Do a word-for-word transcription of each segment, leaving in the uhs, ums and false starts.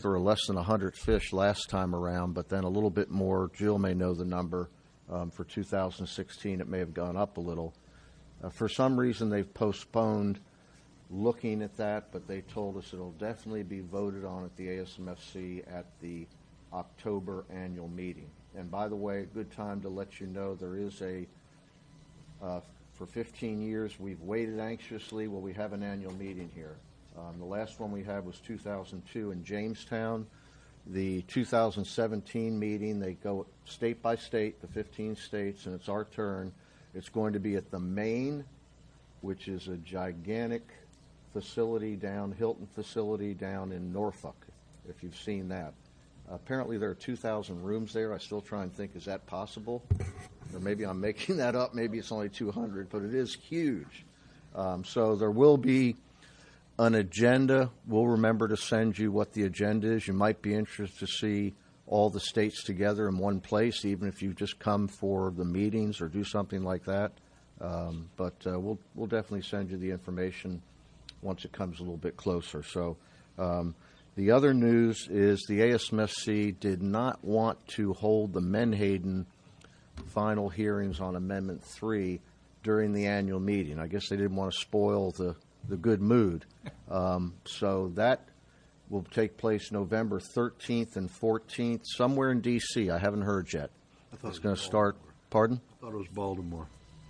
there were less than one hundred fish last time around, but then a little bit more. Jill may know the number. Um, for two thousand sixteen, it may have gone up a little. Uh, for some reason, they've postponed looking at that, but they told us it'll definitely be voted on at the A S M F C at the October annual meeting. And by the way, a good time to let you know there is a, uh, for fifteen years, we've waited anxiously. Well, we have an annual meeting here. Um, the last one we had was two thousand two in Jamestown. The two thousand seventeen meeting, they go state by state, the fifteen states, and it's our turn. It's going to be at the Maine, which is a gigantic facility down, Hilton facility down in Norfolk, if you've seen that. Uh, apparently there are two thousand rooms there. I still try and think, is that possible? Or maybe I'm making that up. Maybe it's only two hundred, but it is huge. Um, so there will be an agenda. We'll remember to send you what the agenda is. You might be interested to see all the states together in one place, even if you just come for the meetings or do something like that. Um, but uh, we'll we'll definitely send you the information once it comes a little bit closer. So um, the other news is the A S M F C did not want to hold the Menhaden final hearings on Amendment three during the annual meeting. I guess they didn't want to spoil the, the good mood. Um, so that will take place November thirteenth and fourteenth, somewhere in D C I haven't heard yet. It's going to start. Pardon? I thought it was Baltimore.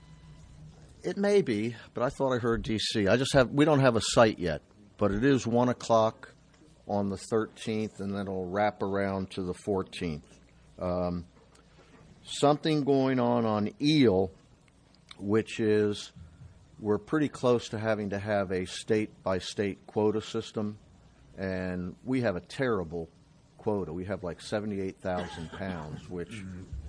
It may be, but I thought I heard D C I just have we don't have a site yet, but it is one o'clock on the thirteenth, and then it'll wrap around to the fourteenth. Um, something going on on eel, which is we're pretty close to having to have a state-by-state quota system, and we have a terrible quota. We have like seventy-eight thousand pounds, which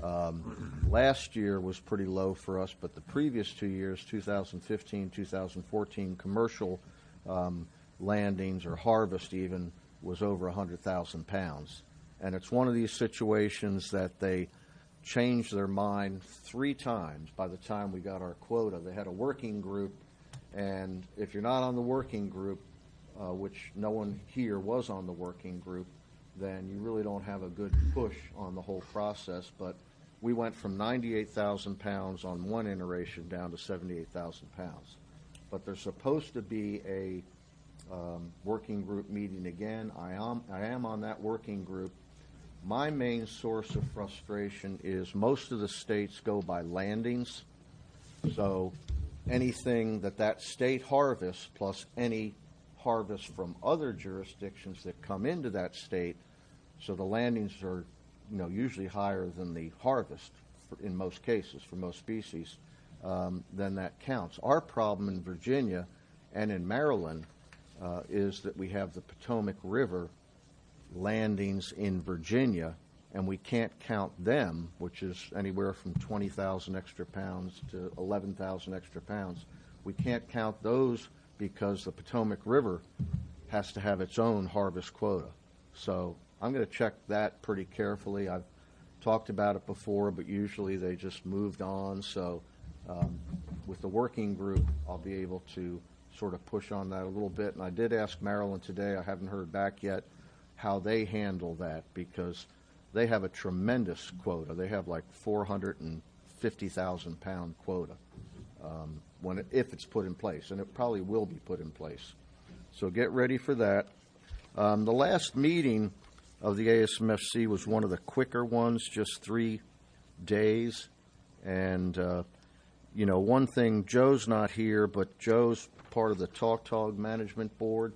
um, last year was pretty low for us, but the previous two years, two thousand fifteen, two thousand fourteen, commercial um, landings or harvest even was over one hundred thousand pounds. And it's one of these situations that they changed their mind three times by the time we got our quota. They had a working group, and if you're not on the working group, uh, which no one here was on the working group, then you really don't have a good push on the whole process. But we went from ninety-eight thousand pounds on one iteration down to seventy-eight thousand pounds. But there's supposed to be a um, working group meeting again. I am, I am on that working group. My main source of frustration is most of the states go by landings. So anything that that state harvests plus any harvest from other jurisdictions that come into that state, so the landings are, you know, usually higher than the harvest for, in most cases for most species, um, then that counts. Our problem in Virginia and in Maryland uh, is that we have the Potomac River landings in Virginia, and we can't count them, which is anywhere from twenty thousand extra pounds to eleven thousand extra pounds. We can't count those because the Potomac River has to have its own harvest quota. So I'm going to check that pretty carefully. I've talked about it before, but usually they just moved on. So um, with the working group, I'll be able to sort of push on that a little bit. And I did ask Maryland today, I haven't heard back yet, how they handle that, because they have a tremendous quota. They have like four hundred fifty thousand pound quota um, when it, if it's put in place, and it probably will be put in place. So get ready for that. Um, the last meeting of the A S M F C was one of the quicker ones, just three days. And, uh, you know, one thing, Joe's not here, but Joe's part of the Tautog Management Board.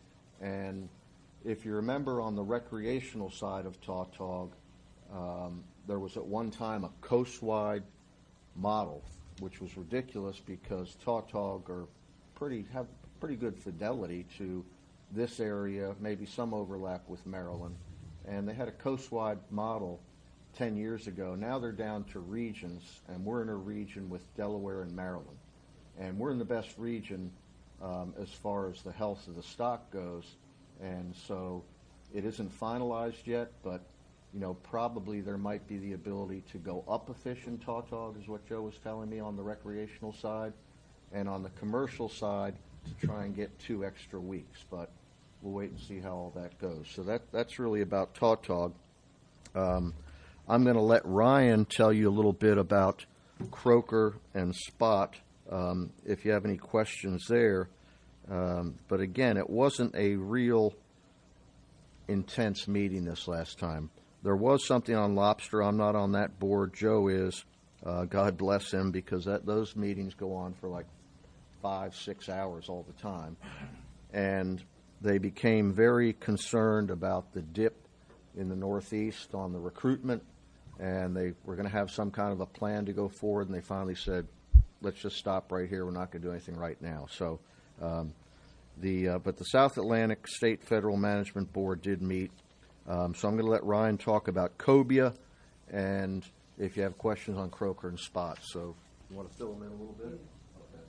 And if you remember on the recreational side of Tautog, um, there was at one time a coast-wide model, which was ridiculous because Tautog are pretty have pretty good fidelity to this area, maybe some overlap with Maryland, and they had a coast-wide model ten years ago. Now they're down to regions, and we're in a region with Delaware and Maryland, and we're in the best region um, as far as the health of the stock goes. And so it isn't finalized yet, but, you know, probably there might be the ability to go up a fish in Tautog, is what Joe was telling me, on the recreational side, and on the commercial side to try and get two extra weeks. But we'll wait and see how all that goes. So that that's really about Tautog. Um, I'm going to let Ryan tell you a little bit about Croaker and Spot, um, if you have any questions there. Um, but again, it wasn't a real intense meeting this last time. There was something on lobster. I'm not on that board. Joe is. Uh, God bless him, because that those meetings go on for like five, six hours all the time. And they became very concerned about the dip in the Northeast on the recruitment, and they were going to have some kind of a plan to go forward, and they finally said, let's just stop right here. We're not going to do anything right now. So, um, the uh, but the South Atlantic State Federal Management Board did meet. Um, so I'm going to let Ryan talk about cobia, and if you have questions on Croaker and Spot. So you want to fill them in a little bit? Okay.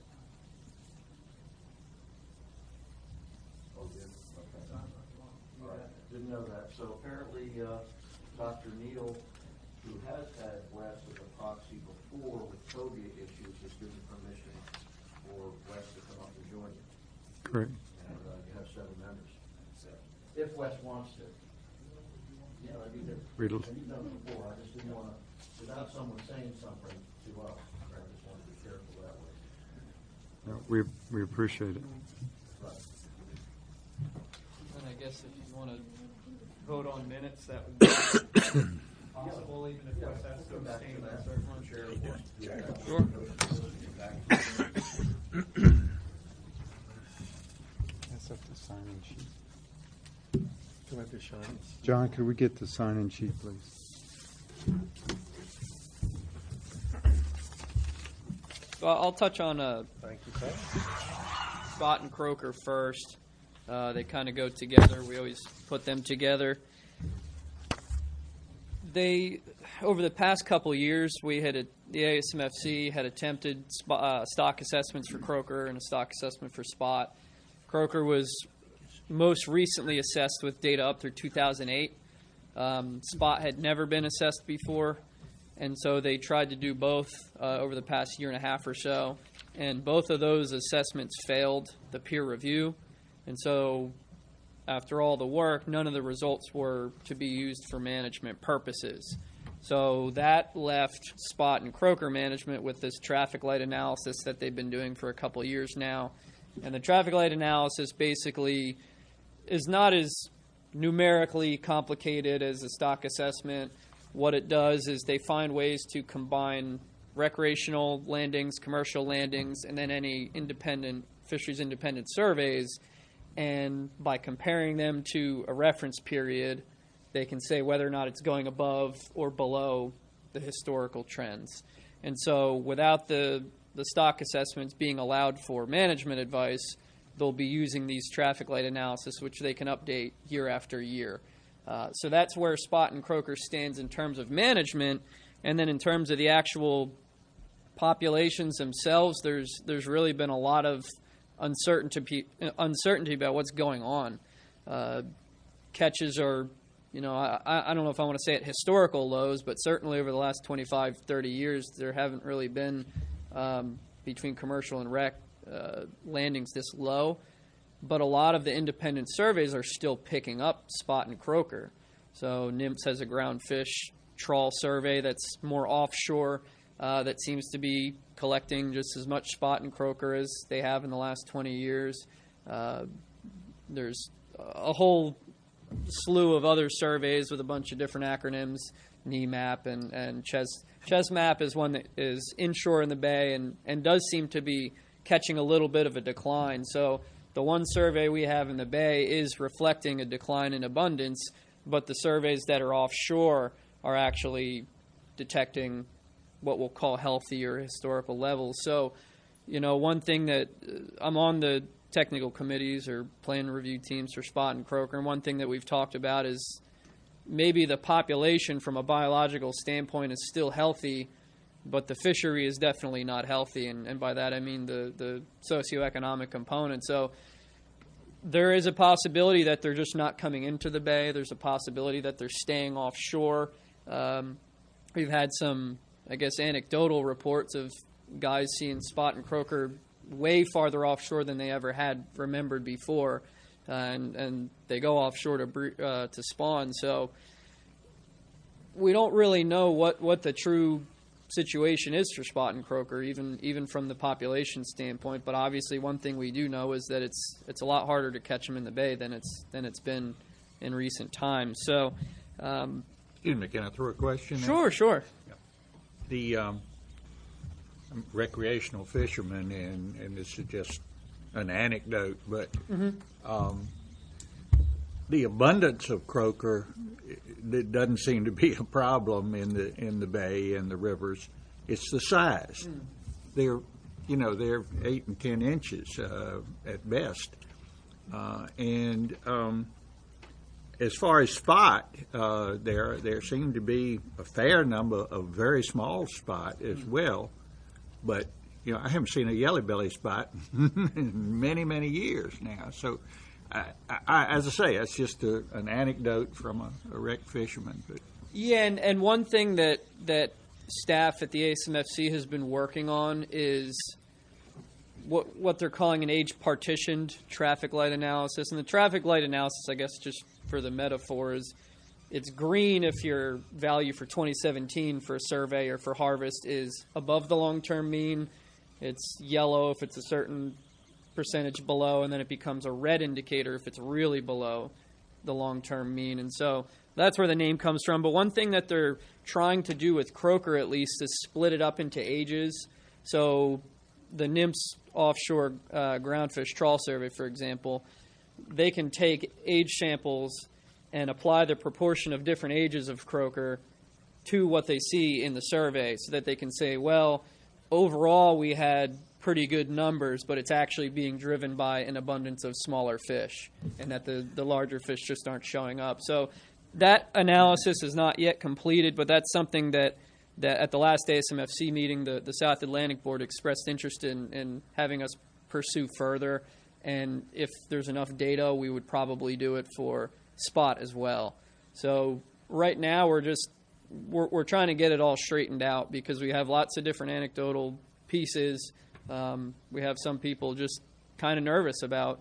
Oh, good. Okay. All right. Didn't know that. So apparently uh, Doctor Neal, who has had Wes as a proxy before with cobia issues, has given permission for Wes to come up and join you. Correct. And uh, you have seven members. So if Wes wants to. Yeah, that'd be good. Riddle. And you've done it before. I just didn't want to, without someone saying something to us, I just wanted to be careful that way. No, we we appreciate it. Right. And I guess if you want to vote on minutes, that would be possible, even if Wes has to abstain on certain ones. Sure. That's up to sign-in sheet. Come up to shine. John, could we get the sign-in sheet, please? So I'll touch on uh, Thank you, sir. Spot and Croaker first. Uh, they kind of go together. We always put them together. They, over the past couple years, we had a, the A S M F C had attempted sp- uh, stock assessments for Croaker and a stock assessment for Spot. Croaker was most recently assessed with data up through two thousand eight. Um, Spot had never been assessed before, and so they tried to do both uh, over the past year and a half or so, and both of those assessments failed the peer review, and so after all the work, none of the results were to be used for management purposes. So that left Spot and Croaker management with this traffic light analysis that they've been doing for a couple of years now. And the traffic light analysis basically is not as numerically complicated as a stock assessment. What it does is they find ways to combine recreational landings, commercial landings, and then any independent fisheries independent surveys. And by comparing them to a reference period, they can say whether or not it's going above or below the historical trends. And so without the, the stock assessments being allowed for management advice, they'll be using these traffic light analysis, which they can update year after year. Uh, so that's where Spot and Croaker stands in terms of management. And then in terms of the actual populations themselves, there's there's really been a lot of uncertainty uncertainty about what's going on. Uh, catches are, you know, I, I don't know if I want to say it historical lows, but certainly over the last twenty-five, thirty years, there haven't really been um, between commercial and rec uh, landings this low. But a lot of the independent surveys are still picking up Spot and Croaker. So N I M S has a ground fish trawl survey that's more offshore uh, that seems to be collecting just as much Spot and Croaker as they have in the last twenty years. Uh, there's a whole slew of other surveys with a bunch of different acronyms, N E MAP and, and Ches, ChesMap is one that is inshore in the bay and, and does seem to be catching a little bit of a decline. So the one survey we have in the bay is reflecting a decline in abundance, but the surveys that are offshore are actually detecting what we'll call healthy or historical levels. So, you know, one thing that uh, I'm on the technical committees or plan review teams for Spot and Croaker, and one thing that we've talked about is maybe the population from a biological standpoint is still healthy, but the fishery is definitely not healthy, and, and by that I mean the, the socioeconomic component. So there is a possibility that they're just not coming into the bay. There's a possibility that they're staying offshore. Um, we've had some, I guess, anecdotal reports of guys seeing Spot and Croaker way farther offshore than they ever had remembered before. uh, and and they go offshore to bre- uh, to spawn. So we don't really know what, what the true situation is for spot and croaker, even even from the population standpoint. But obviously, one thing we do know is that it's it's a lot harder to catch them in the bay than it's than it's been in recent times. So, um, Excuse me, can I throw a question in? sure, sure. The um, I'm a recreational fisherman, and, and this is just an anecdote, but um, the abundance of croaker, it doesn't seem to be a problem in the in the bay and the rivers. It's the size. Mm. They're, you know, they're eight and ten inches uh, at best, uh, and um, as far as spot, uh, there there seem to be a fair number of very small spot as mm. well, but you know I haven't seen a yellow belly spot in many many years now. So. I, I, as I say, it's just a, an anecdote from a, a wrecked fisherman. But. Yeah, and, and one thing that, that staff at the A S M F C has been working on is what what they're calling an age-partitioned traffic light analysis. And the traffic light analysis, I guess just for the metaphor, is it's green if your value for twenty seventeen for a survey or for harvest is above the long-term mean. It's yellow if it's a certain percentage below, and then it becomes a red indicator if it's really below the long-term mean. And so that's where the name comes from. But one thing that they're trying to do with croaker, at least, is split it up into ages. So the N M S offshore uh, groundfish trawl survey, for example, they can take age samples and apply the proportion of different ages of croaker to what they see in the survey, so that they can say, well, overall we had pretty good numbers, but it's actually being driven by an abundance of smaller fish, and that the, the larger fish just aren't showing up. So that analysis is not yet completed, but that's something that, that at the last A S M F C meeting, the, the South Atlantic Board expressed interest in, in having us pursue further. And if there's enough data, we would probably do it for spot as well. So right now we're just we're, we're trying to get it all straightened out, because we have lots of different anecdotal pieces. Um, we have some people just kind of nervous about,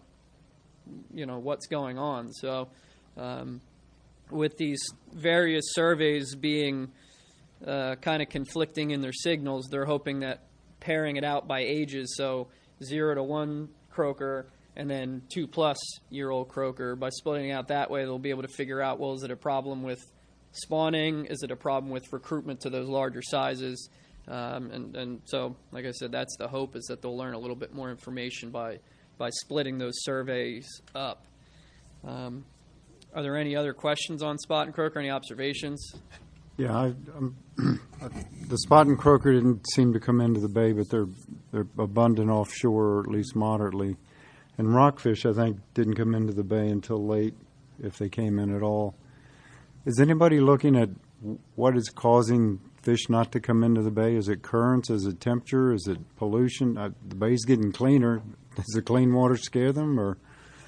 you know, what's going on. So um, with these various surveys being uh, kind of conflicting in their signals, they're hoping that pairing it out by ages, so zero to one croaker and then two plus year old croaker, by splitting it out that way, they'll be able to figure out, well, is it a problem with spawning? Is it a problem with recruitment to those larger sizes? Um, and, and so, like I said, that's the hope, is that they'll learn a little bit more information by, by splitting those surveys up. Um, are there any other questions on spot and croaker, any observations? Yeah, I, um, the spot and croaker didn't seem to come into the bay, but they're they're abundant offshore, or at least moderately. And rockfish, I think, didn't come into the bay until late, if they came in at all. Is anybody looking at what is causing fish not to come into the bay? Is it currents? Is it temperature? Is it pollution? Uh, the bay's getting cleaner. Does the clean water scare them, or?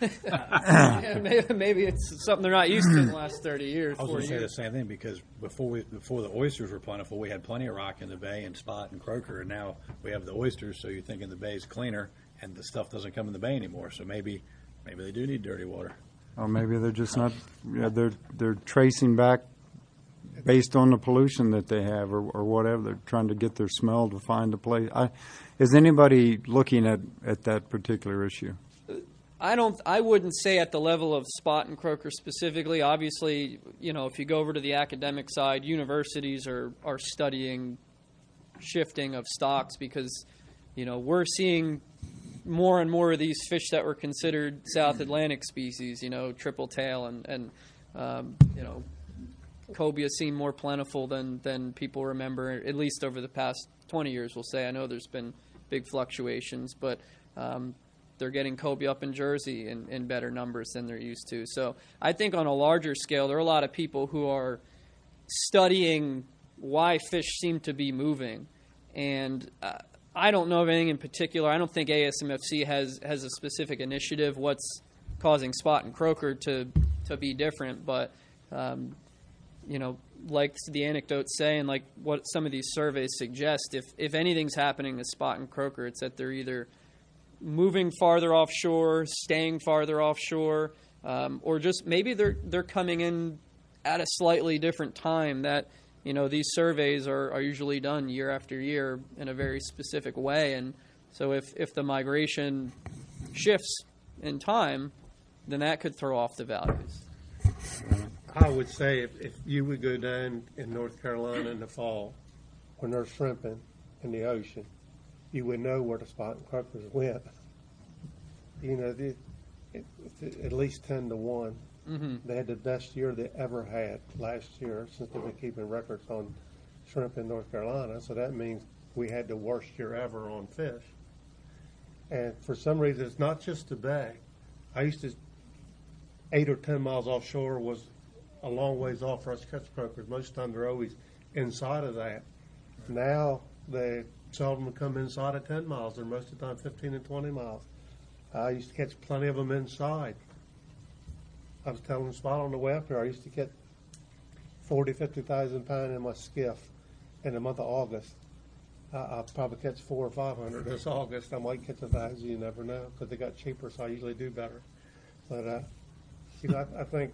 yeah, maybe, maybe it's something they're not used to in the last thirty years. I was going to say years. the same thing, because before we before the oysters were plentiful, we had plenty of rock in the bay and spot and croaker, and now we have the oysters. So you're thinking the bay's cleaner, and the stuff doesn't come in the bay anymore. So maybe maybe they do need dirty water. Or maybe they're just not. Yeah, they're they're tracing back based on the pollution that they have, or, or whatever. They're trying to get their smell to find a place. I, is anybody looking at, at that particular issue? I don't. I wouldn't say at the level of spot and croaker specifically. Obviously, you know, if you go over to the academic side, universities are are studying shifting of stocks, because, you know, we're seeing more and more of these fish that were considered South Atlantic species. You know, triple tail and and um, you know, cobia seem more plentiful than than people remember, at least over the past twenty years. We'll say. I know there's been big fluctuations, but um, they're getting cobia up in Jersey in, in better numbers than they're used to. So I think on a larger scale, there are a lot of people who are studying why fish seem to be moving. And uh, I don't know of anything in particular. I don't think A S M F C has, has a specific initiative what's causing spot and croaker to, to be different. But, um, you know, like the anecdotes say, and like what some of these surveys suggest, if, if anything's happening to spot and croaker, it's that they're either moving farther offshore, staying farther offshore, um, or just maybe they're they're coming in at a slightly different time. That, you know, these surveys are, are usually done year after year in a very specific way, and so if if the migration shifts in time, then that could throw off the values. I would say if, if you would go down in North Carolina in the fall, when they're shrimping in the ocean, you would know where the spot and croakers went. You know, the, it, it, at least ten to one. Mm-hmm. They had the best year they ever had last year since they've been keeping records on shrimp in North Carolina. So that means we had the worst year ever on fish. And for some reason, it's not just the bay. I used to, eight or ten miles offshore was a long ways off for us to catch croakers. Most of the time they're always inside of that. Now they seldom come inside of ten miles. They're most of the time fifteen and twenty miles. I used to catch plenty of them inside. I was telling Spot on the way up here, I used to get forty, fifty thousand pound in my skiff in the month of August. I, I'll probably catch four or five hundred this August. I might catch a thousand, you never know, because they got cheaper, so I usually do better. But, uh, you know, I, I think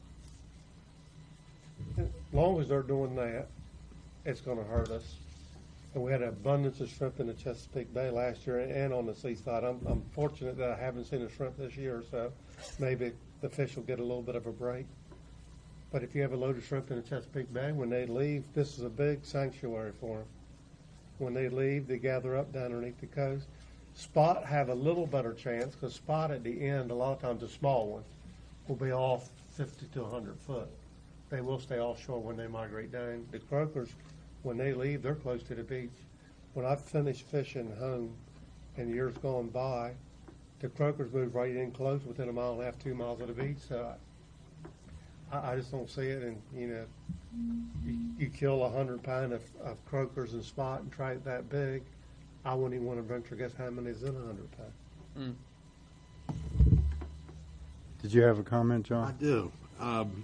as long as they're doing that, it's going to hurt us. And we had an abundance of shrimp in the Chesapeake Bay last year and on the seaside. I'm, I'm fortunate that I haven't seen a shrimp this year, so maybe the fish will get a little bit of a break. But if you have a load of shrimp in the Chesapeake Bay, when they leave, this is a big sanctuary for them. When they leave, they gather up down underneath the coast. Spot have a little better chance because Spot at the end, a lot of times the small one, will be off fifty to one hundred foot. They will stay offshore when they migrate down. The croakers, when they leave, they're close to the beach. When I finished fishing home in years gone by, the croakers move right in close within a mile and a half, two miles of the beach. So I, I just don't see it. And, you know, you, you kill a hundred pound of, of croakers and Spot and try it that big, I wouldn't even want to venture guess how many is in a hundred pound. Mm. Did you have a comment, I John? do. Um,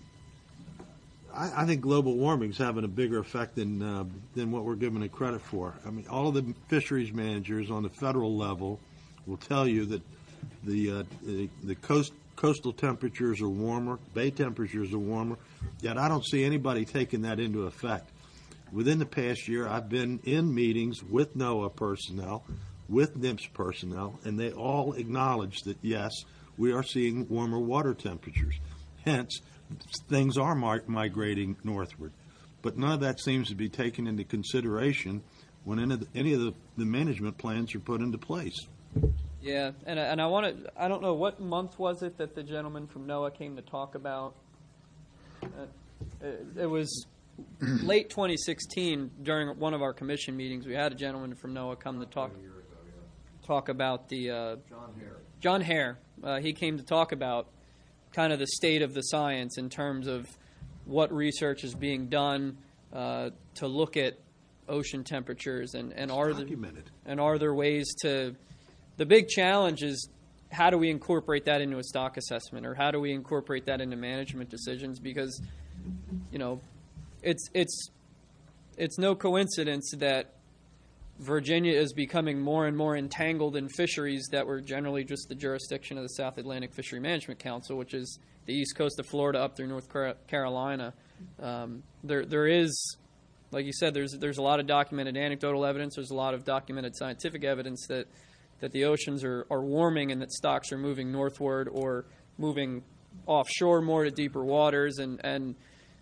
I, I think global warming is having a bigger effect than uh, than what we're giving it credit for. I mean, all of the fisheries managers on the federal level will tell you that the uh, the, the coast coastal temperatures are warmer, bay temperatures are warmer. Yet I don't see anybody taking that into effect. Within the past year, I've been in meetings with NOAA personnel, with NIMS personnel, and they all acknowledge that yes, we are seeing warmer water temperatures. Hence, things are mi- migrating northward. But none of that seems to be taken into consideration when any of the, any of the, the management plans are put into place. Yeah, and and I want to. I don't know what month was it that the gentleman from NOAA came to talk about. Uh, it, it was late twenty sixteen during one of our commission meetings. We had a gentleman from NOAA come to talk talk about the uh, John Hare. John Hare. Uh, he came to talk about kind of the state of the science in terms of what research is being done uh, to look at ocean temperatures and, and are there, and are there ways to. The big challenge is how do we incorporate that into a stock assessment, or how do we incorporate that into management decisions? Because, you know, it's it's it's no coincidence that Virginia is becoming more and more entangled in fisheries that were generally just the jurisdiction of the South Atlantic Fishery Management Council, which is the east coast of Florida up through North Carolina. Um, there there is, like you said, there's there's a lot of documented anecdotal evidence. There's a lot of documented scientific evidence that. that the oceans are, are warming and that stocks are moving northward or moving offshore more to deeper waters. And, and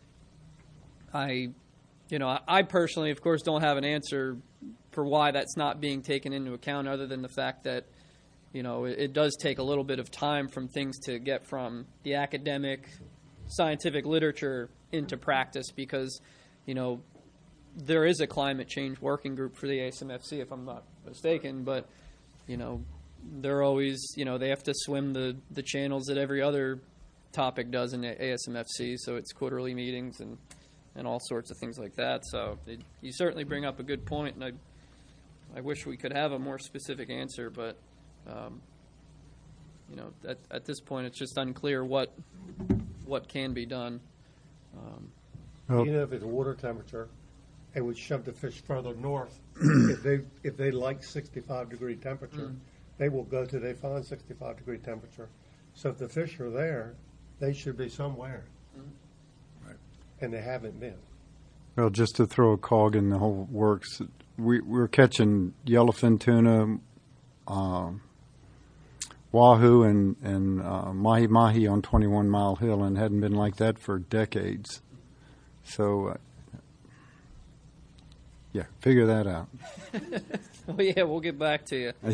I, you know, I personally, of course, don't have an answer for why that's not being taken into account other than the fact that, you know, it, it does take a little bit of time from things to get from the academic scientific literature into practice because, you know, there is a climate change working group for the A S M F C, if I'm not mistaken, but you know, they're always, you know, they have to swim the, the channels that every other topic does in A S M F C, so it's quarterly meetings and, and all sorts of things like that. So they, you certainly bring up a good point, and I I wish we could have a more specific answer, but, um, you know, at, at this point it's just unclear what what can be done. Um, Oh. You know, if it's water temperature, it would shove the fish further north. if they if they like sixty-five degree temperature, Mm. they will go to, they find sixty-five degree temperature. So if the fish are there, they should be somewhere. Right. And they haven't been. Well, just to throw a cog in the whole works, we we're catching yellowfin tuna, um, wahoo, and and uh, mahi mahi on twenty-one Mile Hill, and hadn't been like that for decades. So, uh, yeah, figure that out. Well, yeah, we'll get back to you.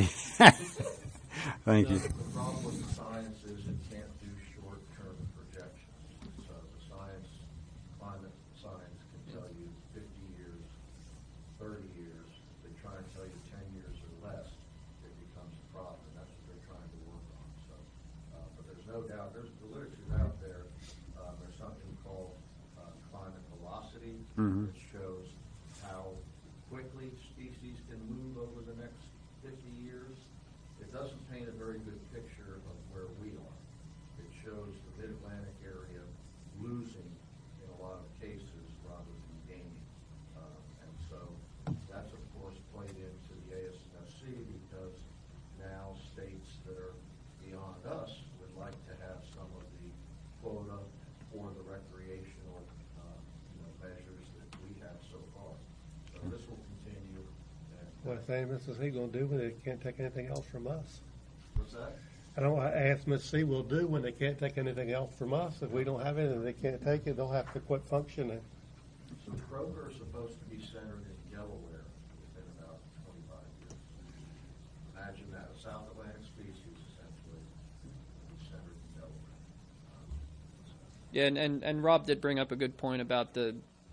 Thank the, you. The problem with the science is it can't do short-term projections. So the science, climate science can tell you fifty years, thirty years. If they try and tell you ten years or less, it becomes a problem. And that's what they're trying to work on. So, uh, but there's no doubt, there's the literature's out there. Uh, there's something called uh, climate velocity, Mhm. which shows how quickly species can move over the next fifty years. It doesn't paint a very good picture of where we are. It shows the mid-Atlantic area losing in a lot of cases rather than gaining. Um, and so that's, of course, played into the A S M F C because now states that are beyond us would like to have some of the quota or the recreational uh, you know, measures that we have so far. So this will continue. And, What if A M S C going to do when they can't take anything else from us? what's that? I don't know what A S M C will do when they can't take anything else from us. If we don't have it and they can't take it, they'll have to quit functioning. So croaker is supposed to be centered in Delaware within about twenty-five years. Imagine that, a South Atlantic species essentially centered in Delaware. Um, so. Yeah, and, and, and Rob did bring up a good point about the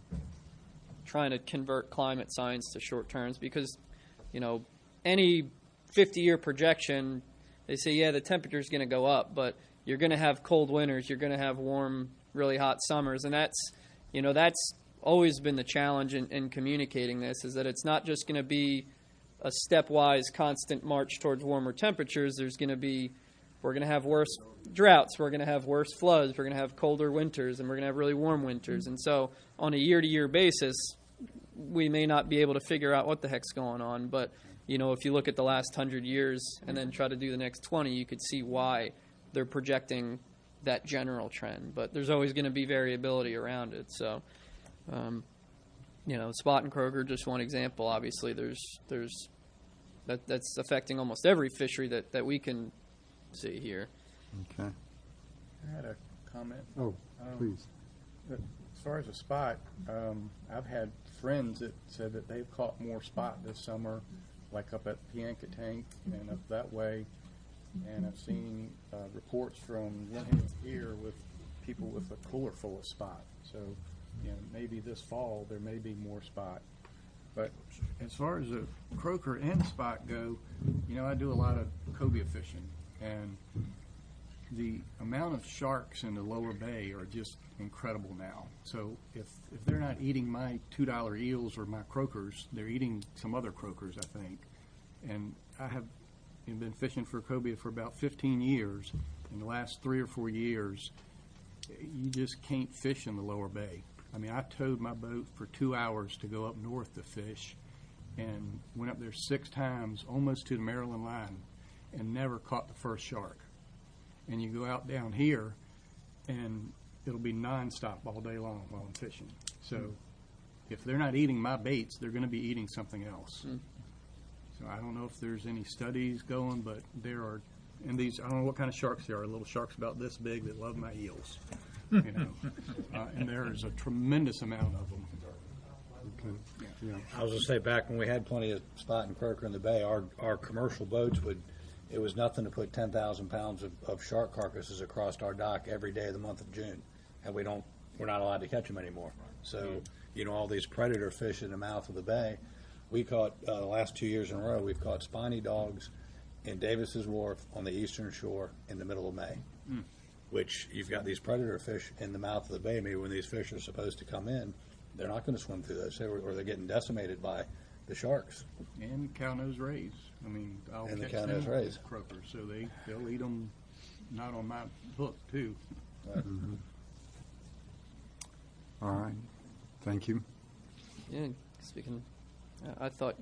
trying to convert climate science to short terms because, you know, any fifty-year projection, they say, yeah, the temperature's going to go up, but you're going to have cold winters, you're going to have warm, really hot summers, and that's, you know, that's always been the challenge in, in communicating this, is that it's not just going to be a stepwise, constant march towards warmer temperatures. There's going to be, we're going to have worse droughts, we're going to have worse floods, we're going to have colder winters, and we're going to have really warm winters. And so on a year-to-year basis, we may not be able to figure out what the heck's going on, but you know, if you look at the last hundred years and then try to do the next twenty, you could see why they're projecting that general trend. But there's always going to be variability around it. So, um, you know, spot and croaker, just one example. Obviously, there's there's that that's affecting almost every fishery that, that we can see here. Okay. I had a comment. Oh, Um, please. As far as a spot, um, I've had friends that said that they've caught more spot this summer, like up at Pianca Tank and up that way. And I've seen uh, reports from Lincoln here with people with a cooler full of spot. So, you know, maybe this fall there may be more spot. But as far as the croaker and spot go, you know, I do a lot of cobia fishing, and the amount of sharks in the lower bay are just incredible now. So if, if they're not eating my two dollar eels or my croakers, they're eating some other croakers, I think. And I have been fishing for cobia for about fifteen years. In the last three or four years, you just can't fish in the lower bay. I mean, I towed my boat for two hours to go up north to fish and went up there six times, almost to the Maryland line, and never caught the first shark. And you go out down here, and it'll be nonstop all day long while I'm fishing. So if they're not eating my baits, they're going to be eating something else. Mm. So I don't know if there's any studies going, but there are, and these, I don't know what kind of sharks they are, little sharks about this big that love my eels. You know, uh, and there is a tremendous amount of them. Okay. Yeah. I was going to say, back when we had plenty of spot and croaker in the bay, our, our commercial boats would, it was nothing to put ten thousand pounds of, of shark carcasses across our dock every day of the month of June. And we don't, we're not allowed to catch them anymore. So, you know, all these predator fish in the mouth of the bay, we caught, uh, the last two years in a row, we've caught spiny dogs in Davis's Wharf on the eastern shore in the middle of May. Mm. Which you've got these predator fish in the mouth of the bay. Maybe when these fish are supposed to come in, they're not going to swim through those, or, or they're getting decimated by the sharks. And cow-nose rays. I mean, I'll And the catch cow-nose them rays. with croakers, so they, they'll eat them not on my hook, too. Mm-hmm. All right. Thank you. Yeah, speaking, uh, I thought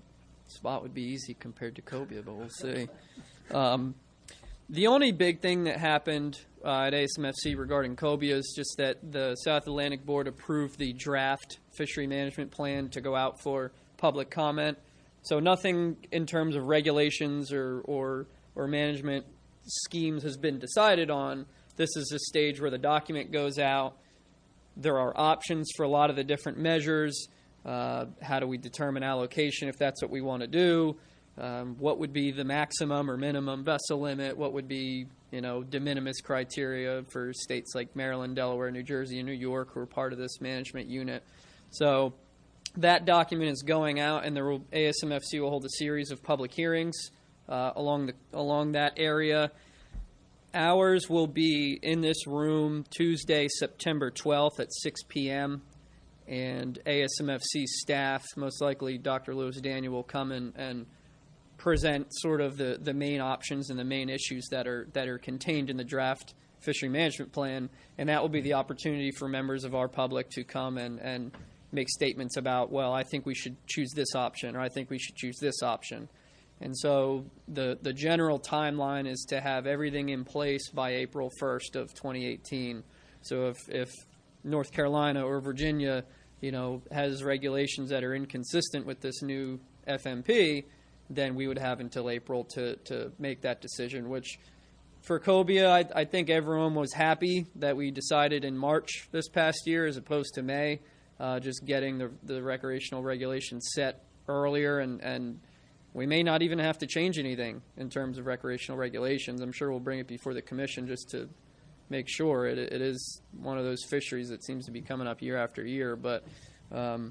spot would be easy compared to cobia, but we'll see. Um, the only big thing that happened uh, at A S M F C regarding cobia is just that the South Atlantic Board approved the draft fishery management plan to go out for public comment. So nothing in terms of regulations or, or, or management schemes has been decided on. This is a stage where the document goes out. There are options for a lot of the different measures. Uh, how do we determine allocation if that's what we want to do? Um, what would be the maximum or minimum vessel limit? What would be, you know, de minimis criteria for states like Maryland, Delaware, New Jersey, and New York who are part of this management unit? So that document is going out, and the A S M F C will hold a series of public hearings uh, along the along that area. Ours will be in this room Tuesday, September twelfth at six p.m., and A S M F C staff, most likely Doctor Lewis Daniel, will come and, and present sort of the, the main options and the main issues that are that are contained in the draft fishery management plan, and that will be the opportunity for members of our public to come and, and make statements about, well, I think we should choose this option, or I think we should choose this option. And so the, the general timeline is to have everything in place by April first of twenty eighteen. So if, if North Carolina or Virginia, you know, has regulations that are inconsistent with this new F M P, then we would have until April to, to make that decision, which for cobia, I, I think everyone was happy that we decided in March this past year as opposed to May, uh, just getting the, the recreational regulations set earlier, and, and we may not even have to change anything in terms of recreational regulations. I'm sure we'll bring it before the commission just to make sure. It, it is one of those fisheries that seems to be coming up year after year, but um,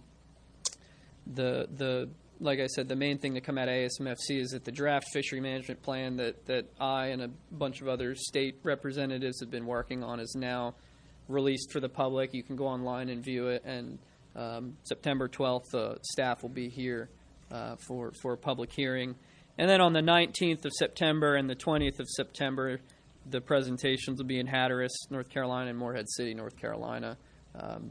the the like I said, the main thing to come out of A S M F C is that the draft fishery management plan that, that I and a bunch of other state representatives have been working on is now released for the public. You can go online and view it, and um, September twelfth, the uh, staff will be here uh, for, for a public hearing. And then on the nineteenth of September and the twentieth of September, the presentations will be in Hatteras, North Carolina, and Morehead City, North Carolina. Um,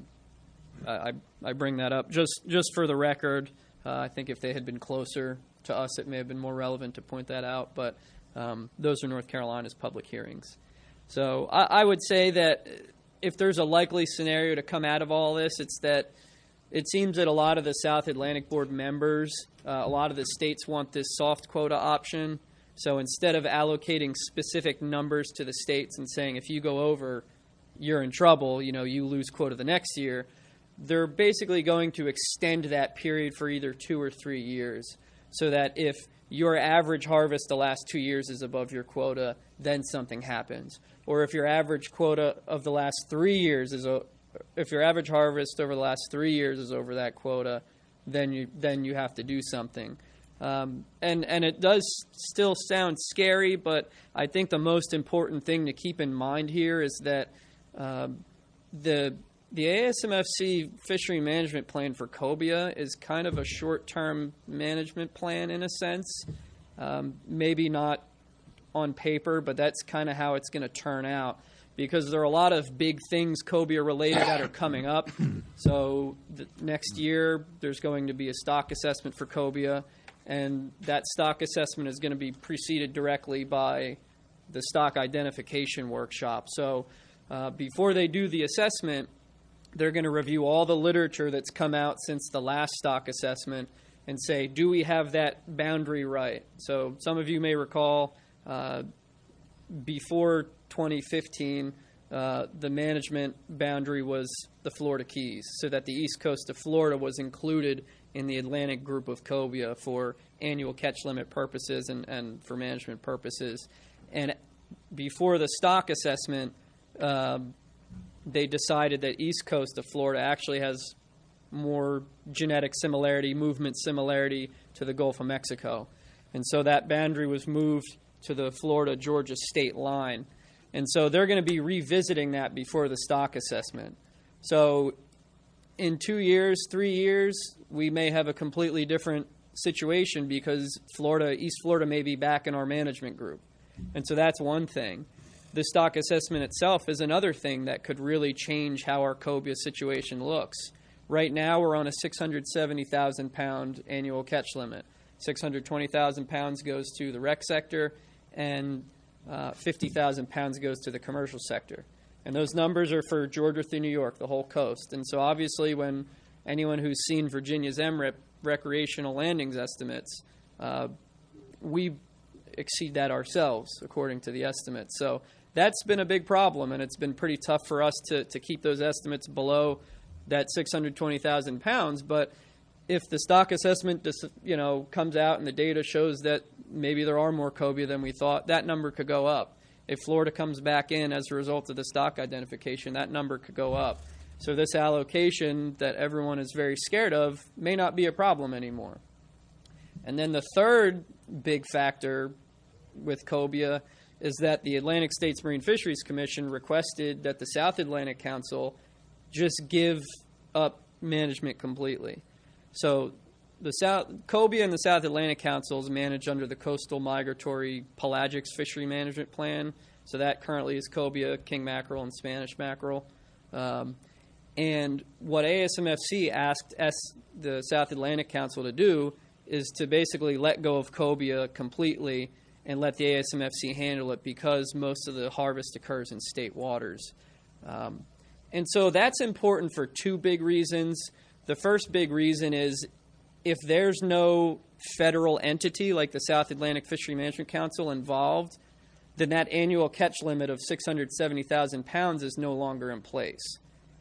I, I bring that up just, just for the record. Uh, I think if they had been closer to us, it may have been more relevant to point that out. But um, those are North Carolina's public hearings. So I, I would say that if there's a likely scenario to come out of all this, it's that it seems that a lot of the South Atlantic Board members, uh, a lot of the states want this soft quota option. So instead of allocating specific numbers to the states and saying if you go over, you're in trouble, you know, you lose quota the next year, they're basically going to extend that period for either two or three years so that if your average harvest the last two years is above your quota, then something happens. Or if your average quota of the last three years is, if your average harvest over the last three years is over that quota, then you then you have to do something. Um, and, and it does still sound scary, but I think the most important thing to keep in mind here is that uh, the the A S M F C fishery management plan for cobia is kind of a short-term management plan in a sense. Um, maybe not on paper, but that's kind of how it's going to turn out, because there are a lot of big things cobia-related that are coming up. So the next year there's going to be a stock assessment for cobia, and that stock assessment is going to be preceded directly by the stock identification workshop. So uh, before they do the assessment, they're going to review all the literature that's come out since the last stock assessment and say, do we have that boundary right? So some of you may recall uh, before twenty fifteen, uh, the management boundary was the Florida Keys, so that the east coast of Florida was included in the Atlantic group of cobia for annual catch limit purposes and, and for management purposes. And before the stock assessment, uh, they decided that east coast of Florida actually has more genetic similarity, movement similarity to the Gulf of Mexico. And so that boundary was moved to the Florida-Georgia state line. And so they're going to be revisiting that before the stock assessment. So in two years, three years, we may have a completely different situation because Florida, East Florida may be back in our management group. And so that's one thing. The stock assessment itself is another thing that could really change how our cobia situation looks. Right now, we're on a six hundred seventy thousand pound annual catch limit. six hundred twenty thousand pounds goes to the rec sector, and uh, fifty thousand pounds goes to the commercial sector. And those numbers are for Georgia through New York, the whole coast. And so obviously when anyone who's seen Virginia's M R I P recreational landings estimates, uh, we exceed that ourselves, according to the estimates. So that's been a big problem, and it's been pretty tough for us to, to keep those estimates below that six hundred twenty thousand pounds. But if the stock assessment you know, comes out and the data shows that maybe there are more cobia than we thought, that number could go up. If Florida comes back in as a result of the stock identification, that number could go up. So this allocation that everyone is very scared of may not be a problem anymore. And then the third big factor with cobia is that the Atlantic States Marine Fisheries Commission requested that the South Atlantic Council just give up management completely. So the South, cobia and the South Atlantic Council is managed under the Coastal Migratory Pelagics Fishery Management Plan. So that currently is cobia, king mackerel, and Spanish mackerel. Um, and what A S M F C asked S, the South Atlantic Council to do is to basically let go of cobia completely and let the A S M F C handle it, because most of the harvest occurs in state waters. Um, and so that's important for two big reasons. The first big reason is if there's no federal entity like the South Atlantic Fishery Management Council involved, then that annual catch limit of six hundred seventy thousand pounds is no longer in place.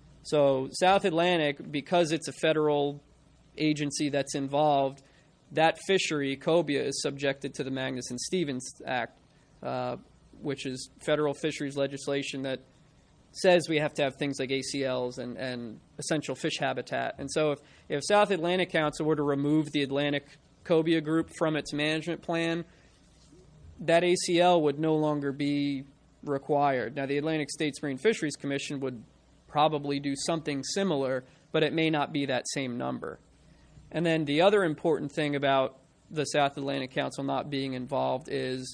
So South Atlantic, because it's a federal agency that's involved, that fishery, cobia, is subjected to the Magnuson-Stevens Act, uh, which is federal fisheries legislation that says we have to have things like A C Ls and, and essential fish habitat. And so if, if South Atlantic Council were to remove the Atlantic cobia group from its management plan, that A C L would no longer be required. Now, the Atlantic States Marine Fisheries Commission would probably do something similar, but it may not be that same number. And then the other important thing about the South Atlantic Council not being involved is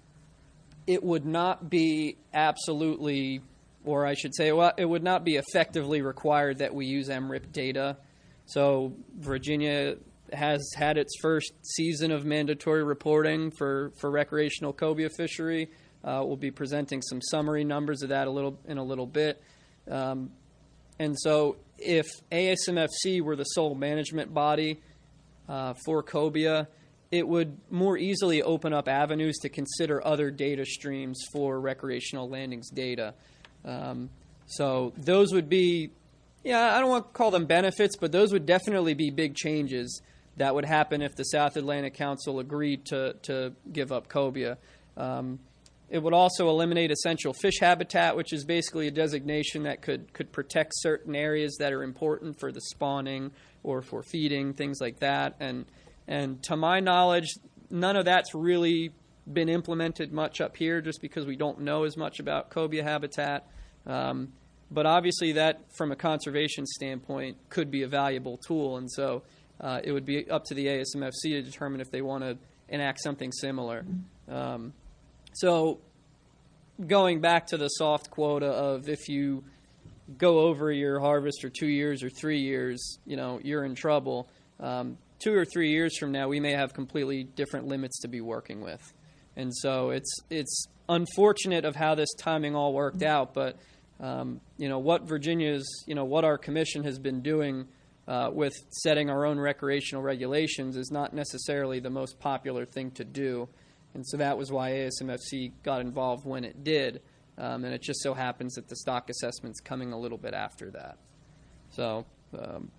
it would not be absolutely, or I should say, well, it would not be effectively required that we use M R I P data. So Virginia has had its first season of mandatory reporting for, for recreational cobia fishery. Uh, we'll be presenting some summary numbers of that a little in a little bit. Um, and so if A S M F C were the sole management body uh, for cobia, it would more easily open up avenues to consider other data streams for recreational landings data. Um, so those would be, yeah, I don't want to call them benefits, but those would definitely be big changes that would happen if the South Atlantic Council agreed to, to give up cobia. Um, It would also eliminate essential fish habitat, which is basically a designation that could, could protect certain areas that are important for the spawning or for feeding, things like that. And and to my knowledge, none of that's really been implemented much up here, just because we don't know as much about cobia habitat. Um, but obviously that, from a conservation standpoint, could be a valuable tool. And so uh, it would be up to the A S M F C to determine if they want to enact something similar. Um, So going back to the soft quota of if you go over your harvest for two years or three years, you know, you're in trouble. Um, two or three years from now, we may have completely different limits to be working with. And so it's it's unfortunate of how this timing all worked out. But, um, you know, what Virginia's, you know, what our commission has been doing uh, with setting our own recreational regulations is not necessarily the most popular thing to do. And so that was why A S M F C got involved when it did. Um, and it just so happens that the stock assessment's coming a little bit after that. So um,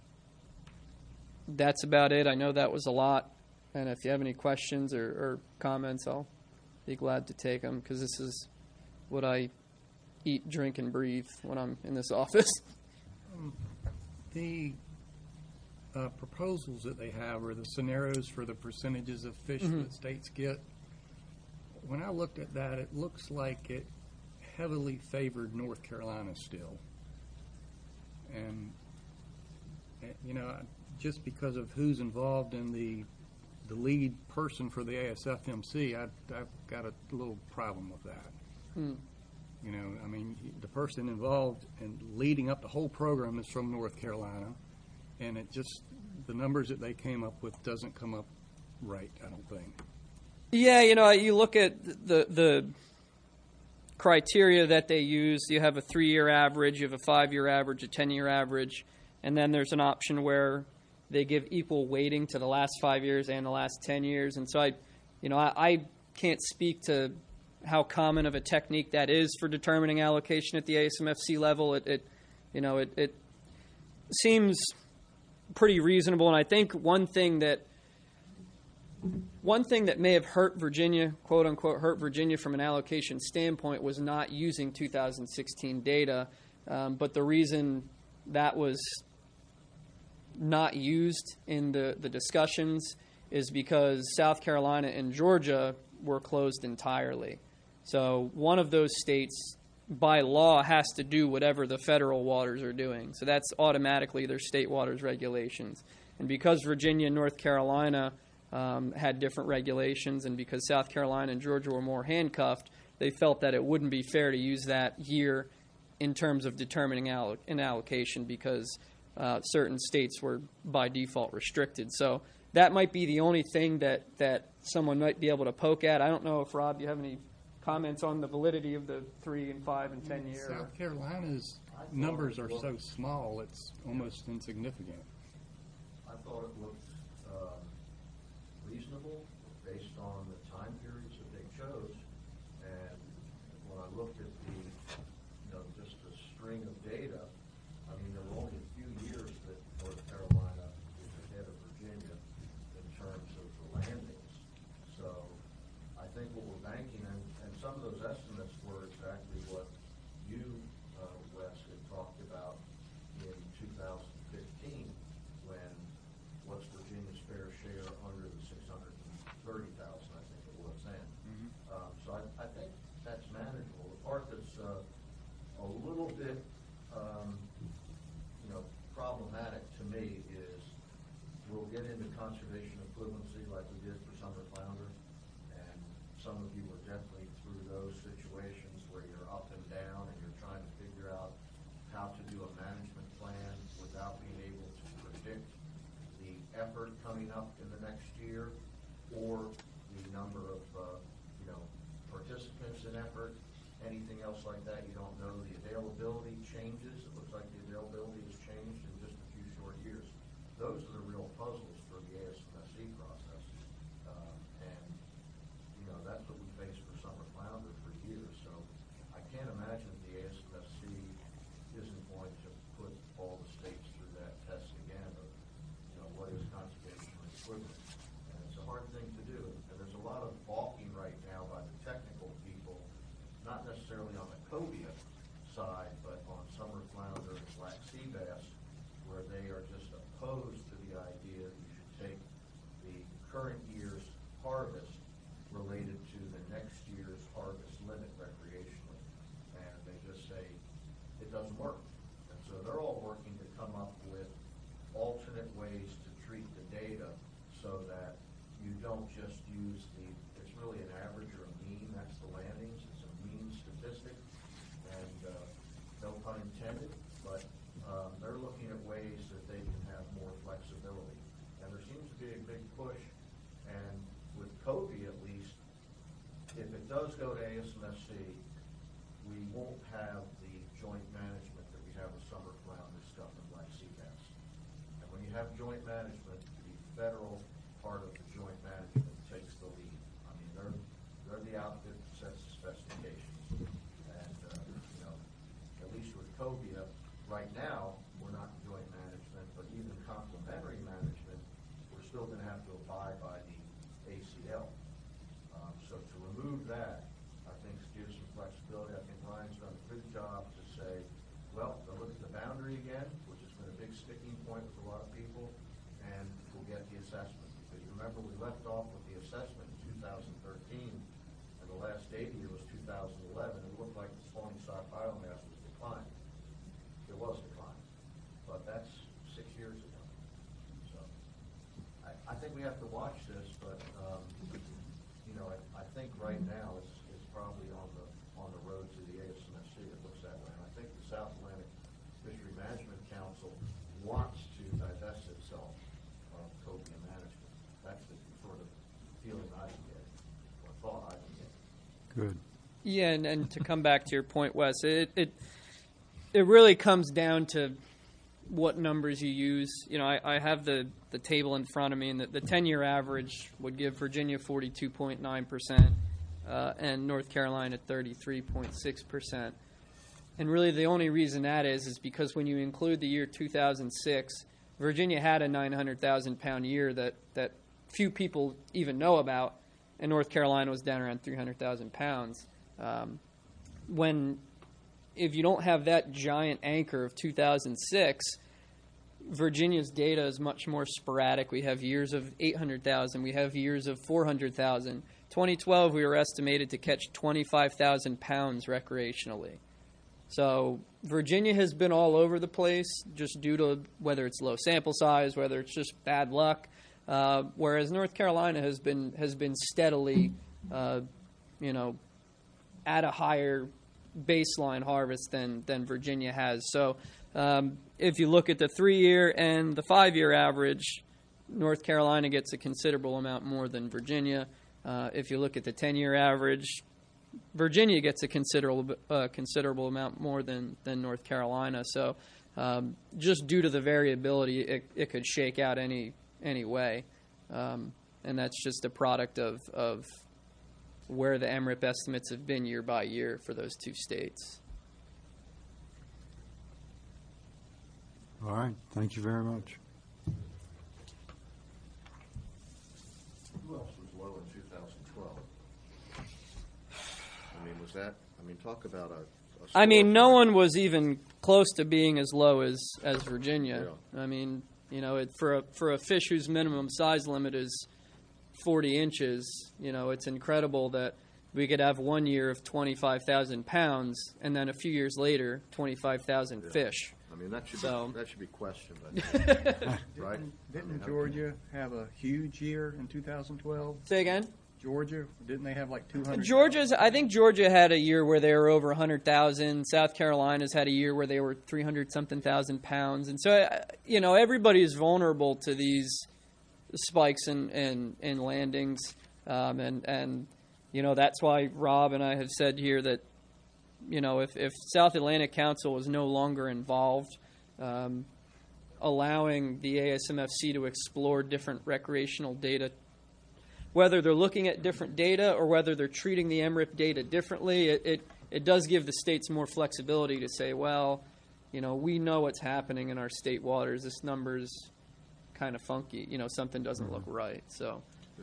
that's about it. I know that was a lot. And if you have any questions or, or comments, I'll be glad to take them, because this is what I eat, drink, and breathe when I'm in this office. Um, the uh, proposals that they have, or the scenarios for the percentages of fish Mm-hmm. that states get, when I looked at that, it looks like it heavily favored North Carolina still. And, uh, you know, just because of who's involved in the the lead person for the A S F M C, I, I've got a little problem with that. Hmm. You know, I mean, the person involved in leading up the whole program is from North Carolina, and it just, the numbers that they came up with doesn't come up right, I don't think. Yeah, you know, you look at the the criteria that they use. You have a three-year average, you have a five-year average, a ten-year average, and then there's an option where they give equal weighting to the last five years and the last ten years. And so I, you know, I, I can't speak to how common of a technique that is for determining allocation at the A S M F C level. It, it you know, it, it seems pretty reasonable. And I think one thing that One thing that may have hurt Virginia, quote unquote, hurt Virginia from an allocation standpoint was not using two thousand sixteen data. Um, but the reason that was not used in the, the discussions is because South Carolina and Georgia were closed entirely. So one of those states, by law, has to do whatever the federal waters are doing. So that's automatically their state waters regulations. And because Virginia and North Carolina Um, had different regulations, and because South Carolina and Georgia were more handcuffed, they felt that it wouldn't be fair to use that year in terms of determining alloc- an allocation because uh, certain states were by default restricted. So that might be the only thing that, that someone might be able to poke at. I don't know if, Rob, you have any comments on the validity of the three and five and ten year? South Carolina's numbers are so small, it's almost insignificant. I thought it looked um, reasonable based on the time periods that they chose. And when I looked at the, you know, just the string of data, I mean, there were only a few years that North Carolina was ahead of Virginia in terms of the landings. So I think what we're banking, and, and some of those estimates were exactly what you, uh, Wes, had talked about in two thousand fifteen, when what's Virginia's fair share under the six hundred thirty thousand, I think it was then. Mm-hmm. Um, so I, I think that's manageable. The part that's uh, a little bit, um, you know, problematic to me is we'll get into conservation equivalency like we did for summer flounder, and some of you were definitely through those situations where you're up and down and you're trying to figure out how to do a management plan without being able to predict the effort coming up in the next year or the number of, uh, you know, participants in effort, anything else like that. You don't know. The availability changes. It looks like the availability has changed in just a few short years. Those are the real puzzles for the A S M F C process. Um, and, you know, that's what we faced for summer flounder for years. So I can't imagine that the A S M F C isn't going to put all the states through that test again of, you know, what is conservation equivalent. And it's a hard thing to do. And there's a lot of balking right now by the technical people, not necessarily on the cobia side, but on summer flounder and black sea bass, where they are just opposed to the idea that you should take the current year's harvest related to the next year's harvest limit recreationally. And they just say it doesn't work. And so they're all working to come up with alternate ways to treat the data so that you don't just use the, it's really an average or a mean, that's the landings, it's a mean statistic, and uh, no pun intended, but um, they're looking at ways that they can have more flexibility. And there seems to be a big push, and with COBie at least, if it does go to A S M F C, we won't have the joint management that we have with summer flounder, stuff, and black sea bass. And when you have joint management, the federal part of the joint management takes the lead. I mean, they're they're the outfit that sets the specifications. And uh, you know, at least with COBia, right now we're not in joint management, but even complementary management, we're still going to have to abide by the A C L. Um, so to remove that, I think gives some flexibility. I think Ryan's done a good job to say, well, they'll look at the boundary again, which has been a big sticking point with a lot of people, and we'll get the assessment. Because you remember we left off with the assessment in two thousand thirteen, and the last data year was two thousand eleven. It looked like the spawning stock biomass was declining. It was declining, but that's six years ago. So I, I think we have to watch this, but um, you know, I, I think right now it's, it's probably on the on the road to the A S M F C. It looks that way, and I think the South Atlantic Fishery Management Council wants to divest itself of cobia management. That's the sort of feeling I can get, or thought I can get. Good. Yeah, and, and to come back to your point, Wes, it, it it really comes down to what numbers you use. You know, I, I have the, the table in front of me, and the, the ten-year average would give Virginia forty-two point nine percent uh, and North Carolina thirty-three point six percent. And really the only reason that is is because when you include the year two thousand six, Virginia had a nine hundred thousand pound year that, that few people even know about, and North Carolina was down around three hundred thousand pounds. Um, when if you don't have that giant anchor of two thousand six, Virginia's data is much more sporadic. We have years of eight hundred thousand. We have years of four hundred thousand. twenty twelve, we were estimated to catch twenty-five thousand pounds recreationally. So Virginia has been all over the place just due to whether it's low sample size, whether it's just bad luck, uh, whereas North Carolina has been has been steadily, uh, you know, at a higher baseline harvest than than Virginia has. So um, if you look at the three-year and the five-year average, North Carolina gets a considerable amount more than Virginia. Uh, if you look at the ten-year average, Virginia gets a considerable uh, considerable amount more than, than North Carolina. So um, just due to the variability, it, it could shake out any any way. Um, and that's just a product of, of where the M R I P estimates have been year by year for those two states. All right. Thank you very much. Who else was low in two thousand twelve? I mean, was that, I mean, talk about a... a I mean, store- no one was even close to being as low as, as Virginia. Yeah. I mean, you know, it, for a for a fish whose minimum size limit is forty inches, you know, it's incredible that we could have one year of twenty-five thousand pounds, and then a few years later, twenty-five thousand Yeah. fish. I mean, that should So- be, that should be questioned, I think, right? I mean, Didn't how- Georgia have a huge year in two thousand twelve? Say again? Georgia, didn't they have like two hundred? Georgia's. I think Georgia had a year where they were over one hundred thousand. South Carolina's had a year where they were three hundred something thousand pounds. And so, uh, you know, everybody's vulnerable to these spikes in, in, in landings. Um, and, and, you know, that's why Rob and I have said here that, you know, if, if South Atlantic Council is no longer involved, um, allowing the A S M F C to explore different recreational data, whether they're looking at different data or whether they're treating the M R I P data differently, it, it, it does give the states more flexibility to say, well, you know, we know what's happening in our state waters. This number's kind of funky. You know, something doesn't look right. So,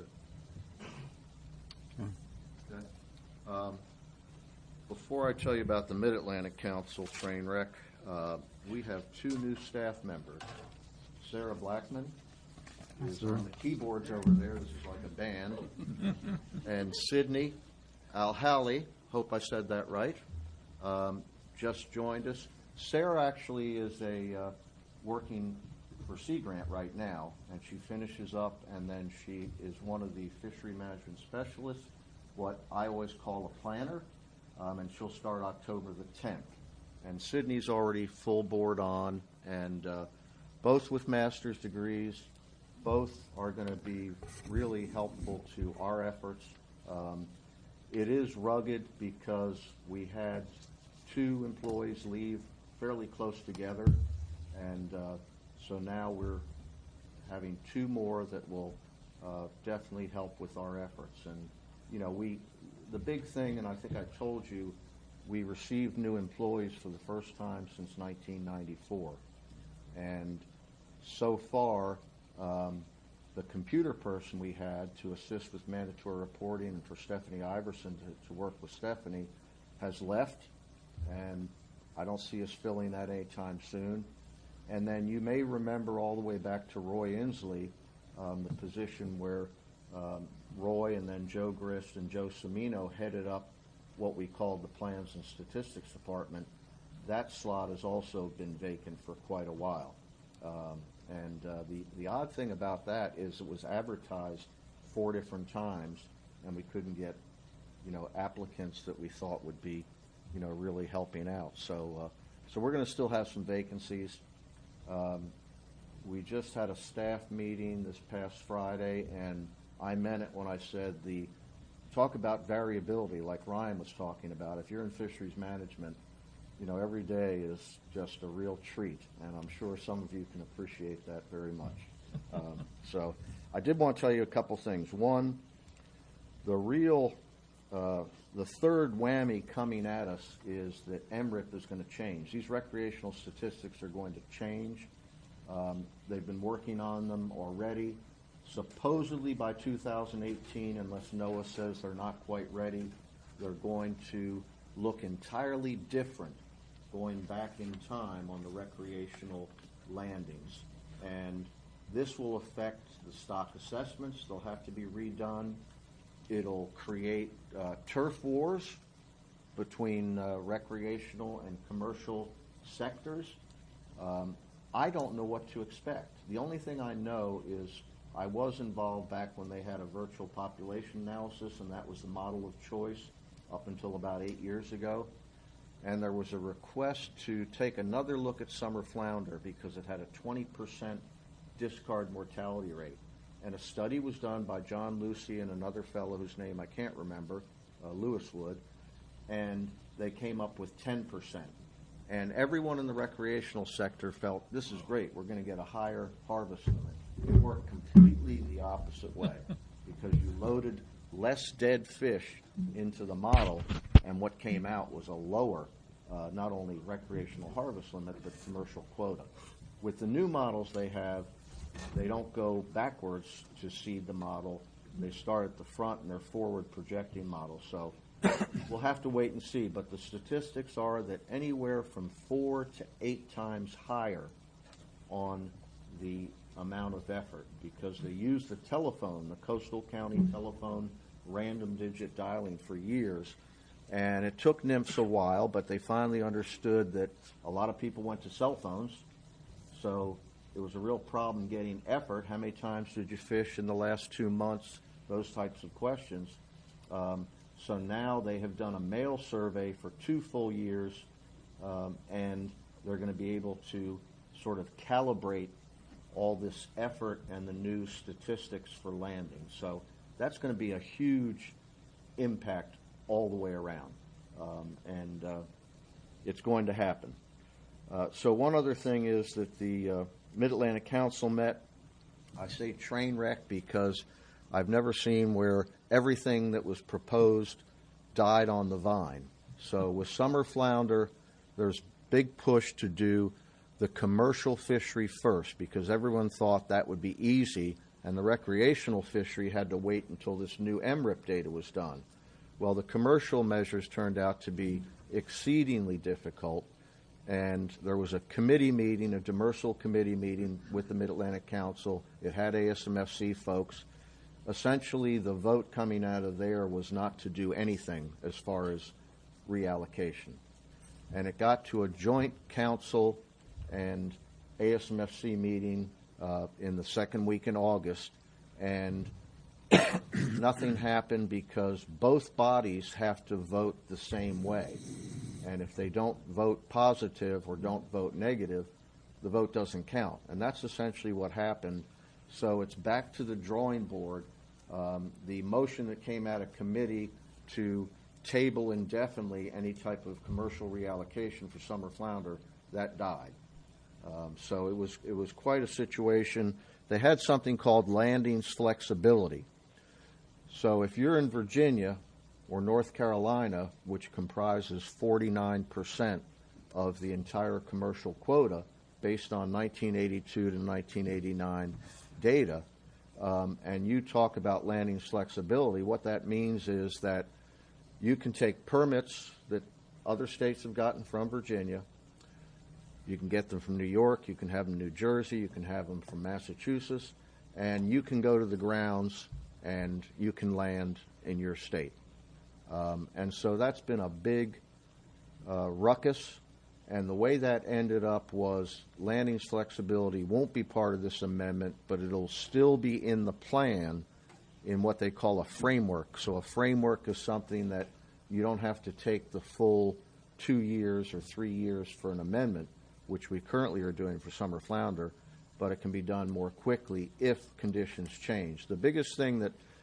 Okay. Um, Before I tell you about the Mid-Atlantic Council train wreck, uh, we have two new staff members. Sarah Blackman, who's on the keyboards over there, this is like a band, and Sydney Alhali, hope I said that right, um, just joined us. Sarah actually is a uh, working for Sea Grant right now, and she finishes up, and then she is one of the fishery management specialists, what I always call a planner, um, and she'll start October the tenth. And Sydney's already full board on, and uh, both with master's degrees, both are going to be really helpful to our efforts. Um, it is rugged because we had two employees leave fairly close together, and uh, so now we're having two more that will uh, definitely help with our efforts. And, you know, we, the big thing, and I think I told you, we received new employees for the first time since nineteen ninety-four. And so far, um, the computer person we had to assist with mandatory reporting and for Stephanie Iverson to, to work with Stephanie has left, and I don't see us filling that anytime soon. And then you may remember all the way back to Roy Inslee, um, the position where um, Roy and then Joe Grist and Joe Cimino headed up what we called the Plans and Statistics Department. That slot has also been vacant for quite a while. Um, and uh, the, the odd thing about that is it was advertised four different times, and we couldn't get, you know, applicants that we thought would be, you know, really helping out. So, uh, so we're going to still have some vacancies. Um, we just had a staff meeting this past Friday, and I meant it when I said the, talk about variability like Ryan was talking about. If you're in fisheries management, you know, every day is just a real treat, and I'm sure some of you can appreciate that very much. Um, so I did want to tell you a couple things. One, the real, uh, the third whammy coming at us is that M R I P is going to change. These recreational statistics are going to change. Um, they've been working on them already. Supposedly by two thousand eighteen, unless NOAA says they're not quite ready, they're going to look entirely different going back in time on the recreational landings. And this will affect the stock assessments. They'll have to be redone. It'll create uh, turf wars between uh, recreational and commercial sectors. Um, I don't know what to expect. The only thing I know is I was involved back when they had a virtual population analysis, and that was the model of choice up until about eight years ago. And there was a request to take another look at summer flounder because it had a twenty percent discard mortality rate. And a study was done by John Lucy and another fellow whose name I can't remember, uh, Lewis Wood, and they came up with ten percent. And everyone in the recreational sector felt, this is great, we're going to get a higher harvest limit. It worked completely the opposite way because you loaded less dead fish into the model, and what came out was a lower, uh, not only recreational harvest limit, but commercial quota. With the new models they have, they don't go backwards to seed the model. They start at the front, and they're forward projecting models. So we'll have to wait and see. But the statistics are that anywhere from four to eight times higher on the amount of effort because they use the telephone, the coastal county telephone, random digit dialing for years. And it took N M F S a while, but they finally understood that a lot of people went to cell phones. So it was a real problem getting effort. How many times did you fish in the last two months? Those types of questions. Um, so now they have done a mail survey for two full years, um, and they're going to be able to sort of calibrate all this effort and the new statistics for landing. So that's going to be a huge impact all the way around, um, and uh, it's going to happen. Uh, so one other thing is that the uh, Mid-Atlantic Council met. I say train wreck because I've never seen where everything that was proposed died on the vine. So with summer flounder, there's big push to do the commercial fishery first because everyone thought that would be easy, and the recreational fishery had to wait until this new M R I P data was done. Well, the commercial measures turned out to be exceedingly difficult, and there was a committee meeting, a demersal committee meeting with the Mid-Atlantic Council. It had A S M F C folks. Essentially, the vote coming out of there was not to do anything as far as reallocation. And it got to a joint council and A S M F C meeting uh, in the second week in August, and nothing happened because both bodies have to vote the same way. And if they don't vote positive or don't vote negative, the vote doesn't count. And that's essentially what happened. So it's back to the drawing board. Um, the motion that came out of committee to table indefinitely any type of commercial reallocation for summer flounder, that died. Um, so it was it was quite a situation. They had something called landings flexibility. So if you're in Virginia or North Carolina, which comprises forty-nine percent of the entire commercial quota based on nineteen eighty-two to nineteen eighty-nine data, um, and you talk about landings flexibility, what that means is that you can take permits that other states have gotten from Virginia. You can get them from New York, you can have them in New Jersey, you can have them from Massachusetts, and you can go to the grounds and you can land in your state. Um, and so that's been a big uh, ruckus, and the way that ended up was landings flexibility won't be part of this amendment, but it'll still be in the plan in what they call a framework. So a framework is something that you don't have to take the full two years or three years for an amendment, which we currently are doing for summer flounder, but it can be done more quickly if conditions change. The biggest thing that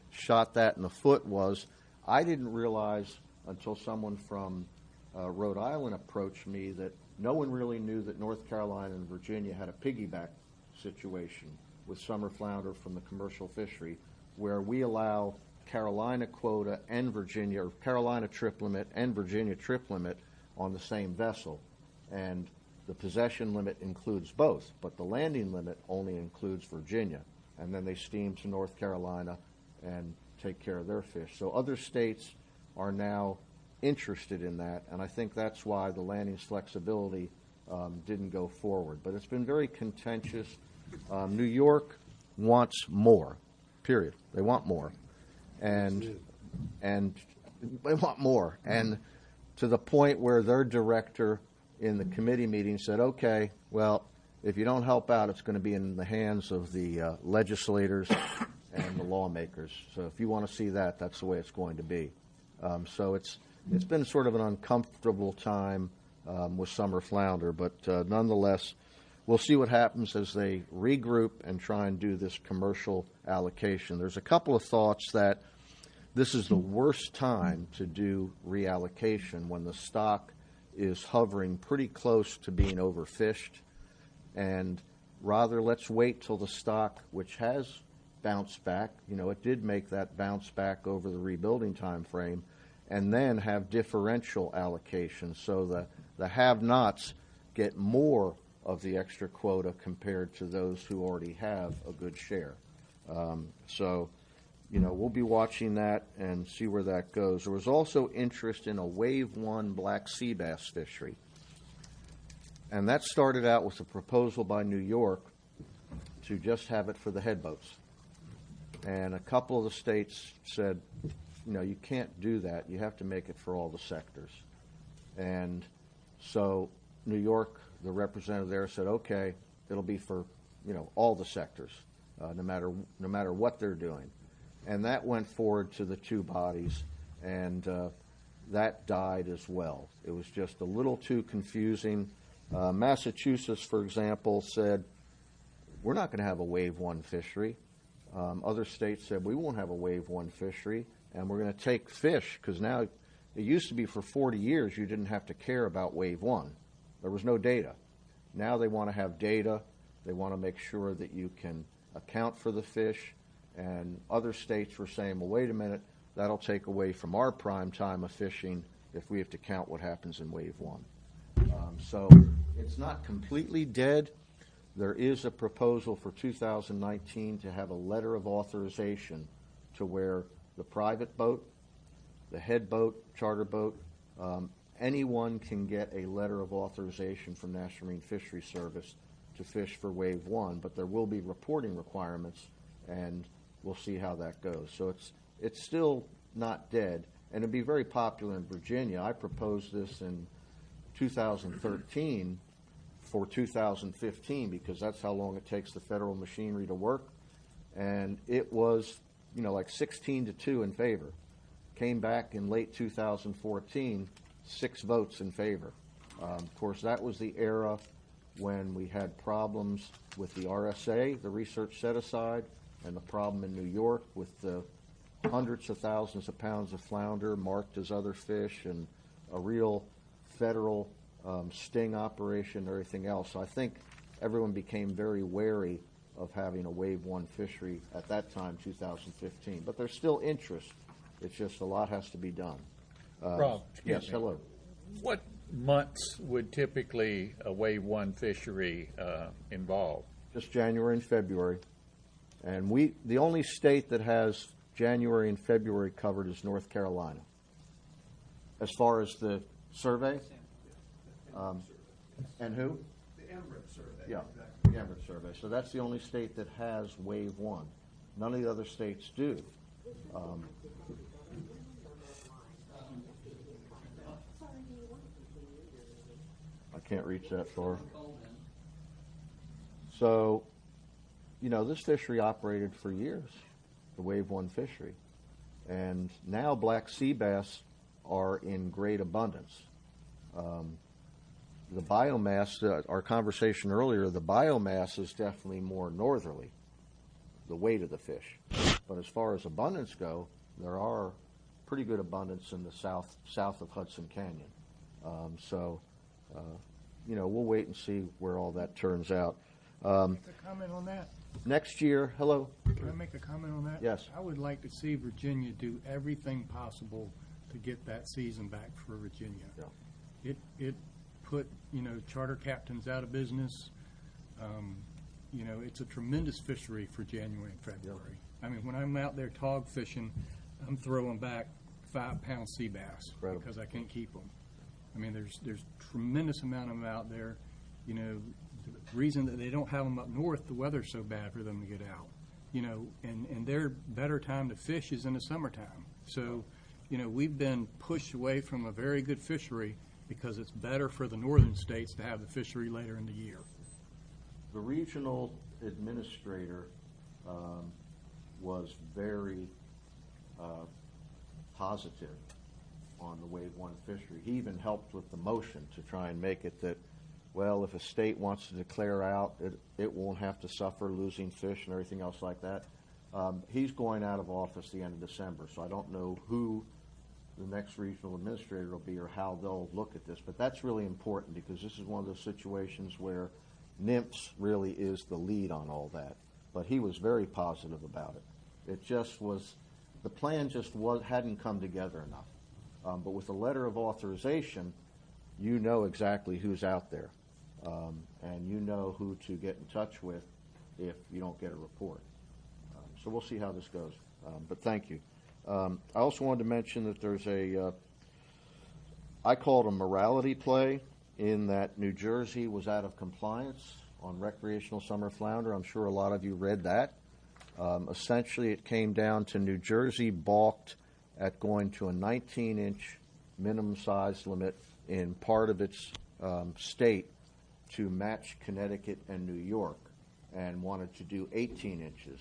shot that in the foot was I didn't realize until someone from uh, Rhode Island approached me that no one really knew that North Carolina and Virginia had a piggyback situation with summer flounder from the commercial fishery, where we allow Carolina quota and Virginia, or Carolina trip limit and Virginia trip limit on the same vessel. And the possession limit includes both, but the landing limit only includes Virginia. And then they steam to North Carolina and take care of their fish. So other states are now interested in that, and I think that's why the landing's flexibility um, didn't go forward. But it's been very contentious. Um, New York wants more, period. They want more. And, and they want more. And to the point where their director in the committee meeting said, okay, well, if you don't help out, it's going to be in the hands of the uh, legislators and the lawmakers. So if you want to see that, that's the way it's going to be. Um, so it's it's been sort of an uncomfortable time um, with summer flounder, but uh, nonetheless, we'll see what happens as they regroup and try and do this commercial allocation. There's a couple of thoughts that this is the worst time to do reallocation when the stock is hovering pretty close to being overfished, and rather let's wait till the stock, which has bounced back, you know, it did make that bounce back over the rebuilding time frame, and then have differential allocation so the, the have-nots get more of the extra quota compared to those who already have a good share. Um, so, you know, we'll be watching that and see where that goes. There was also interest in a wave one black sea bass fishery. And that started out with a proposal by New York to just have it for the headboats. And a couple of the states said, you know, you can't do that. You have to make it for all the sectors. And so New York, the representative there said, okay, it'll be for, you know, all the sectors, uh, no matter no matter what they're doing. And that went forward to the two bodies, and uh, that died as well. It was just a little too confusing. Uh, Massachusetts, for example, said, we're not going to have a wave one fishery. Um, other states said, we won't have a wave one fishery, and we're going to take fish, because now it used to be for forty years you didn't have to care about wave one. There was no data. Now they want to have data. They want to make sure that you can account for the fish. And other states were saying, well, wait a minute, that'll take away from our prime time of fishing if we have to count what happens in wave one. Um, so it's not completely dead. There is a proposal for two thousand nineteen to have a letter of authorization to where the private boat, the head boat, charter boat, um, anyone can get a letter of authorization from National Marine Fisheries Service to fish for wave one, but there will be reporting requirements, and we'll see how that goes. So it's it's still not dead, and it'd be very popular in Virginia. I proposed this in two thousand thirteen for two thousand fifteen because that's how long it takes the federal machinery to work, and it was, you know, like sixteen to two in favor. Came back in late two thousand fourteen, six votes in favor. Um, of course, that was the era when we had problems with the R S A, the research set aside, and the problem in New York with the hundreds of thousands of pounds of flounder marked as other fish, and a real federal um, sting operation and everything else. So I think everyone became very wary of having a wave one fishery at that time, two thousand fifteen. But there's still interest. It's just a lot has to be done. Uh, Rob, excuse yes, me. hello. What months would typically a wave one fishery uh, involve? Just January and February. And we, the only state that has January and February covered is North Carolina. As far as the survey? Um, and who? The Emirates survey. Yeah, Exactly. the Emirates survey. So that's the only state that has wave one. None of the other states do. Um, I can't reach that far. So, you know, this fishery operated for years, the wave one fishery. And now black sea bass are in great abundance. Um, the biomass, uh, our conversation earlier, the biomass is definitely more northerly, the weight of the fish. But as far as abundance go, there are pretty good abundance in the south south of Hudson Canyon. Um, so, uh, you know, we'll wait and see where all that turns out. Um, Make a comment on that. next year, hello? Can I make a comment on that? Yes. I would like to see Virginia do everything possible to get that season back for Virginia. Yeah. It, it put, you know, charter captains out of business. Um, you know, it's a tremendous fishery for January and February. I mean, when I'm out there tog fishing, I'm throwing back five-pound sea bass Incredible. because I can't keep them. I mean, there's there's tremendous amount of them out there. You know, the reason that they don't have them up north, the weather's so bad for them to get out. You know, and, and their better time to fish is in the summertime. So, you know, we've been pushed away from a very good fishery because it's better for the northern states to have the fishery later in the year. The regional administrator um, was very uh, positive on the Wave One fishery. He even helped with the motion to try and make it that, well, if a state wants to declare out, it, it won't have to suffer losing fish and everything else like that. Um, he's going out of office the end of December, so I don't know who the next regional administrator will be or how they'll look at this. But that's really important because this is one of those situations where N I M S really is the lead on all that. But he was very positive about it. It just was, the plan just was, hadn't come together enough. Um, but with a letter of authorization, you know exactly who's out there. Um, and you know who to get in touch with if you don't get a report. Um, so we'll see how this goes. Um, but thank you. Um, I also wanted to mention that there's a, uh, I call it a morality play in that New Jersey was out of compliance on recreational summer flounder. I'm sure a lot of you read that. Um, essentially, it came down to New Jersey balked at going to a nineteen inch minimum size limit in part of its um, state to match Connecticut and New York, and wanted to do eighteen inches.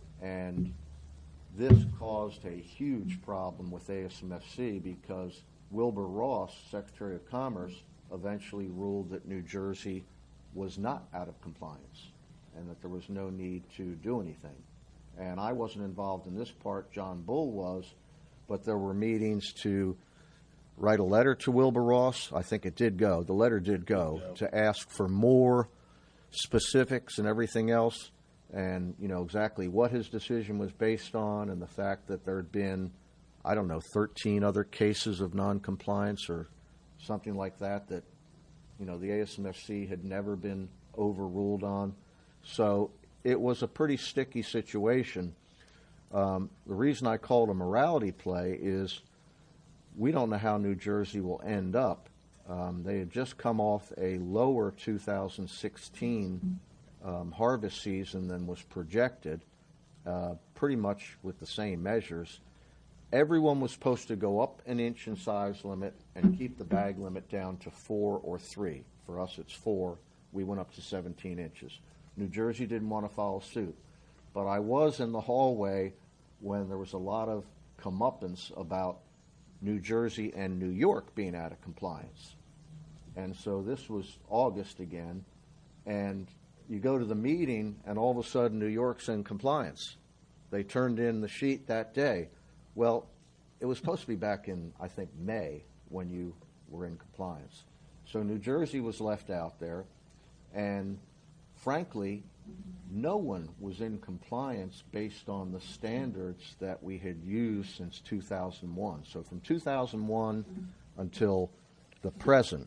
And this caused a huge problem with A S M F C because Wilbur Ross, Secretary of Commerce, eventually ruled that New Jersey was not out of compliance and that there was no need to do anything. And I wasn't involved in this part, John Bull was, but there were meetings to write a letter to Wilbur Ross. I think it did go. The letter did go to ask for more specifics and everything else, and you know exactly what his decision was based on, and the fact that there had been, I don't know, thirteen other cases of noncompliance or something like that that you know the A S M F C had never been overruled on. So it was a pretty sticky situation. Um, the reason I call it a morality play is we don't know how New Jersey will end up. Um, they had just come off a lower two thousand sixteen um, harvest season than was projected, uh, pretty much with the same measures. Everyone was supposed to go up an inch in size limit and keep the bag limit down to four or three. For us, it's four. We went up to seventeen inches. New Jersey didn't want to follow suit. But I was in the hallway when there was a lot of comeuppance about New Jersey and New York being out of compliance. And so this was August again, and you go to the meeting, and all of a sudden New York's in compliance. They turned in the sheet that day. Well, it was supposed to be back in, I think, May when you were in compliance. So New Jersey was left out there, and frankly, no one was in compliance based on the standards that we had used since two thousand one. So from two thousand one until the present,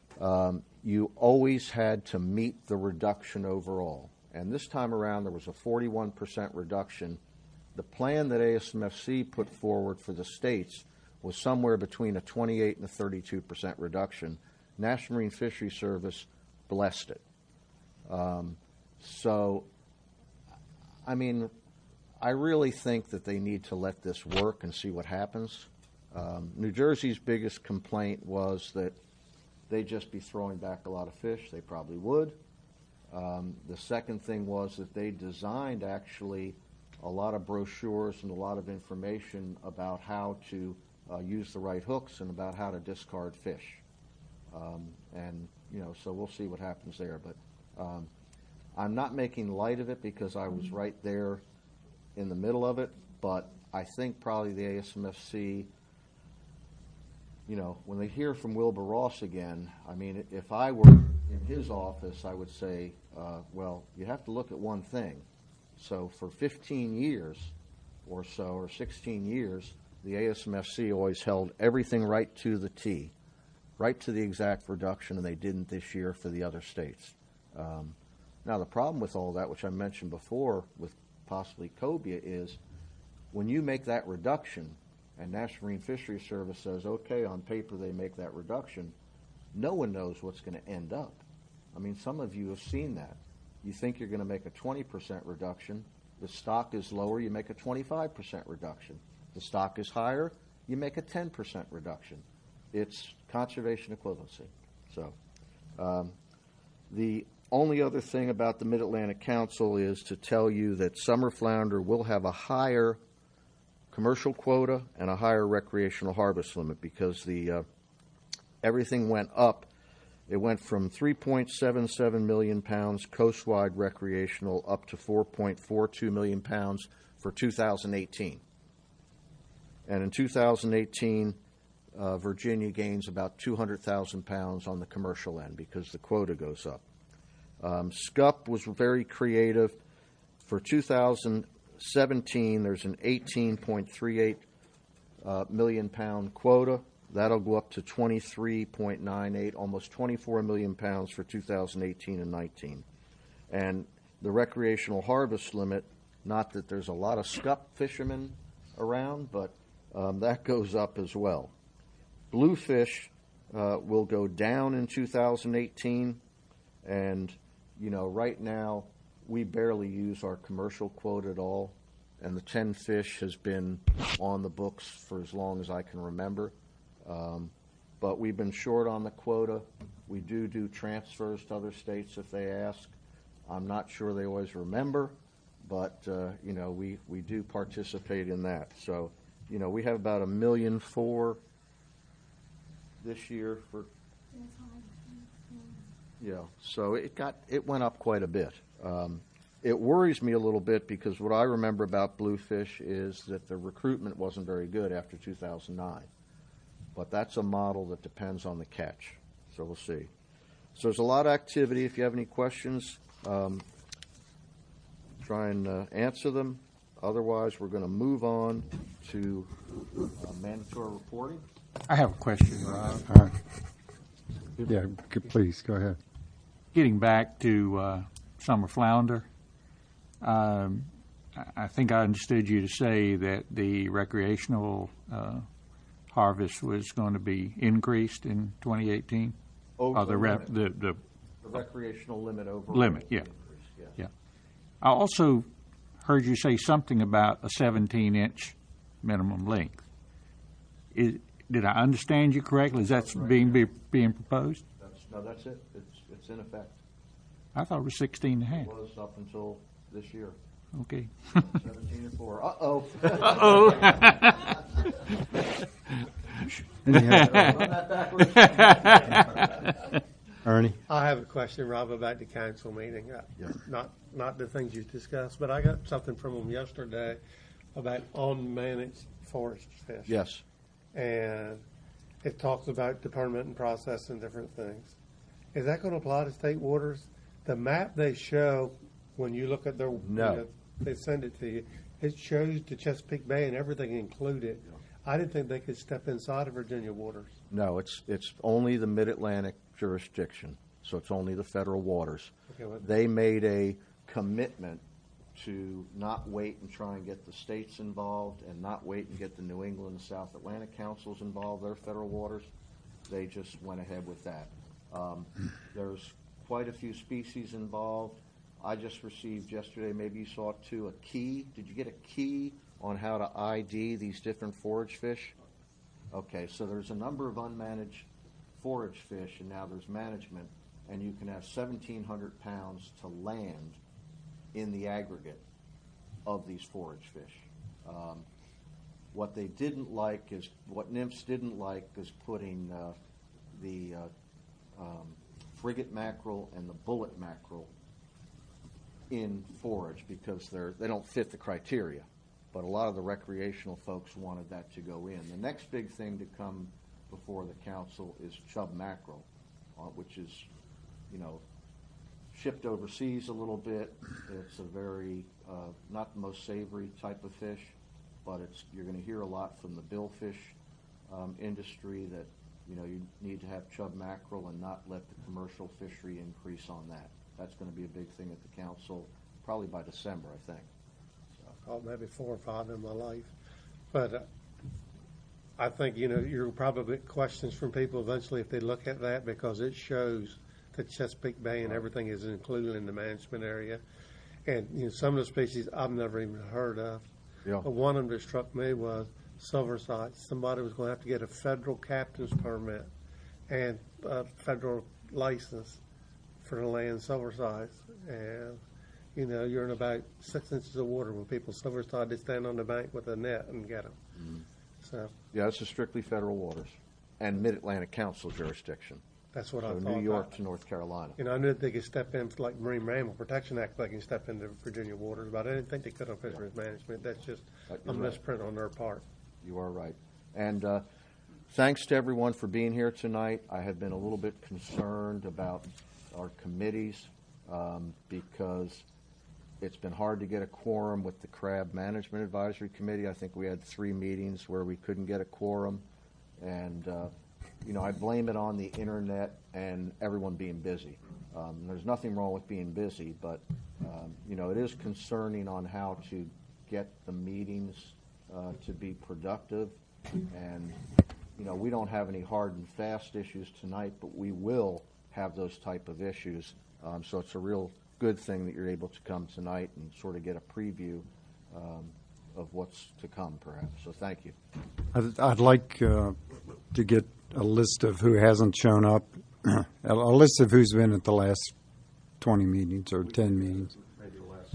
um, you always had to meet the reduction overall. And this time around, there was a forty-one percent reduction. The plan that A S M F C put forward for the states was somewhere between a twenty-eight and a thirty-two percent reduction. National Marine Fisheries Service blessed it. Um, so, I mean, I really think that they need to let this work and see what happens. Um, New Jersey's biggest complaint was that they'd just be throwing back a lot of fish. They probably would. Um, the second thing was that they designed actually a lot of brochures and a lot of information about how to uh, use the right hooks and about how to discard fish. Um, and, you know, so we'll see what happens there. But um, I'm not making light of it because I was right there in the middle of it, but I think probably the A S M F C, you know, when they hear from Wilbur Ross again, I mean, if I were in his office, I would say, uh, well, you have to look at one thing. So for fifteen years or so, or sixteen years, the A S M F C always held everything right to the T, right to the exact reduction, and they didn't this year for the other states. Um, now, the problem with all that, which I mentioned before with possibly cobia, is when you make that reduction, and National Marine Fisheries Service says, okay, on paper they make that reduction, no one knows what's going to end up. I mean, some of you have seen that. You think you're going to make a twenty percent reduction. The stock is lower, you make a twenty-five percent reduction. The stock is higher, you make a ten percent reduction. It's conservation equivalency. So, um, the only other thing about the Mid-Atlantic Council is to tell you that summer flounder will have a higher commercial quota and a higher recreational harvest limit because the uh, everything went up. It went from three point seven seven million pounds coastwide recreational up to four point four two million pounds for two thousand eighteen. And in two thousand eighteen, uh, Virginia gains about two hundred thousand pounds on the commercial end because the quota goes up. Um, Scup was very creative. For two thousand seventeen, there's an eighteen point three eight uh, million pound quota. That'll go up to twenty-three point nine eight, almost twenty-four million pounds for two thousand eighteen and nineteen. And the recreational harvest limit, not that there's a lot of scup fishermen around, but um, that goes up as well. Bluefish uh, will go down in two thousand eighteen, and, you know, right now we barely use our commercial quota at all, and the ten fish has been on the books for as long as I can remember. Um, but we've been short on the quota. We do do transfers to other states if they ask. I'm not sure they always remember, but, uh, you know, we, we do participate in that. So, you know, we have about a million four this year for, yeah, so it got, it went up quite a bit. Um, it worries me a little bit because what I remember about bluefish is that the recruitment wasn't very good after two thousand nine. But that's a model that depends on the catch. So we'll see. So there's a lot of activity. If you have any questions, um, try and uh, answer them. Otherwise, we're going to move on to uh, mandatory reporting. I have a question, Rob. All right. Yeah, g- please, go ahead. Getting back to uh, summer flounder, um, I- I think I understood you to say that the recreational uh, harvest was going to be increased in twenty eighteen? Over Or the, the rep, limit. the, the The recreational limit over. Limit, yeah. Increase, yes. Yeah. I also heard you say something about a seventeen inch minimum length. Is, did I understand you correctly? Is that That's right, being yeah. be, being proposed? That's, no, that's it. It's, it's in effect. I thought it was sixteen and a half. It was up until this year. Okay. seventeen and four. Uh-oh. Uh-oh. Ernie? I have a question, Rob, about the council meeting. Uh, Yeah. Not, not the things you discussed, but I got something from them yesterday about unmanaged forest fish. Yes. And it talks about the permitting process and different things. Is that going to apply to state waters? The map they show, when you look at their, No. you know, they send it to you, it shows the Chesapeake Bay and everything included. I didn't think they could step inside of Virginia waters. No, it's, it's only the Mid-Atlantic jurisdiction, so it's only the federal waters. Okay, well- They made a commitment to not wait and try and get the states involved and not wait and get the New England and South Atlantic councils involved, their federal waters. They just went ahead with that. Um, there's quite a few species involved. I just received yesterday, maybe you saw it too, a key. Did you get a key on how to I D these different forage fish? Okay, so there's a number of unmanaged forage fish, and now there's management, and you can have seventeen hundred pounds to land in the aggregate of these forage fish. Um, what they didn't like is, what nymphs didn't like is putting uh, the uh, um, frigate mackerel and the bullet mackerel in forage because they're, they don't fit the criteria. But a lot of the recreational folks wanted that to go in. The next big thing to come before the council is chub mackerel, uh, which is, you know, shipped overseas a little bit. It's a very, uh, not the most savory type of fish, but it's, you're going to hear a lot from the billfish um, industry that, you know, you need to have chub mackerel and not let the commercial fishery increase on that. That's going to be a big thing at the council, probably by December, I think. Caught maybe four or five in my life. But uh, I think, you know, you'll probably get questions from people eventually if they look at that, because it shows that Chesapeake Bay and everything is included in the management area. And, you know, some of the species I've never even heard of. Yeah. But one of them that struck me was silver sides. Somebody was going to have to get a federal captain's permit and a federal license for the land silver sides. And you know, you're in about six inches of water when people silver side, they stand on the bank with a net and get them. Mm-hmm. So yeah, this is strictly federal waters and Mid-Atlantic Council jurisdiction. That's what so I thought. New York about. to North Carolina. You know, I knew that they could step in, like Marine Mammal Protection Act, they can step into Virginia waters, but I didn't think they could on fisheries yeah. management. That's just that a right. misprint on their part. You are right. And uh, thanks to everyone for being here tonight. I have been a little bit concerned about our committees um, because it's been hard to get a quorum with the Crab Management Advisory Committee. I think we had three meetings where we couldn't get a quorum. And, uh, you know, I blame it on the internet and everyone being busy. Um, there's nothing wrong with being busy, but, um, you know, it is concerning on how to get the meetings uh, to be productive. And, you know, we don't have any hard and fast issues tonight, but we will have those type of issues. Um, so it's a real good thing that you're able to come tonight and sort of get a preview um, of what's to come, perhaps. So thank you. I'd, I'd like uh, to get a list of who hasn't shown up, a list of who's been at the last twenty meetings or ten meetings. Maybe the last,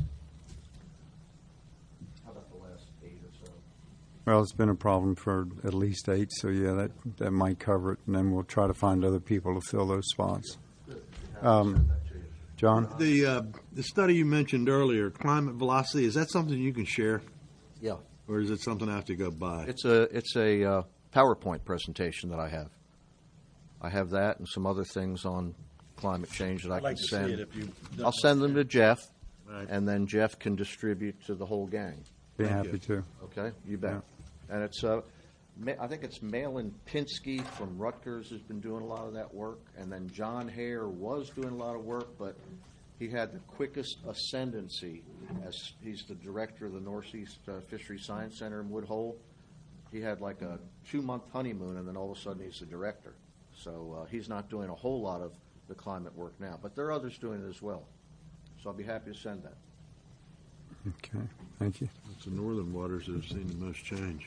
how about the last eight or so? Well, it's been a problem for at least eight, so yeah, that, that might cover it, and then we'll try to find other people to fill those spots. Um, John? The uh, the study you mentioned earlier, climate velocity, is that something you can share, Yeah. or is it something I have to go buy? It's a it's a uh, PowerPoint presentation that I have. I have that and some other things on climate change that I I'd like can to send. see it if you. I'll send them to Jeff, Right. and then Jeff can distribute to the whole gang. Be Thank happy you. to. Okay, you bet. And it's uh, Ma- I think it's Malin Pinsky from Rutgers has been doing a lot of that work, and then John Hare was doing a lot of work, but he had the quickest ascendancy as he's the director of the Northeast uh, Fisheries Science Center in Woodhull. He had like a two-month honeymoon, and then all of a sudden he's the director. So uh, he's not doing a whole lot of the climate work now, but there are others doing it as well. So I'll be happy to send that. Okay, thank you. It's the northern waters that have seen the most change.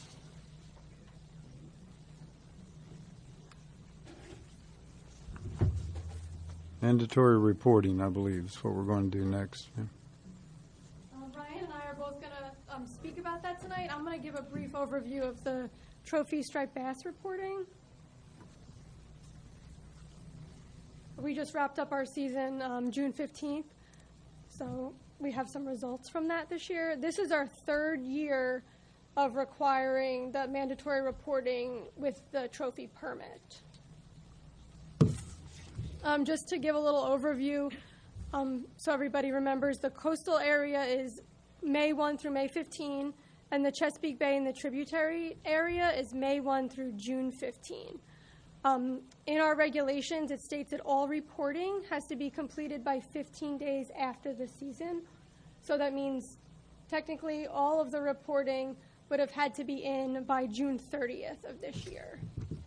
Mandatory reporting, I believe, is what we're going to do next. Yeah. Uh, Ryan and I are both going to um, speak about that tonight. I'm going to give a brief overview of the trophy striped bass reporting. We just wrapped up our season um, June fifteenth, so we have some results from that this year. This is our third year of requiring the mandatory reporting with the trophy permit. Um, just to give a little overview, um, so everybody remembers, the coastal area is May first through May fifteenth, and the Chesapeake Bay and the tributary area is May first through June fifteenth. Um, in our regulations, it states that all reporting has to be completed by fifteen days after the season. So that means technically all of the reporting would have had to be in by June thirtieth of this year.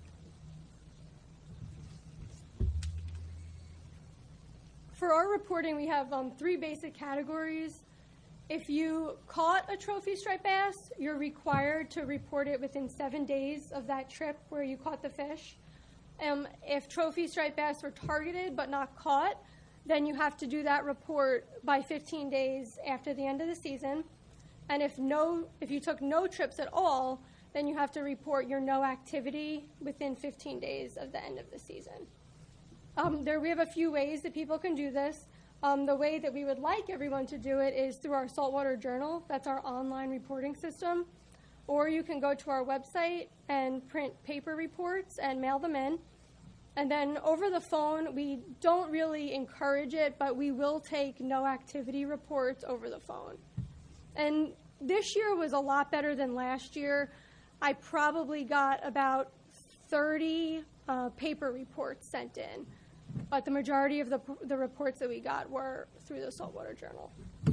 For our reporting, we have um, three basic categories. If you caught a trophy striped bass, you're required to report it within seven days of that trip where you caught the fish. Um, if trophy striped bass were targeted but not caught, then you have to do that report by fifteen days after the end of the season. And if no, if you took no trips at all, then you have to report your no activity within fifteen days of the end of the season. Um, there, we have a few ways that people can do this. Um, the way that we would like everyone to do it is through our Saltwater Journal. That's our online reporting system. Or you can go to our website and print paper reports and mail them in. And then over the phone, we don't really encourage it, but we will take no activity reports over the phone. And this year was a lot better than last year. I probably got about thirty uh, paper reports sent in, but the majority of the, the reports that we got were through the Saltwater Journal.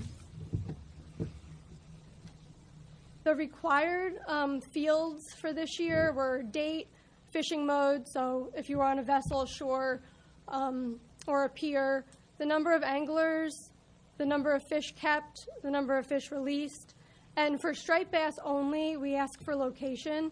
The required um, fields for this year were date, fishing mode, so if you were on a vessel ashore um, or a pier, the number of anglers, the number of fish kept, the number of fish released, and for striped bass only, we ask for location.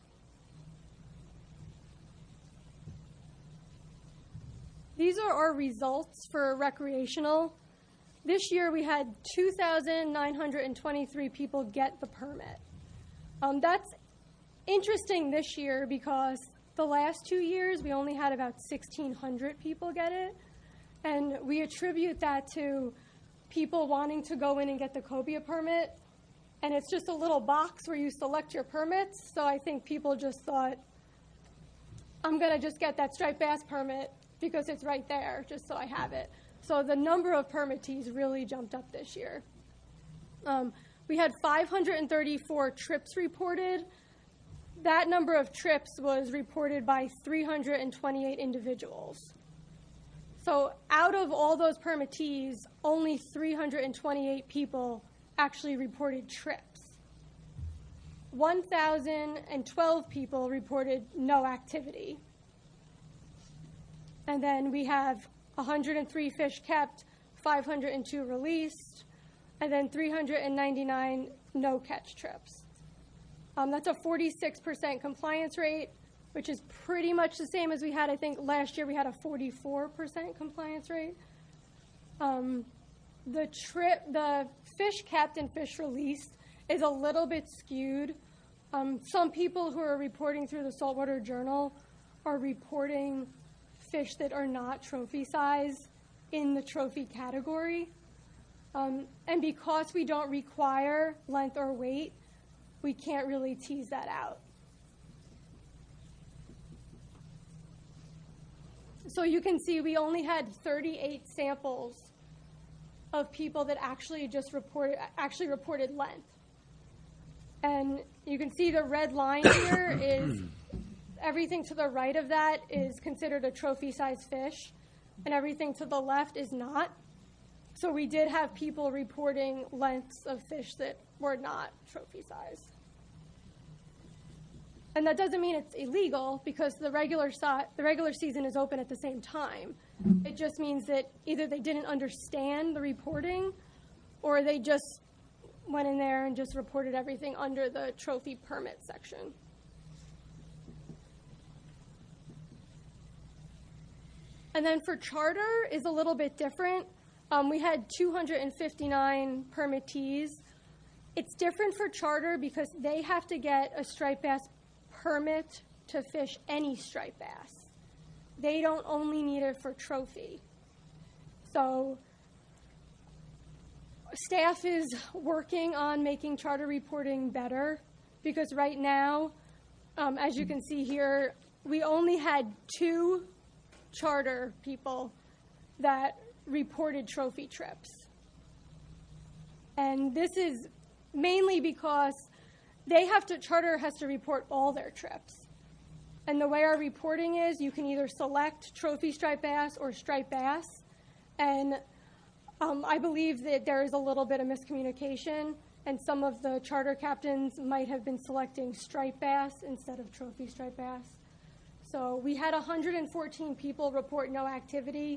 These are our results for recreational. This year we had two thousand nine hundred twenty-three people get the permit. Um, that's interesting this year because the last two years we only had about sixteen hundred people get it. And we attribute that to people wanting to go in and get the cobia permit. And it's just a little box where you select your permits. So I think people just thought, I'm going to just get that striped bass permit because it's right there, just so I have it. So the number of permittees really jumped up this year. Um, we had five hundred thirty-four trips reported. That number of trips was reported by three hundred twenty-eight individuals. So out of all those permittees, only three hundred twenty-eight people actually reported trips. one thousand twelve people reported no activity. And then we have one hundred three fish kept, five hundred two released, and then three hundred ninety-nine no-catch trips. Um, that's a forty-six percent compliance rate, which is pretty much the same as we had, I think, last year we had a forty-four percent compliance rate. Um, the trip, the fish kept and fish released is a little bit skewed. Um, some people who are reporting through the Saltwater Journal are reporting fish that are not trophy size in the trophy category. Um, and because we don't require length or weight, we can't really tease that out. So you can see we only had thirty-eight samples of people that actually just reported, actually reported length. And you can see the red line here is everything to the right of that is considered a trophy-sized fish, and everything to the left is not. So we did have people reporting lengths of fish that were not trophy-sized. And that doesn't mean it's illegal because the regular si- the regular season is open at the same time. It just means that either they didn't understand the reporting or they just went in there and just reported everything under the trophy permit section. And then for charter is a little bit different. Um, we had two hundred fifty-nine permittees. It's different for charter because they have to get a striped bass permit to fish any striped bass. They don't only need it for trophy. So staff is working on making charter reporting better because right now, um, as you can see here, we only had two charter people that reported trophy trips. And this is mainly because they have to, charter has to report all their trips. And the way our reporting is, you can either select trophy striped bass or striped bass. And um, I believe that there is a little bit of miscommunication, and some of the charter captains might have been selecting striped bass instead of trophy striped bass. So we had one hundred fourteen people report no activity.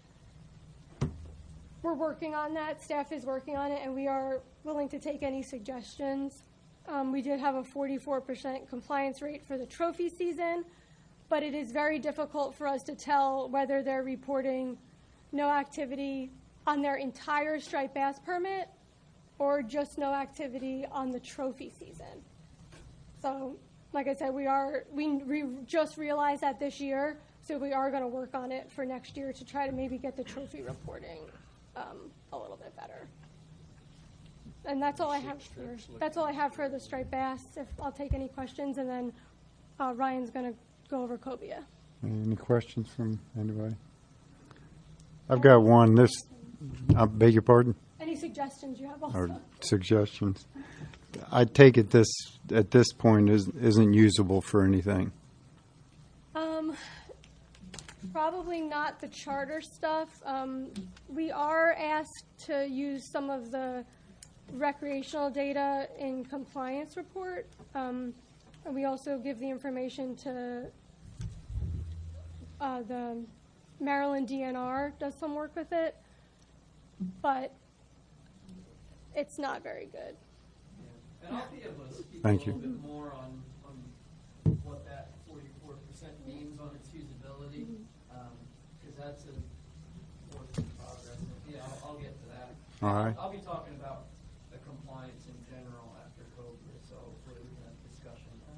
We're working on that. Staff is working on it, and we are willing to take any suggestions. Um, we did have a forty-four percent compliance rate for the trophy season, but it is very difficult for us to tell whether they're reporting no activity on their entire striped bass permit or just no activity on the trophy season. So, like I said, we are we, we just realized that this year, so we are going to work on it for next year to try to maybe get the trophy reporting um, a little bit better. And that's all I have for, that's all I have for the striped bass. If I'll take any questions, and then uh, Ryan's going to go over cobia. Any questions from anybody? I've got one. This, I beg your pardon? Any suggestions you have also? Or suggestions? I take it this, at this point, is, isn't usable for anything. Um, probably not the charter stuff. Um, we are asked to use some of the recreational data in compliance report. Um, and we also give the information to uh, the Maryland D N R does some work with it, but it's not very good. Yeah. And I'll be able to speak Thank a little you. bit more on, on what that forty-four percent means on its usability, because um, that's a work in progress. And, yeah, I'll, I'll get to that. All right. I'll, I'll be talking about the compliance in general after cobia, so hopefully we can have discussion then.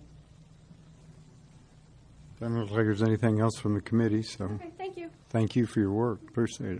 Doesn't look like there's anything else from the committee, so Okay, thank you. thank you for your work. Appreciate it.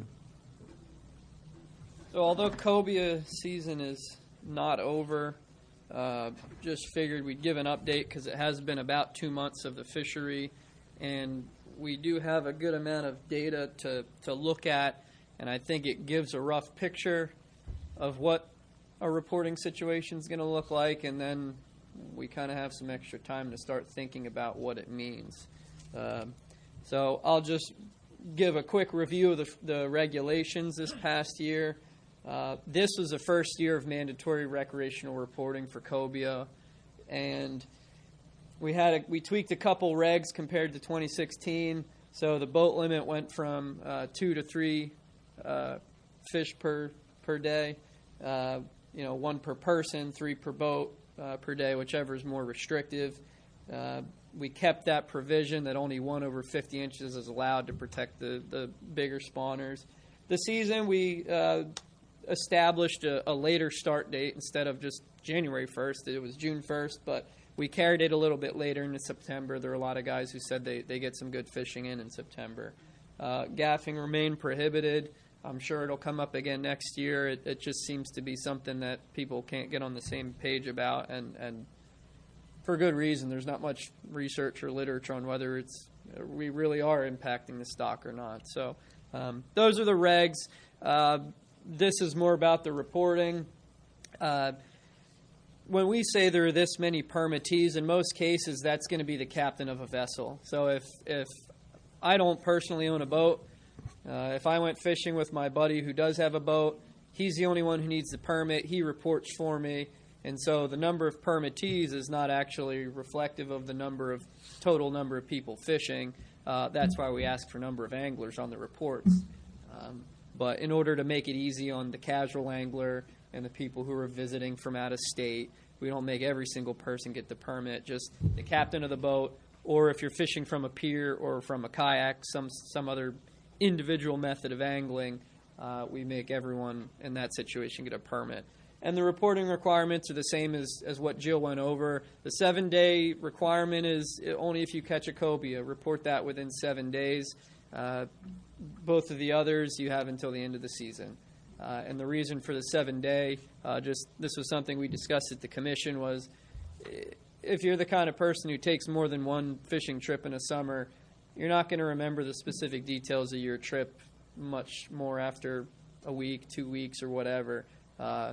So although cobia season is not over, uh, just figured we'd give an update because it has been about two months of the fishery, and we do have a good amount of data to, to look at, and I think it gives a rough picture of what a reporting situation is going to look like, and then we kind of have some extra time to start thinking about what it means. Um, so I'll just give a quick review of the, the regulations this past year. Uh, this was the first year of mandatory recreational reporting for cobia, and we had a, we tweaked a couple regs compared to twenty sixteen. So the boat limit went from uh, two to three uh, fish per per day. Uh, you know, one per person, three per boat uh, per day, whichever is more restrictive. Uh, we kept that provision that only one over fifty inches is allowed to protect the the bigger spawners. The season we uh, established a, a later start date instead of just January first. It was June first, but we carried it a little bit later into September. There are a lot of guys who said they, they get some good fishing in in September. Uh, gaffing remained prohibited. I'm sure it'll come up again next year. It, it just seems to be something that people can't get on the same page about, and, and for good reason. There's not much research or literature on whether it's we really are impacting the stock or not. So um, those are the regs. Uh, This is more about the reporting. Uh, when we say there are this many permittees, in most cases, that's going to be the captain of a vessel. So if, if I don't personally own a boat, uh, if I went fishing with my buddy who does have a boat, he's the only one who needs the permit. He reports for me. And so the number of permittees is not actually reflective of the number of total number of people fishing. Uh, that's why we ask for number of anglers on the reports. Um, But in order to make it easy on the casual angler and the people who are visiting from out of state, we don't make every single person get the permit, just the captain of the boat, or if you're fishing from a pier or from a kayak, some some other individual method of angling, uh, we make everyone in that situation get a permit. And the reporting requirements are the same as, as what Jill went over. The seven-day requirement is only if you catch a cobia. Report that within seven days. Uh, both of the others you have until the end of the season. Uh, and the reason for the seven-day, uh, just this was something we discussed at the commission, was if you're the kind of person who takes more than one fishing trip in a summer, you're not going to remember the specific details of your trip much more after a week, two weeks, or whatever. Uh,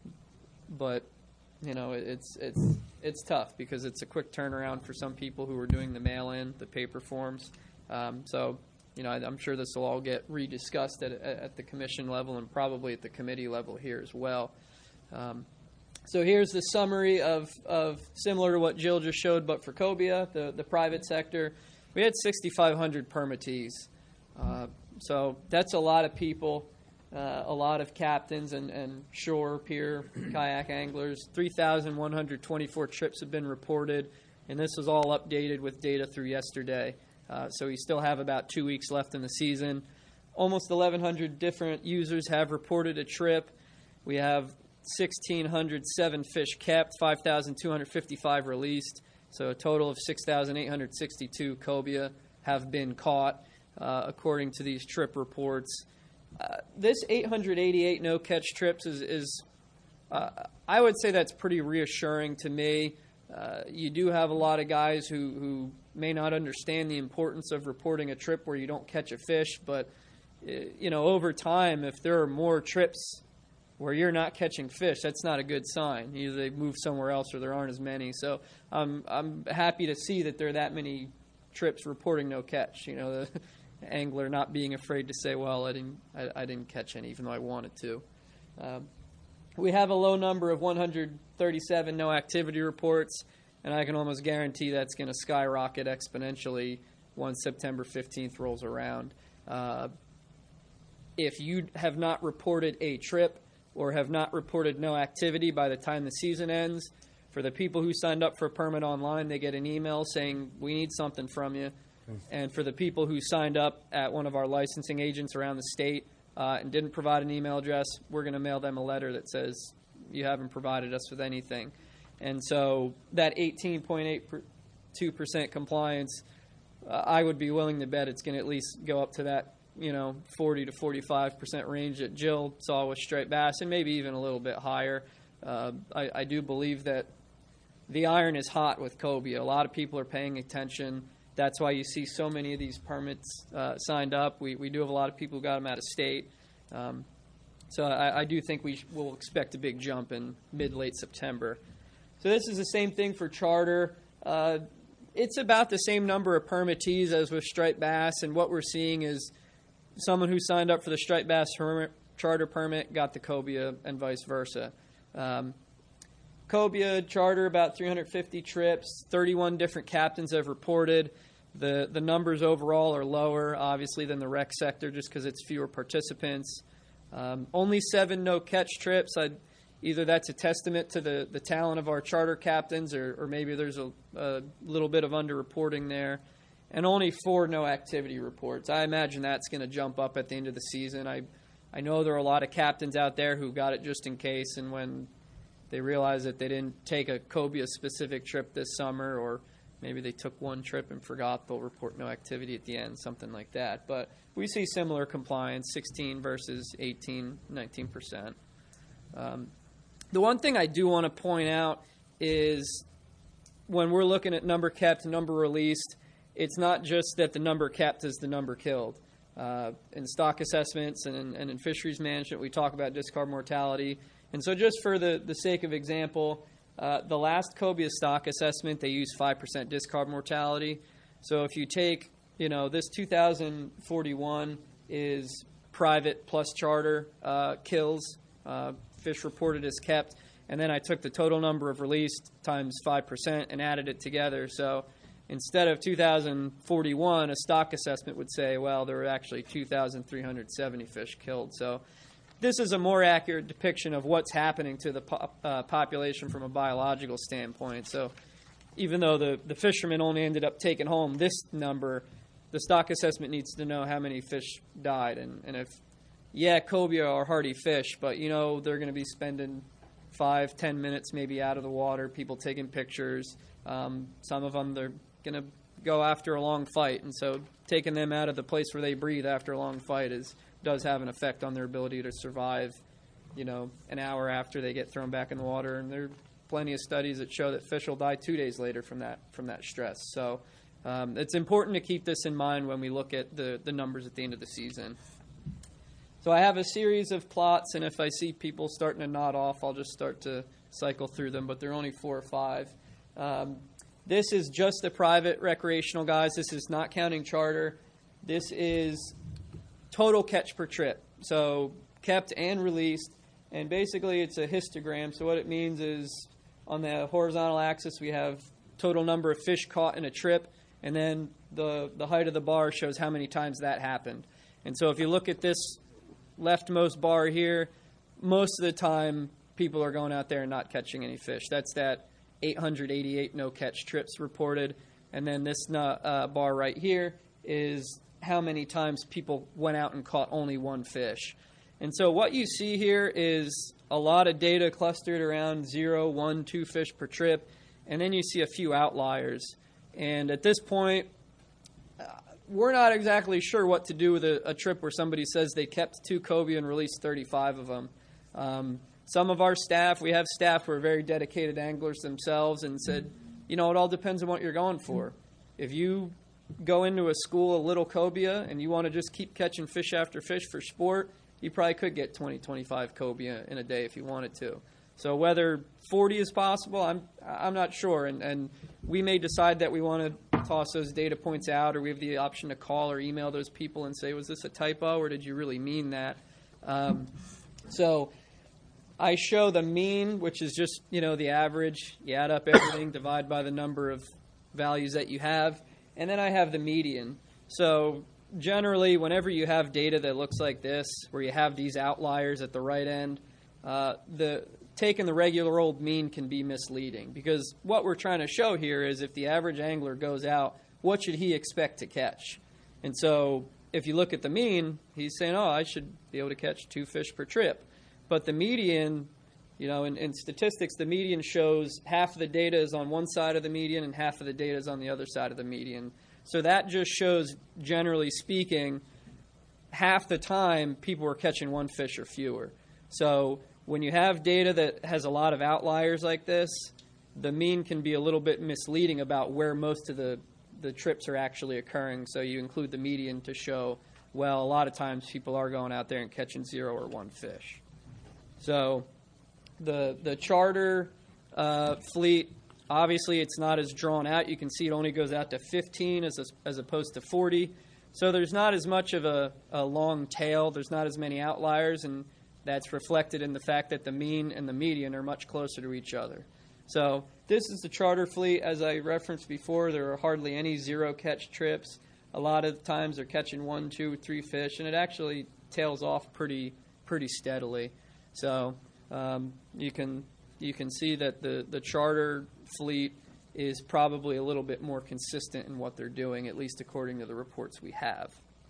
but you know, it's it's it's tough because it's a quick turnaround for some people who are doing the mail-in, the paper forms. Um, so, you know, I, I'm sure this will all get rediscussed at at the commission level and probably at the committee level here as well. Um, so here's the summary of, of similar to what Jill just showed, but for cobia, the, the private sector, we had sixty-five hundred permittees. Uh, so that's a lot of people. Uh, a lot of captains and, and shore, pier, kayak anglers. three thousand one hundred twenty-four trips have been reported, and this was all updated with data through yesterday. Uh, so we still have about two weeks left in the season. Almost eleven hundred different users have reported a trip. We have one thousand six hundred seven fish kept, five thousand two hundred fifty-five released. So a total of six thousand eight hundred sixty-two cobia have been caught, uh, according to these trip reports. Uh, this eight hundred eighty-eight no-catch trips is, is uh, I would say that's pretty reassuring to me. Uh, you do have a lot of guys who, who may not understand the importance of reporting a trip where you don't catch a fish, but, uh, you know, over time, if there are more trips where you're not catching fish, that's not a good sign. Either they move somewhere else or there aren't as many. So um, I'm happy to see that there are that many trips reporting no catch. You know, the angler not being afraid to say, well, I didn't, I, I didn't catch any, even though I wanted to. Um, we have a low number of one hundred thirty-seven no activity reports, and I can almost guarantee that's going to skyrocket exponentially once September fifteenth rolls around. Uh, if you have not reported a trip or have not reported no activity by the time the season ends, for the people who signed up for a permit online, they get an email saying, we need something from you. And for the people who signed up at one of our licensing agents around the state uh, and didn't provide an email address, we're going to mail them a letter that says, you haven't provided us with anything. And so that eighteen point eight two percent compliance, uh, I would be willing to bet it's going to at least go up to that, you know, forty to forty-five percent range that Jill saw with striped bass, and maybe even a little bit higher. Uh, I, I do believe that the iron is hot with cobia. A lot of people are paying attention. That's why you see so many of these permits uh, signed up. We we do have a lot of people who got them out of state. Um, so I, I do think we sh- will expect a big jump in mid-late September. So this is the same thing for charter. Uh, it's about the same number of permittees as with striped bass, and what we're seeing is someone who signed up for the striped bass hermit charter permit got the cobia and vice versa. Um, cobia charter, about three hundred fifty trips, thirty-one different captains have reported. The the numbers overall are lower, obviously, than the rec sector just because it's fewer participants. Um, only seven no-catch trips. I'd, either that's a testament to the, the talent of our charter captains, or, or maybe there's a, a little bit of underreporting there. And only four no-activity reports. I imagine that's going to jump up at the end of the season. I I know there are a lot of captains out there who got it just in case, and when they realize that they didn't take a cobia-specific trip this summer, or maybe they took one trip and forgot, they'll report no activity at the end, something like that. But we see similar compliance, sixteen versus eighteen, nineteen percent. Um, the one thing I do want to point out is when we're looking at number kept, number released, it's not just that the number kept is the number killed. Uh, in stock assessments and in, and in fisheries management, we talk about discard mortality. And so just for the, the sake of example, uh, the last cobia stock assessment, they used five percent discard mortality. So if you take, you know, this two thousand forty-one is private plus charter uh, kills, uh, fish reported as kept, and then I took the total number of released times five percent and added it together. So instead of two thousand forty-one, a stock assessment would say, well, there were actually two thousand three hundred seventy fish killed. So this is a more accurate depiction of what's happening to the po- uh, population from a biological standpoint. So even though the, the fishermen only ended up taking home this number, the stock assessment needs to know how many fish died. And, and if, yeah, cobia are hardy fish, but, you know, they're going to be spending five, ten minutes maybe out of the water, people taking pictures. Um, some of them, they're going to go after a long fight, and so taking them out of the place where they breathe after a long fight is does have an effect on their ability to survive, you know, an hour after they get thrown back in the water. And there are plenty of studies that show that fish will die two days later from that from that stress. So um, it's important to keep this in mind when we look at the, the numbers at the end of the season. So I have a series of plots, and if I see people starting to nod off, I'll just start to cycle through them, but they're only four or five. Um, This is just the private recreational guys. This is not counting charter. This is total catch per trip, so kept and released. And basically it's a histogram. So what it means is on the horizontal axis we have total number of fish caught in a trip, and then the, the height of the bar shows how many times that happened. And so if you look at this leftmost bar here, most of the time people are going out there and not catching any fish. That's that eight hundred eighty-eight no-catch trips reported. And then this uh, bar right here is how many times people went out and caught only one fish. And so what you see here is a lot of data clustered around zero, one, two fish per trip, and then you see a few outliers. And at this point, uh, we're not exactly sure what to do with a, a trip where somebody says they kept two cobia and released thirty-five of them. Um, some of our staff, we have staff who are very dedicated anglers themselves and said, you know, it all depends on what you're going for. If you go into a school of little cobia and you want to just keep catching fish after fish for sport, you probably could get twenty, twenty-five cobia in a day if you wanted to. So whether forty is possible, I'm I'm not sure. And, and we may decide that we want to toss those data points out, or we have the option to call or email those people and say, was this a typo or did you really mean that? Um, so I show the mean, which is just, you know, the average. You add up everything, divide by the number of values that you have. And then I have the median. So generally, whenever you have data that looks like this, where you have these outliers at the right end, uh, the taking the regular old mean can be misleading, because what we're trying to show here is if the average angler goes out, what should he expect to catch? And so if you look at the mean, he's saying, oh, I should be able to catch two fish per trip. But the median, you know, in, in statistics, the median shows half of the data is on one side of the median and half of the data is on the other side of the median. So that just shows, generally speaking, half the time people are catching one fish or fewer. So when you have data that has a lot of outliers like this, the mean can be a little bit misleading about where most of the, the trips are actually occurring. So you include the median to show, well, a lot of times people are going out there and catching zero or one fish. So the the charter uh, fleet, obviously it's not as drawn out. You can see it only goes out to fifteen as, a, as opposed to forty. So there's not as much of a, a long tail. There's not as many outliers, and that's reflected in the fact that the mean and the median are much closer to each other. So this is the charter fleet. As I referenced before, there are hardly any zero-catch trips. A lot of times they're catching one, two, three fish, and it actually tails off pretty pretty steadily. So um, you can you can see that the, the charter fleet is probably a little bit more consistent in what they're doing, at least according to the reports we have.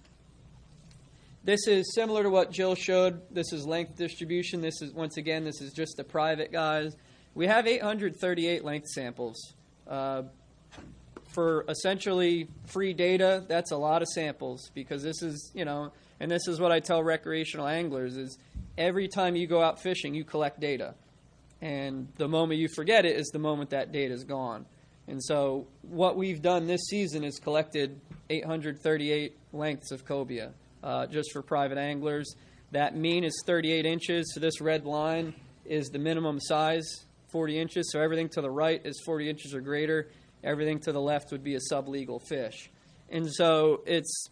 This is similar to what Jill showed. This is length distribution. This is, once again, this is just the private guys. We have eight hundred thirty-eight length samples. Uh, for essentially free data, that's a lot of samples, because this is, you know, and this is what I tell recreational anglers is every time you go out fishing, you collect data. And the moment you forget it is the moment that data is gone. And so what we've done this season is collected eight hundred thirty-eight lengths of cobia uh, just for private anglers. That mean is thirty-eight inches. So this red line is the minimum size, forty inches. So everything to the right is forty inches or greater. Everything to the left would be a sublegal fish. And so it's,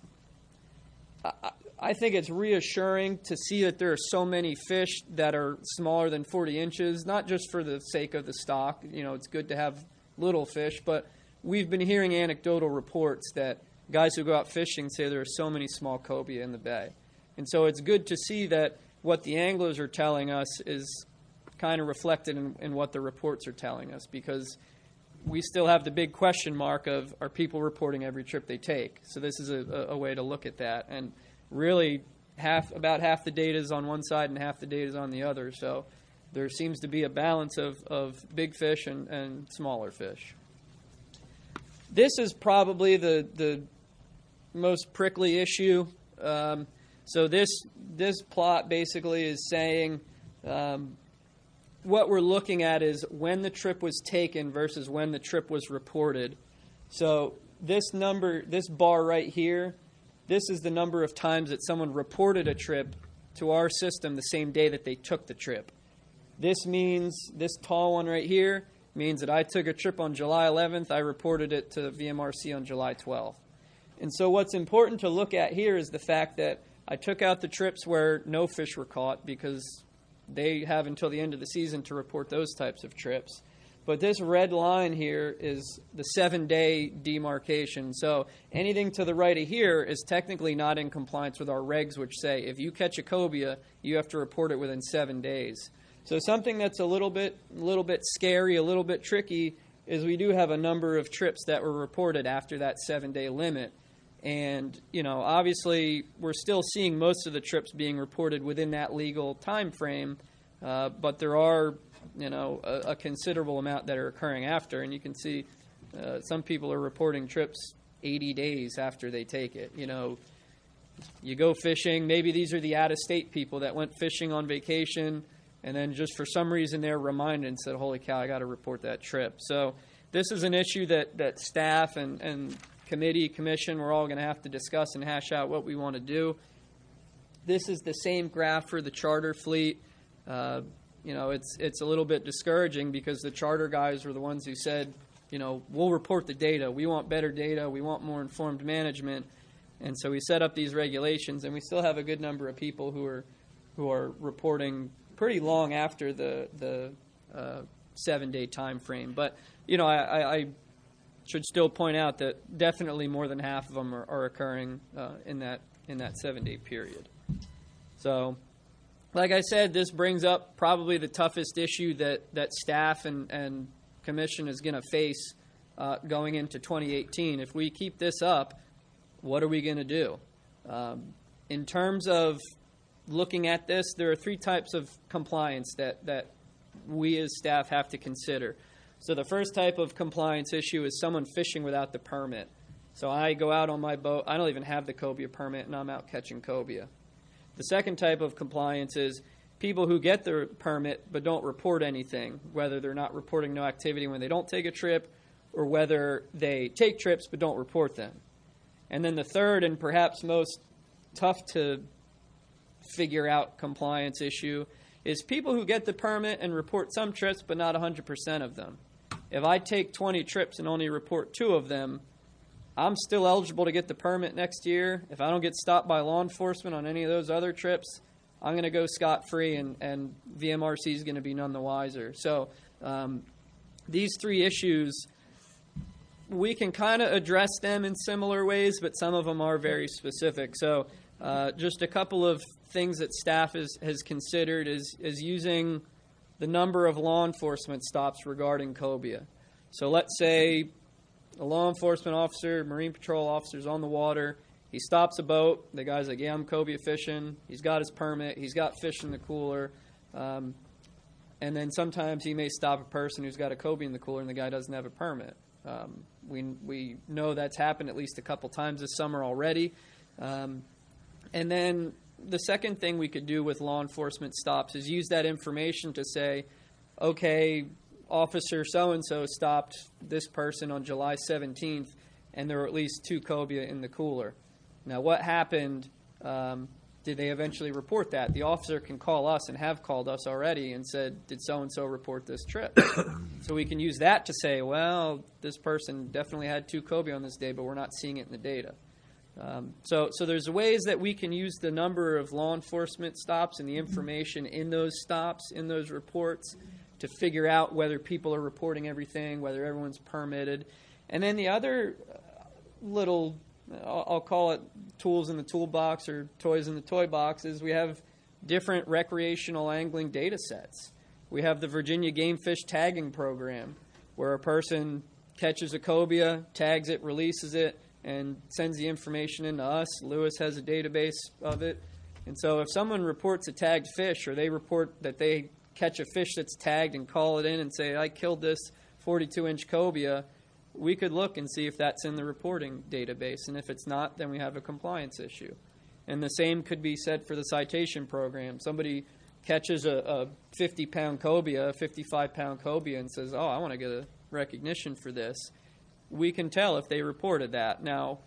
I, I think it's reassuring to see that there are so many fish that are smaller than forty inches, not just for the sake of the stock. You know, it's good to have little fish, but we've been hearing anecdotal reports that guys who go out fishing say there are so many small cobia in the bay. And so it's good to see that what the anglers are telling us is kind of reflected in, in what the reports are telling us, because we still have the big question mark of, are people reporting every trip they take? So this is a, a way to look at that. And really, half about half the data is on one side and half the data is on the other. So there seems to be a balance of, of big fish and, and smaller fish. This is probably the, the most prickly issue. Um, so this, this plot basically is saying um, what we're looking at is when the trip was taken versus when the trip was reported. So this number, this bar right here, this is the number of times that someone reported a trip to our system the same day that they took the trip. This means, this tall one right here means that I took a trip on July eleventh, I reported it to V M R C on July twelfth. And so what's important to look at here is the fact that I took out the trips where no fish were caught, because they have until the end of the season to report those types of trips. But this red line here is the seven-day demarcation. So anything to the right of here is technically not in compliance with our regs, which say if you catch a cobia, you have to report it within seven days. So something that's a little bit, little bit scary, a little bit tricky, is we do have a number of trips that were reported after that seven-day limit. And, you know, obviously we're still seeing most of the trips being reported within that legal time frame, uh, but there are, you know, a, a considerable amount that are occurring after. And you can see uh, some people are reporting trips eighty days after they take it. You know, you go fishing, maybe these are the out-of-state people that went fishing on vacation, and then just for some reason they're reminded and said, holy cow, I got to report that trip. So this is an issue that, that staff and, and committee, commission, we're all going to have to discuss and hash out what we want to do. This is the same graph for the charter fleet. Uh, you know, it's it's a little bit discouraging because the charter guys were the ones who said, you know, we'll report the data. We want better data. We want more informed management. And so we set up these regulations, and we still have a good number of people who are who are reporting pretty long after the the uh, seven-day time frame. But, you know, I, I should still point out that definitely more than half of them are, are occurring uh, in that in that seven-day period. So, like I said, this brings up probably the toughest issue that, that staff and, and commission is going to face uh, going into twenty eighteen. If we keep this up, what are we going to do? Um, in terms of looking at this, there are three types of compliance that, that we as staff have to consider. So the first type of compliance issue is someone fishing without the permit. So I go out on my boat, I don't even have the cobia permit, and I'm out catching cobia. The second type of compliance is people who get the permit but don't report anything, whether they're not reporting no activity when they don't take a trip or whether they take trips but don't report them. And then the third and perhaps most tough to figure out compliance issue is people who get the permit and report some trips but not one hundred percent of them. If I take twenty trips and only report two of them, I'm still eligible to get the permit next year. If I don't get stopped by law enforcement on any of those other trips, I'm going to go scot-free, and, and V M R C is going to be none the wiser. So um, these three issues, we can kind of address them in similar ways, but some of them are very specific. So uh, just a couple of things that staff is, has considered is, is using the number of law enforcement stops regarding cobia. So let's say a law enforcement officer, Marine Patrol officer's on the water. He stops a boat. The guy's like, yeah, I'm cobia fishing. He's got his permit. He's got fish in the cooler. Um, and then sometimes he may stop a person who's got a cobia in the cooler and the guy doesn't have a permit. Um, we we know that's happened at least a couple times this summer already. Um, and then the second thing we could do with law enforcement stops is use that information to say, okay, Officer so-and-so stopped this person on July seventeenth, and there were at least two cobia in the cooler. Now, what happened? Um, did they eventually report that? The officer can call us and have called us already and said, did so-and-so report this trip? So we can use that to say, well, this person definitely had two cobia on this day, but we're not seeing it in the data. Um, so, so there's ways that we can use the number of law enforcement stops and the information in those stops, in those reports, to figure out whether people are reporting everything, whether everyone's permitted. And then the other little, I'll, I'll call it tools in the toolbox or toys in the toy box, is we have different recreational angling data sets. We have the Virginia Game Fish Tagging Program, where a person catches a cobia, tags it, releases it, and sends the information in to us. Lewis has a database of it. And so if someone reports a tagged fish, or they report that they catch a fish that's tagged and call it in and say, I killed this forty-two inch cobia, we could look and see if that's in the reporting database. And if it's not, then we have a compliance issue. And the same could be said for the citation program. Somebody catches a, a fifty pound cobia, a fifty-five pound cobia, and says, oh, I want to get a recognition for this. We can tell if they reported that. Now,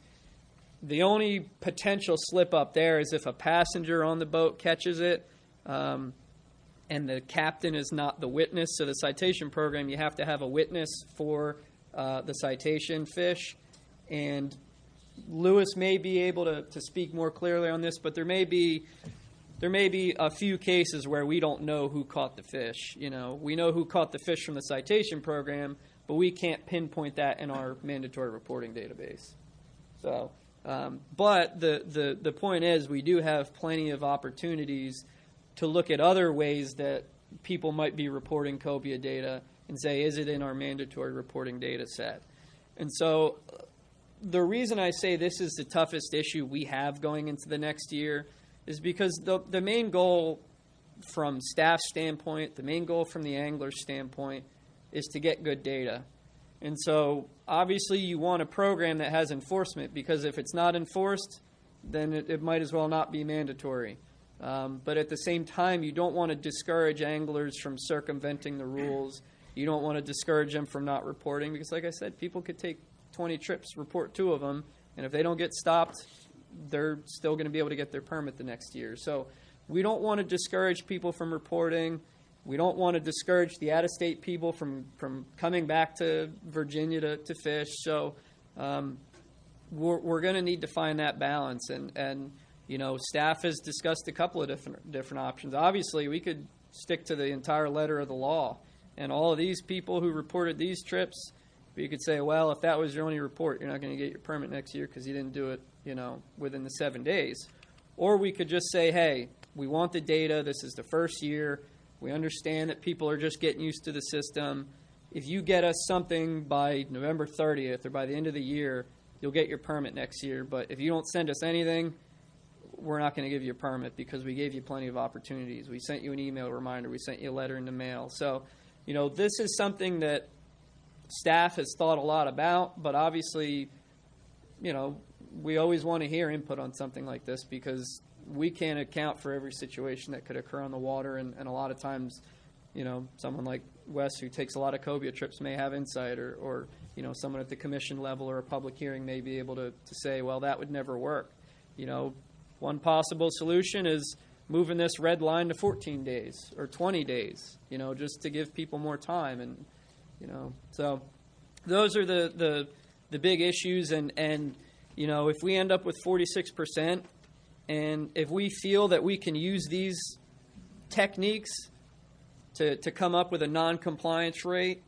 the only potential slip up there is if a passenger on the boat catches it, um, and the captain is not the witness. So the citation program, you have to have a witness for uh, the citation fish. And Lewis may be able to, to speak more clearly on this, but there may be there may be a few cases where we don't know who caught the fish. You know, we know who caught the fish from the citation program, but we can't pinpoint that in our mandatory reporting database. So, um, but the, the, the point is we do have plenty of opportunities to look at other ways that people might be reporting cobia data and say, is it in our mandatory reporting data set? And so the reason I say this is the toughest issue we have going into the next year is because the, the main goal from staff standpoint, the main goal from the angler standpoint is to get good data. And so obviously you want a program that has enforcement, because if it's not enforced, then it, it might as well not be mandatory. Um, but at the same time, you don't want to discourage anglers from circumventing the rules. You don't want to discourage them from not reporting, because like I said, people could take twenty trips, report two of them, and if they don't get stopped, they're still going to be able to get their permit the next year. So we don't want to discourage people from reporting. We don't want to discourage the out-of-state people from, from coming back to Virginia to, to fish. So um, we're, we're going to need to find that balance. And, and, you know, staff has discussed a couple of different, different options. Obviously, we could stick to the entire letter of the law. And all of these people who reported these trips, you could say, well, if that was your only report, you're not going to get your permit next year because you didn't do it, you know, within the seven days. Or we could just say, hey, we want the data. This is the first year. We understand that people are just getting used to the system. If you get us something by November thirtieth or by the end of the year, you'll get your permit next year. But if you don't send us anything, we're not going to give you a permit because we gave you plenty of opportunities. We sent you an email reminder. We sent you a letter in the mail. So, you know, this is something that staff has thought a lot about, but obviously, you know, we always want to hear input on something like this because we can't account for every situation that could occur on the water, and, and a lot of times, you know, someone like Wes who takes a lot of cobia trips may have insight, or, or you know, someone at the commission level or a public hearing may be able to, to say, well, that would never work. You know, one possible solution is moving this red line to fourteen days or twenty days, you know, just to give people more time. And, you know, so those are the, the, the big issues. And, and, you know, if we end up with forty-six percent, and if we feel that we can use these techniques to, to come up with a non-compliance rate,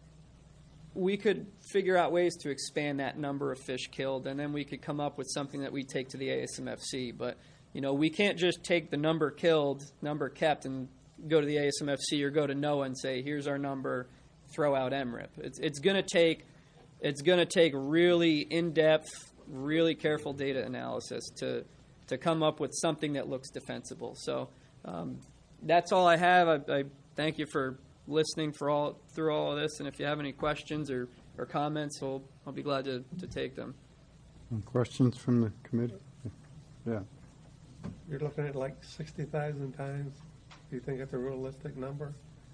we could figure out ways to expand that number of fish killed, and then we could come up with something that we take to the A S M F C. But, you know, we can't just take the number killed, number kept, and go to the A S M F C or go to NOAA and say, here's our number, throw out M R I P. It's, it's going to take it's going to take really in-depth, really careful data analysis to to come up with something that looks defensible. So um, that's all I have. I, I thank you for listening for all through all of this, and if you have any questions or, or comments, I'll, I'll be glad to, to take them. Any questions from the committee? Yeah. You're looking at like sixty thousand times. Do you think that's a realistic number?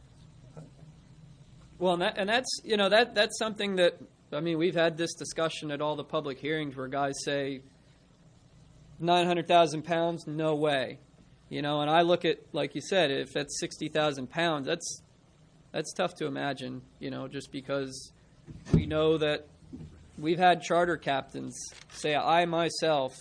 Well, and, that, and that's, you know, that that's something that, I mean, we've had this discussion at all the public hearings where guys say, nine hundred thousand pounds, no way. You know, and I look at, like you said, if that's sixty thousand pounds, that's that's tough to imagine, you know, just because we know that we've had charter captains say, I myself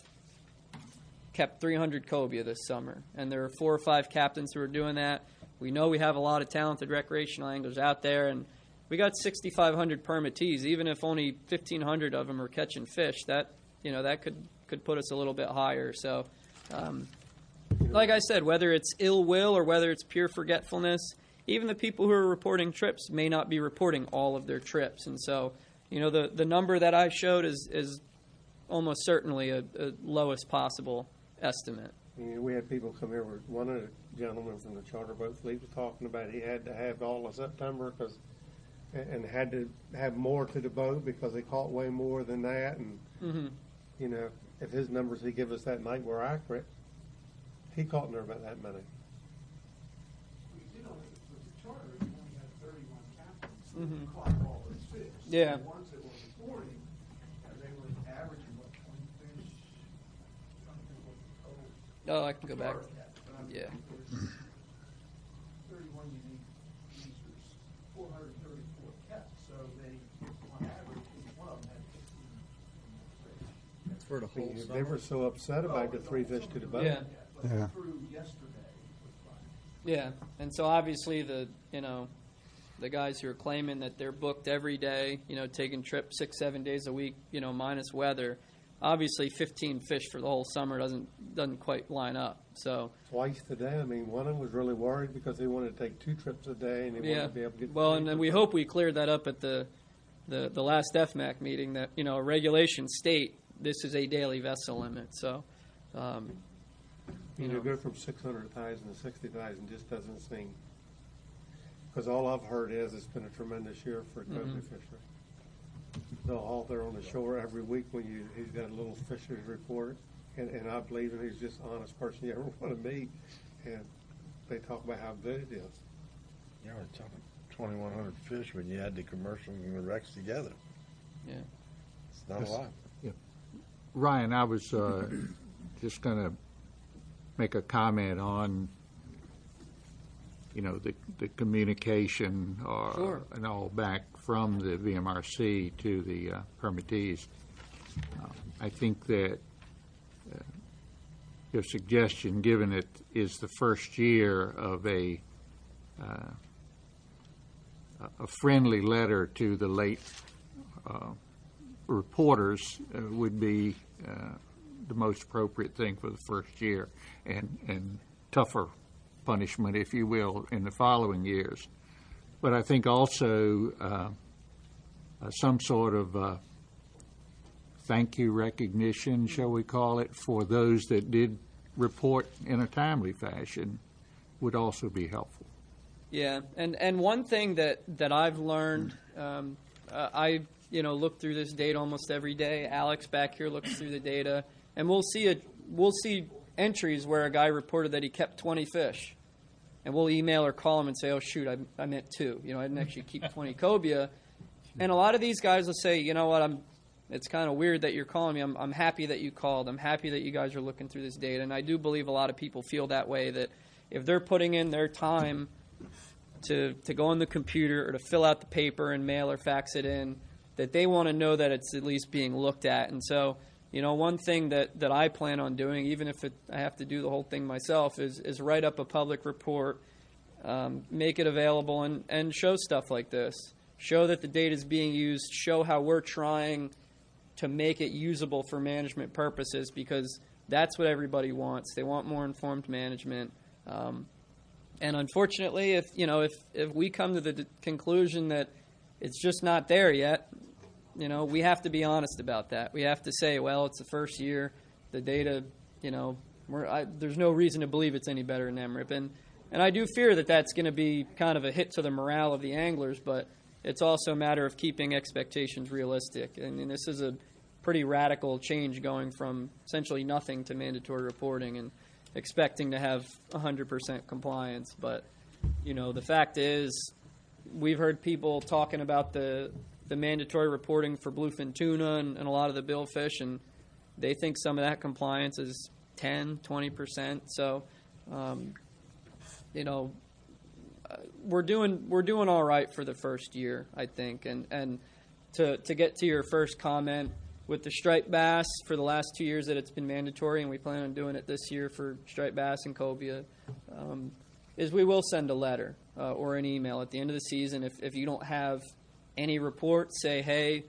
kept three hundred cobia this summer, and there are four or five captains who are doing that. We know we have a lot of talented recreational anglers out there, and we got sixty-five hundred permittees. Even if only fifteen hundred of them are catching fish, that, you know, that could could put us a little bit higher. So, um, like I said, whether it's ill will or whether it's pure forgetfulness, even the people who are reporting trips may not be reporting all of their trips. And so, you know, the, the number that I showed is, is almost certainly a, a lowest possible estimate. You know, we had people come here. One of the gentlemen from the charter boat fleet was talking about he had to have all of September because, and had to have more to the boat because they caught way more than that. And, Mm-hmm. you know, if his numbers he gave us that night were accurate, he caught near about that many. You know, with the charter, you only had thirty-one captains that Mhm. caught all those fish. Yeah. The ones that were reporting, uh, they were averaging, what, twenty fish? Something with the total Oh, I can go back. charter catch, but I mean, Yeah. there's thirty-one unique users, four hundred thirty-four kept, so they, on average, each one of them had fifteen fish. For the I mean, they were so upset about the three fish to the boat. Yeah. But Yeah. through yesterday was fine. Yeah, and so obviously the, you know, the guys who are claiming that they're booked every day, you know, taking trips six, seven days a week, you know, minus weather, obviously fifteen fish for the whole summer doesn't doesn't quite line up. So Twice today. I mean, one of them was really worried because they wanted to take two trips a day and they yeah, wanted to be able to get. well, three and then per we boat. hope we cleared that up at the the the last F M A C meeting that, you know, a regulation state this is a daily vessel limit. So, um, You know, go from six hundred thousand to sixty thousand just doesn't seem. Because all I've heard is it's been a tremendous year for cobia Mhm. fishery. the author on the shore every week when you, he's got a little fisheries report, and, and I believe him, he's just the honest person you ever want to meet, and they talk about how good it is. Yeah, we're talking twenty-one hundred fish when you add the commercial and the wrecks together. Yeah. It's not a lot. Ryan, I was uh, just going to make a comment on, you know, the, the communication or, Sure. and all back from the V M R C to the uh, permittees. Uh, I think that uh, your suggestion, given it is the first year of a uh, a friendly letter to the late uh, reporters, uh, would be uh, the most appropriate thing for the first year, and, and tougher punishment, if you will, in the following years. But I think also uh, uh, some sort of uh, thank you recognition, shall we call it, for those that did report in a timely fashion would also be helpful. Yeah, and, and one thing that, that I've learned, um, uh, I you know look through this data almost every day. Alex back here looks through the data, and we'll see a we'll see entries where a guy reported that he kept twenty fish, and we'll email or call him and say, oh shoot, I, I meant two. You know, I didn't actually keep twenty cobia. And a lot of these guys will say, you know what, I'm. It's kind of weird that you're calling me. I'm, I'm happy that you called. I'm happy that you guys are looking through this data, and I do believe a lot of people feel that way. That if they're putting in their time to to go on the computer or to fill out the paper and mail or fax it in, that they want to know that it's at least being looked at. And so, you know, one thing that, that I plan on doing, even if it, I have to do the whole thing myself, is, is write up a public report, um, make it available, and, and show stuff like this. Show that the data is being used, show how we're trying to make it usable for management purposes, because that's what everybody wants. They want more informed management. Um, and unfortunately, if you know, if, if we come to the d- conclusion that it's just not there yet, you know, we have to be honest about that. We have to say, well, it's the first year, the data, you know, we're, I, there's no reason to believe it's any better than M R I P. And, and I do fear that that's going to be kind of a hit to the morale of the anglers, but it's also a matter of keeping expectations realistic. And, and this is a pretty radical change going from essentially nothing to mandatory reporting and expecting to have one hundred percent compliance. But, you know, the fact is, we've heard people talking about the the mandatory reporting for bluefin tuna and, and a lot of the billfish, and they think some of that compliance is ten, twenty percent. So, um, you know, uh, we're doing we're doing all right for the first year, I think. And and to to get to your first comment, with the striped bass, for the last two years that it's been mandatory, and we plan on doing it this year for striped bass and cobia, um, is we will send a letter uh, or an email at the end of the season. If, if you don't have any report, say, hey,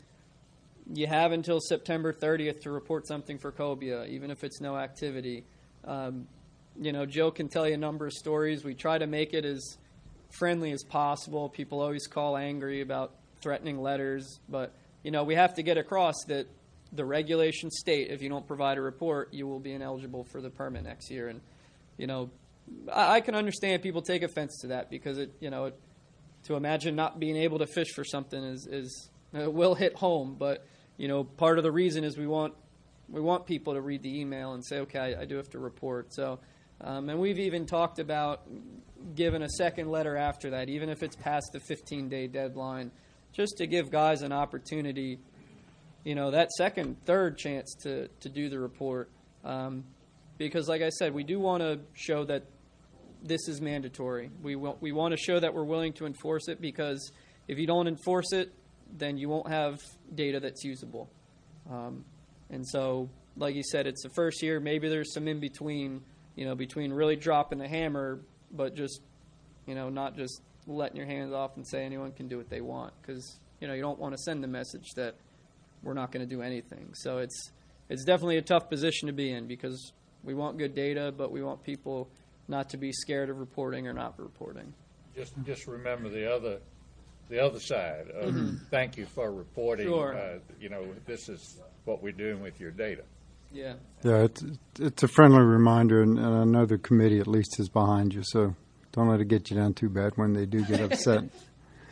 you have until September thirtieth to report something for cobia, even if it's no activity. Um, you know, Joe can tell you a number of stories. We try to make it as friendly as possible. People always call angry about threatening letters, but, you know, we have to get across that the regulations state if you don't provide a report, you will be ineligible for the permit next year. And, you know, I, I can understand people take offense to that, because it, you know, it, to imagine not being able to fish for something is, is uh, will hit home. But, you know, part of the reason is we want we want people to read the email and say, okay, I, I do have to report. So, um, and we've even talked about giving a second letter after that, even if it's past the fifteen-day deadline, just to give guys an opportunity, you know, that second, third chance to, to do the report. Um, because, like I said, we do want to show that this is mandatory. We want, we want to show that we're willing to enforce it, because if you don't enforce it, then you won't have data that's usable. Um, and so, like you said, it's the first year. Maybe there's some in between, you know, between really dropping the hammer, but just, you know, not just letting your hands off and say anyone can do what they want, because, you know, you don't want to send the message that we're not going to do anything. So it's it's definitely a tough position to be in, because we want good data, but we want people not to be scared of reporting or not reporting. Just just remember the other the other side of Mm-hmm. thank you for reporting. Sure. Uh, you know, this is what we're doing with your data. Yeah. Yeah, it's it's a friendly reminder, and, and I know the committee at least is behind you, so don't let it get you down too bad when they do get upset.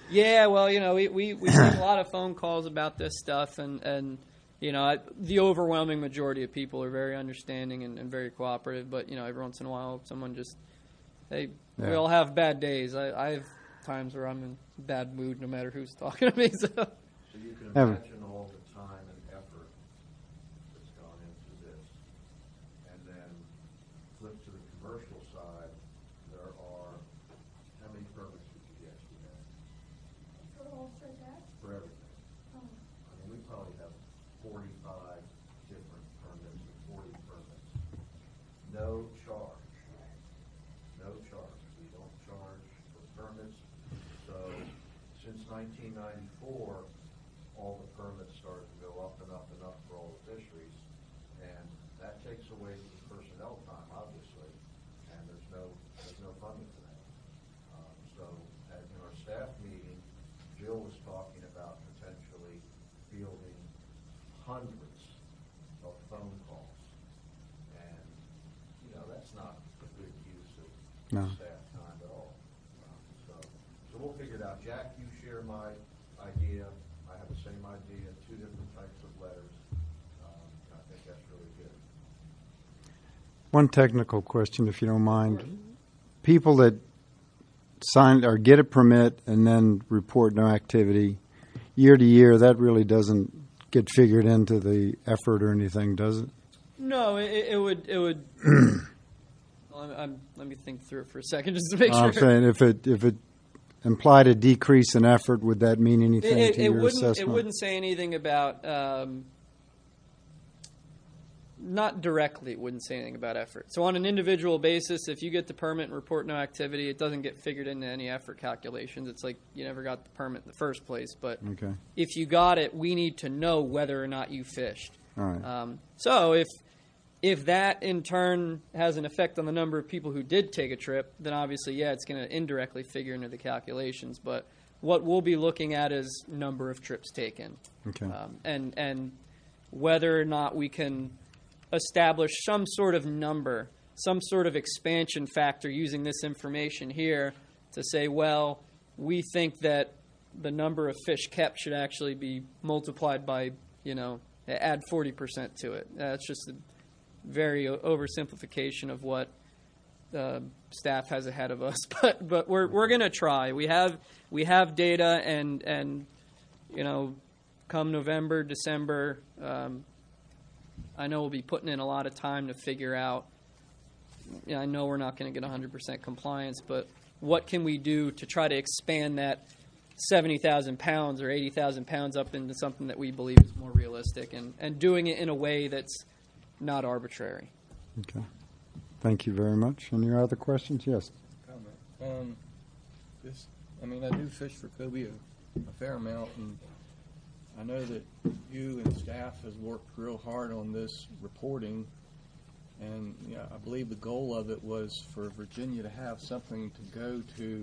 Yeah, well, you know, we we we get a lot of phone calls about this stuff, and and you know, I, the overwhelming majority of people are very understanding and, and very cooperative. But you know, every once in a while, someone just they we Yeah. all have bad days. I, I have times where I'm in bad mood, no matter who's talking to me. So. So you can Ever. imagine all the time and effort that's gone into this. And then flip to the commercial side, there are, how many permits would you guess we have For all for that? for everything? Um, I mean, we probably have forty-five different permits and forty permits. No charge. No charge. We don't charge for permits. So since nineteen ninety-four, all the permits started to go up and up and up for all the fisheries. And that takes away the personnel time, obviously, and there's no, there's no funding for that. Um, So at, in our staff meeting, Jill was talking about potentially fielding hundreds of phone calls. And, you know, that's not a good use of No. staff time at all. Um, So, so we'll figure it out. Jack, you share my idea. I have the same idea, two different types of letters. Um, I think that's really good. One technical question, if you don't mind. People that sign or get a permit and then report no activity, year to year, that really doesn't get figured into the effort or anything, does it? No, it, it would it would. well, I'm, I'm, let me think through it for a second, just to make I'm sure. saying if it if it implied a decrease in effort, would that mean anything It, it, to it your wouldn't. assessment? It wouldn't say anything about. Um, not directly, it wouldn't say anything about effort. So on an individual basis, if you get the permit and report no activity, it doesn't get figured into any effort calculations. It's like you never got the permit in the first place. But Okay. if you got it, we need to know whether or not you fished. All right. Um, so if if that in turn has an effect on the number of people who did take a trip, then obviously, yeah, it's going to indirectly figure into the calculations. But what we'll be looking at is number of trips taken, Okay. um, and and whether or not we can establish some sort of number, some sort of expansion factor using this information here to say, well, we think that the number of fish kept should actually be multiplied by, you know, add forty percent to it. That's just a very o- oversimplification of what uh, staff has ahead of us. But but we're we're gonna try. We have we have data, and and you know, come November, December. Um, I know we'll be putting in a lot of time to figure out. You know, I know we're not going to get one hundred percent compliance, but what can we do to try to expand that seventy thousand pounds or eighty thousand pounds up into something that we believe is more realistic, and, and doing it in a way that's not arbitrary. Okay. Thank you very much. Any other questions? Yes. Comment. Um, this, I mean, I do fish for cobia a fair amount, and I know that you and staff has worked real hard on this reporting, and you know, I believe the goal of it was for Virginia to have something to go to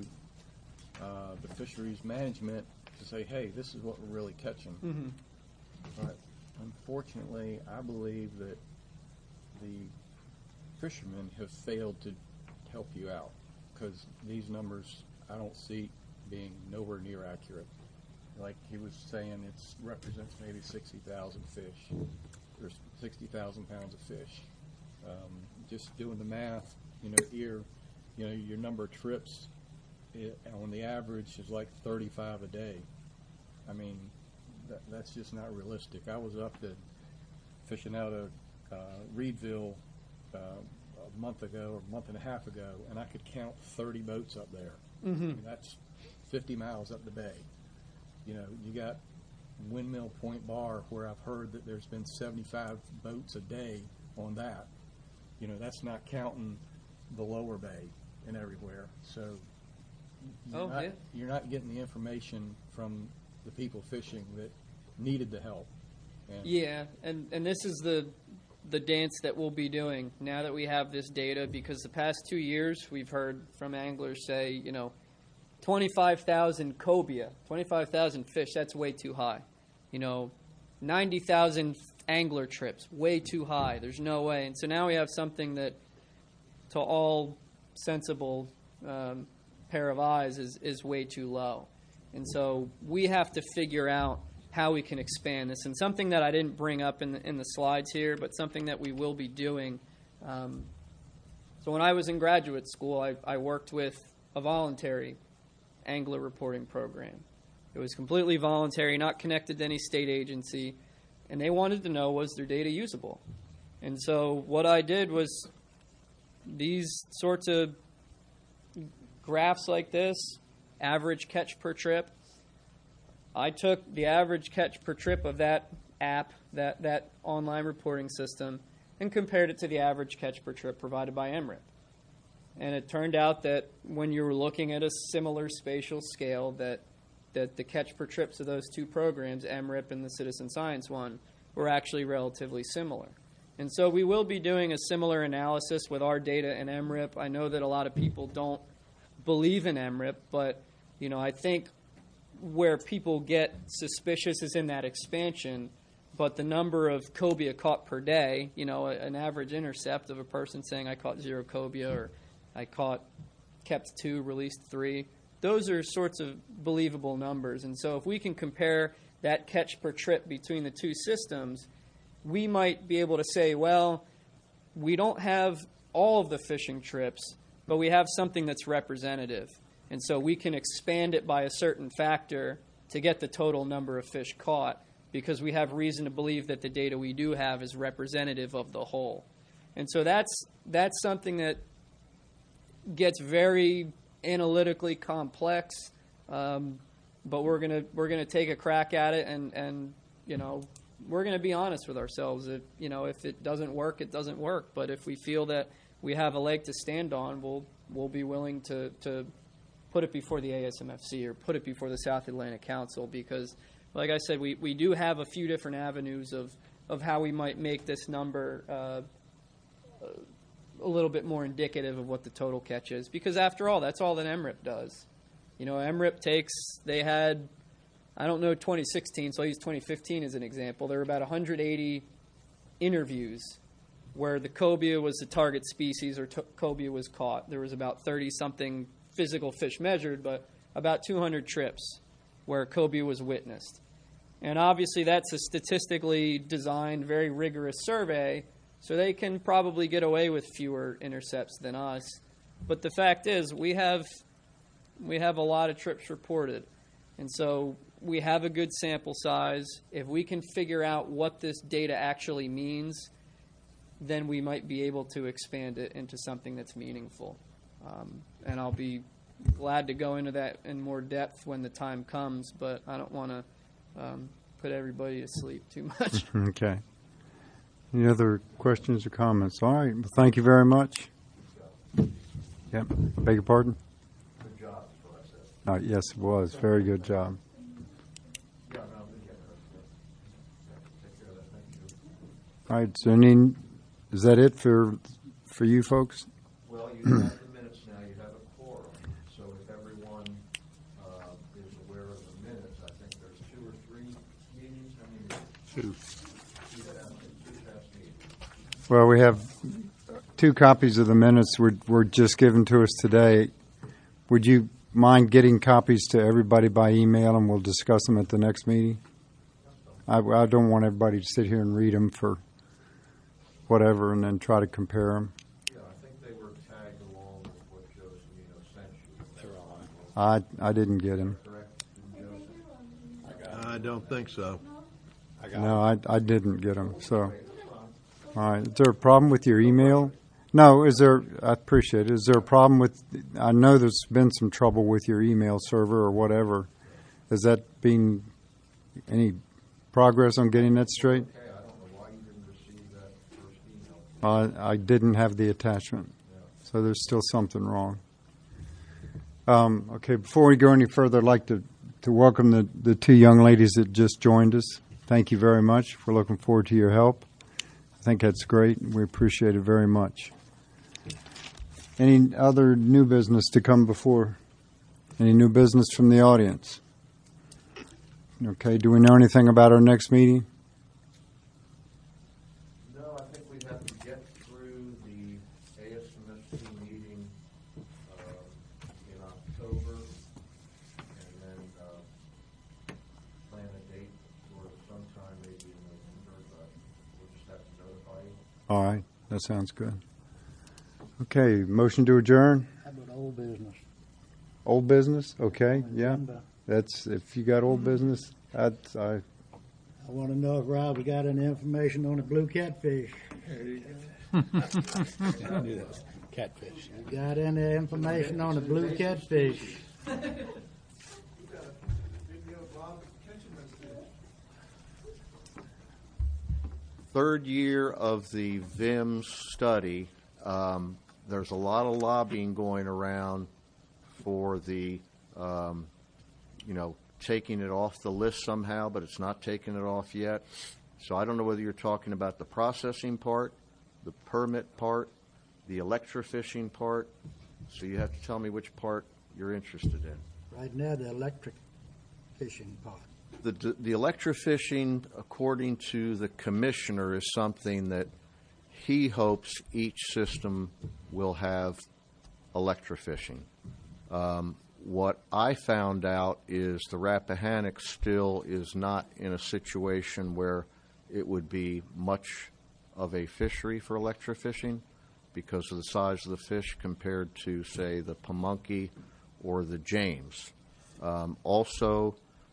uh, the fisheries management to say, hey, this is what we're really catching. Mm-hmm. But unfortunately, I believe that the fishermen have failed to help you out, because these numbers I don't see being nowhere near accurate. Like he was saying, it represents maybe sixty thousand fish, or sixty thousand pounds of fish. Um, just doing the math, you know, here, you know, your number of trips it, on the average is like thirty-five a day. I mean, that, that's just not realistic. I was up to fishing out of uh, Reedville uh, a month ago or a month and a half ago, and I could count thirty boats up there. Mm-hmm. I mean, that's fifty miles up the bay. You know, you got Windmill Point Bar, where I've heard that there's been seventy-five boats a day on that. You know, that's not counting the lower bay and everywhere. So you're, Oh, not, yeah. you're not getting the information from the people fishing that needed the help. And Yeah, and, and this is the the dance that we'll be doing now that we have this data, because the past two years we've heard from anglers say, you know, twenty-five thousand cobia, twenty-five thousand fish, that's way too high. You know, ninety thousand angler trips, way too high. There's no way. And so now we have something that, to all sensible um, pair of eyes, is, is way too low. And so we have to figure out how we can expand this. And something that I didn't bring up in the, in the slides here, but something that we will be doing. Um, so when I was in graduate school, I, I worked with a voluntary angler reporting program. It was completely voluntary, not connected to any state agency, and they wanted to know, was their data usable? And so what I did was these sorts of graphs like this, average catch per trip. I took the average catch per trip of that app, that, that online reporting system, and compared it to the average catch per trip provided by M R I P. And it turned out that when you were looking at a similar spatial scale, that that the catch per trips of those two programs, M R I P and the citizen science one, were actually relatively similar. And so we will be doing a similar analysis with our data in M R I P. I know that a lot of people don't believe in M R I P, but you know, I think where people get suspicious is in that expansion. But the number of cobia caught per day, you know, an average intercept of a person saying I caught zero cobia or I caught, kept two, released three, those are sorts of believable numbers. And so if we can compare that catch per trip between the two systems, we might be able to say, well, we don't have all of the fishing trips, but we have something that's representative. And so we can expand it by a certain factor to get the total number of fish caught, because we have reason to believe that the data we do have is representative of the whole. And so that's that's something that gets very analytically complex, um, but we're gonna we're gonna take a crack at it, and, and you know, we're gonna be honest with ourselves. If you know if it doesn't work, it doesn't work. But if we feel that we have a leg to stand on, we'll we'll be willing to to put it before the A S M F C or put it before the South Atlantic Council, because, like I said, we, we do have a few different avenues of, of how we might make this number uh, a little bit more indicative of what the total catch is. Because after all, that's all that M R I P does. You know, M R I P takes, they had, I don't know twenty sixteen, so I'll use twenty fifteen as an example. There were about one hundred eighty interviews where the cobia was the target species or t- cobia was caught. There was about thirty-something physical fish measured, but about two hundred trips where cobia was witnessed. And obviously that's a statistically designed, very rigorous survey, so they can probably get away with fewer intercepts than us. But the fact is, we have we have a lot of trips reported. And so we have a good sample size. If we can figure out what this data actually means, then we might be able to expand it into something that's meaningful. Um, and I'll be glad to go into that in more depth when the time comes, but I don't want to um, put everybody to sleep too much. Okay. Any other questions or comments? All right. Well, thank you very much. Yep. Beg your pardon? Good job, is what I said. Uh, yes, it was. Very good job. Yeah, no, I'm good. Take care of that. Thank you. All right. So, any, is that it for for you folks? Well, you have the minutes now. You have a quorum. So if everyone uh, is aware of the minutes, I think there's two or three meetings. How many meetings? Two. Two past, two past meetings. Well, we have two copies of the minutes were, were just given to us today. Would you mind getting copies to everybody by email, and we'll discuss them at the next meeting? I, I don't want everybody to sit here and read them for whatever and then try to compare them. Yeah, I think they were tagged along with what Joe Semino sent you. They're all on. I, I didn't get them. Correct, Joseph? I don't think so. I got No, I, I didn't get them. So, all right. Is there a problem with your email? No, is there, I appreciate it. Is there a problem with, I know there's been some trouble with your email server or whatever. Has that been any progress on getting that straight? Okay, I don't know why you didn't receive that first email. Uh, I didn't have the attachment, so there's still something wrong. Um, okay, before we go any further, I'd like to, to welcome the, the two young ladies that just joined us. Thank you very much. We're looking forward to your help. I think that's great, and we appreciate it very much. Any other new business to come before? Any new business from the audience? Okay, do we know anything about our next meeting? No, I think we have to get through the A S M F C meeting uh, in October, and then uh, All right, that sounds good. Okay, motion to adjourn. How about old business? Old business, okay, yeah. Agenda. That's, if you got old business, that's, I, I want to know if Rob's got any information on the blue catfish. Catfish. You got any information on the blue catfish? Third year of the V I M S study, um, there's a lot of lobbying going around for the, um, you know, taking it off the list somehow, but it's not taking it off yet. So I don't know whether you're talking about the processing part, the permit part, the electrofishing part. So you have to tell me which part you're interested in. Right now, the electric fishing part. The, the electrofishing, according to the commissioner, is something that he hopes each system will have electrofishing. Um, what I found out is the Rappahannock still is not in a situation where it would be much of a fishery for electrofishing because of the size of the fish compared to, say, the Pamunkey or the James. Um, also,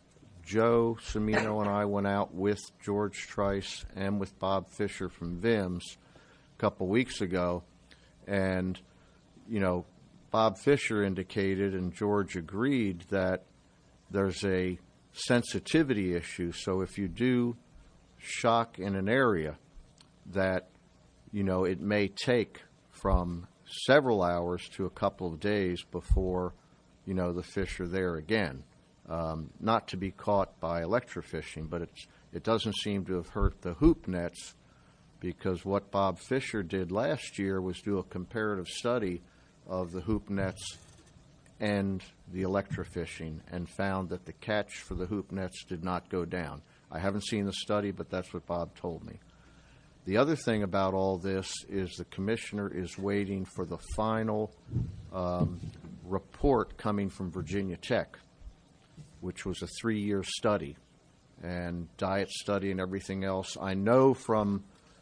Joe Cimino and I went out with George Trice and with Bob Fisher from V I M S a couple weeks ago, and, you know, Bob Fisher indicated and George agreed that there's a sensitivity issue. So if you do shock in an area, that, you know, it may take from several hours to a couple of days before, you know, the fish are there again. Um, not to be caught by electrofishing, but it's, it doesn't seem to have hurt the hoop nets, because what Bob Fisher did last year was do a comparative study of the hoop nets and the electrofishing and found that the catch for the hoop nets did not go down. I haven't seen the study, but that's what Bob told me. The other thing about all this is the commissioner is waiting for the final um, report coming from Virginia Tech, which was a three-year study, and diet study and everything else. I know from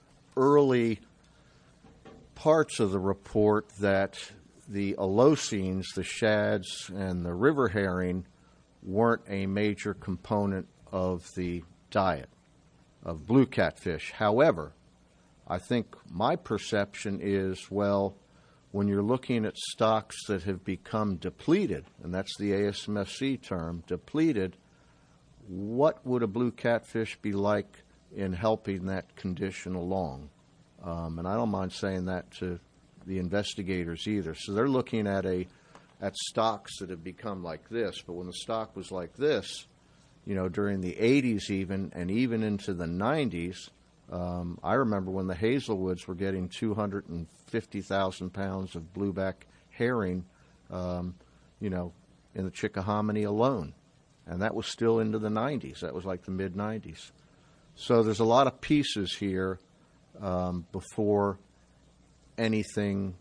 early parts of the report that the Alosines, the shads, and the river herring weren't a major component of the diet of blue catfish. However, I think my perception is, well, when you're looking at stocks that have become depleted, and that's the A S M F C term, depleted, what would a blue catfish be like in helping that condition along? Um, and I don't mind saying that to the investigators either. So they're looking at a at stocks that have become like this, but when the stock was like this, you know, during the eighties even, and even into the nineties, Um, I remember when the Hazelwoods were getting two hundred fifty thousand pounds of blueback herring, um, you know, in the Chickahominy alone. And that was still into the nineties. That was like the mid nineties. So there's a lot of pieces here um, before anything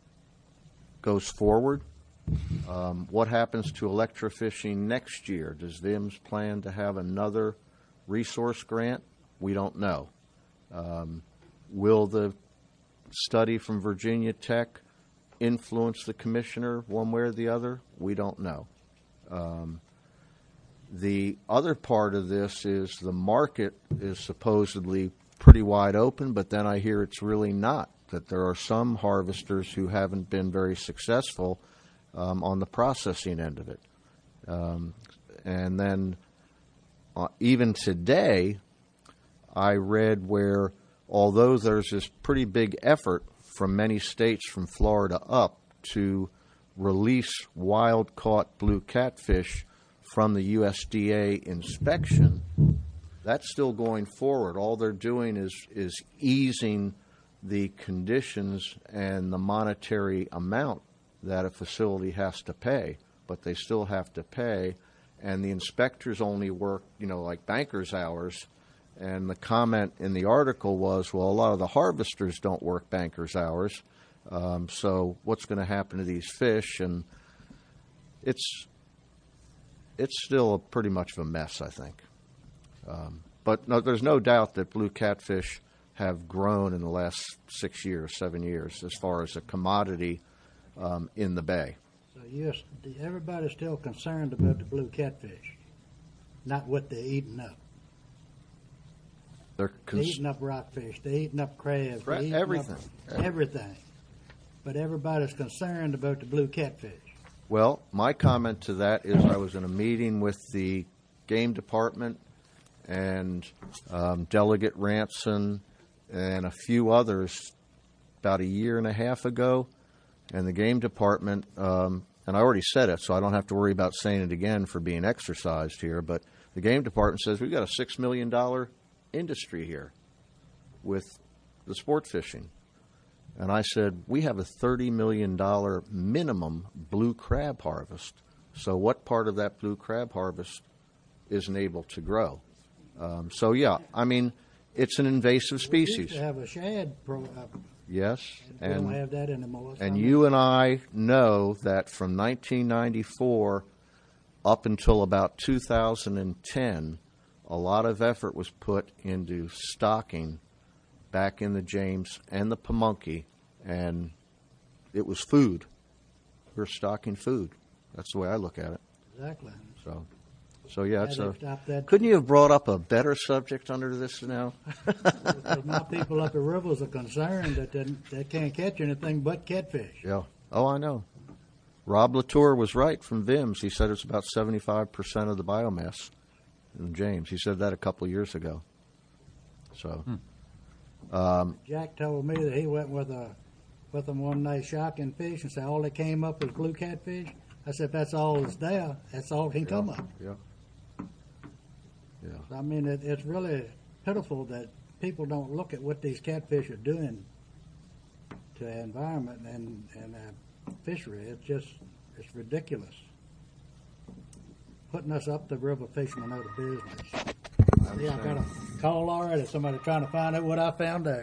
goes forward. Um, what happens to electrofishing next year? Does V I M S plan to have another resource grant? We don't know. Um, will the study from Virginia Tech influence the commissioner one way or the other? We don't know. Um, the other part of this is the market is supposedly pretty wide open, but then I hear it's really not, that there are some harvesters who haven't been very successful um, on the processing end of it. Um, and then uh, even today, I read where, although there's this pretty big effort from many states from Florida up to release wild-caught blue catfish from the U S D A inspection, that's still going forward. All they're doing is, is easing the conditions and the monetary amount that a facility has to pay, but they still have to pay, and the inspectors only work, you know, like banker's hours. And the comment in the article was, well, a lot of the harvesters don't work banker's hours, um, so what's going to happen to these fish? And it's it's still a pretty much of a mess, I think. Um, but no, there's no doubt that blue catfish have grown in the last six years, seven years, as far as a commodity um, in the bay. So yes, everybody's still concerned about the blue catfish, not what they're eating up. They're They're cons- eating up rockfish, they're eating up crabs, Cra- they're eating everything. up everything. But everybody's concerned about the blue catfish. Well, my comment to that is I was in a meeting with the game department and um, Delegate Ranson and a few others about a year and a half ago, and the game department, um, and I already said it, so I don't have to worry about saying it again for being exercised here, but the game department says we've got a six million dollars industry here with the sport fishing. And I said, we have a thirty million dollars minimum blue crab harvest. So what part of that blue crab harvest isn't able to grow? Um, so, yeah, I mean, it's an invasive We species. used to have a shad pro, uh, Yes. we And, don't have that anymore. so and I mean, you and I know that from nineteen ninety-four up until about two thousand ten, a lot of effort was put into stocking back in the James and the Pamunkey, and it was food. We're stocking food. That's the way I look at it. Exactly. So, so yeah, it's Yeah, a. they've stopped that. Couldn't you have brought up a better subject under this now? Because my people up the rivers are concerned that they, they can't catch anything but catfish. Yeah. Oh, I know. Rob Latour was right from V I M S. He said it's about seventy-five percent of the biomass in James. He said that a couple of years ago. So, um, Jack told me that he went with a with them one night shocking fish and said all that came up was blue catfish. I said, if that's all that's there, that's all can come up. yeah. Yeah. I mean, it, it's really pitiful that people don't look at what these catfish are doing to the environment and, and uh, fishery. It's just, it's ridiculous. Putting us up the river fishermen out of business. Yeah, I got a call already. Somebody trying to find out what I found out.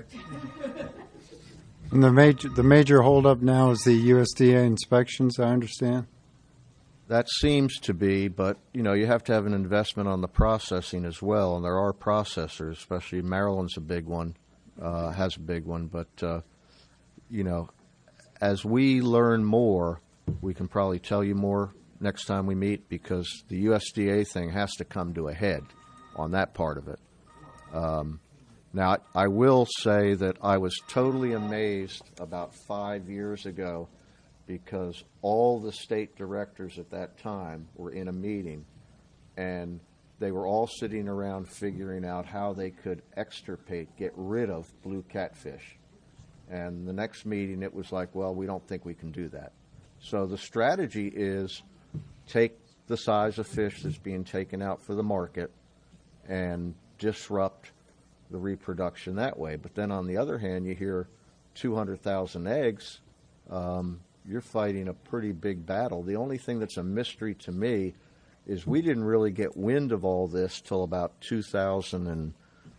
And the major the major holdup now is the U S D A inspections, I understand. That seems to be, but you know, you have to have an investment on the processing as well, and there are processors, especially Maryland's a big one, uh, has a big one. But uh, you know, as we learn more, we can probably tell you more next time we meet, because the U S D A thing has to come to a head on that part of it. Um, now, I will say that I was totally amazed about five years ago, because all the state directors at that time were in a meeting, and they were all sitting around figuring out how they could extirpate, get rid of blue catfish. And the next meeting, it was like, well, we don't think we can do that. So the strategy is take the size of fish that's being taken out for the market and disrupt the reproduction that way. But then on the other hand, you hear two hundred thousand eggs, um, you're fighting a pretty big battle. The only thing that's a mystery to me is we didn't really get wind of all this till about two thousand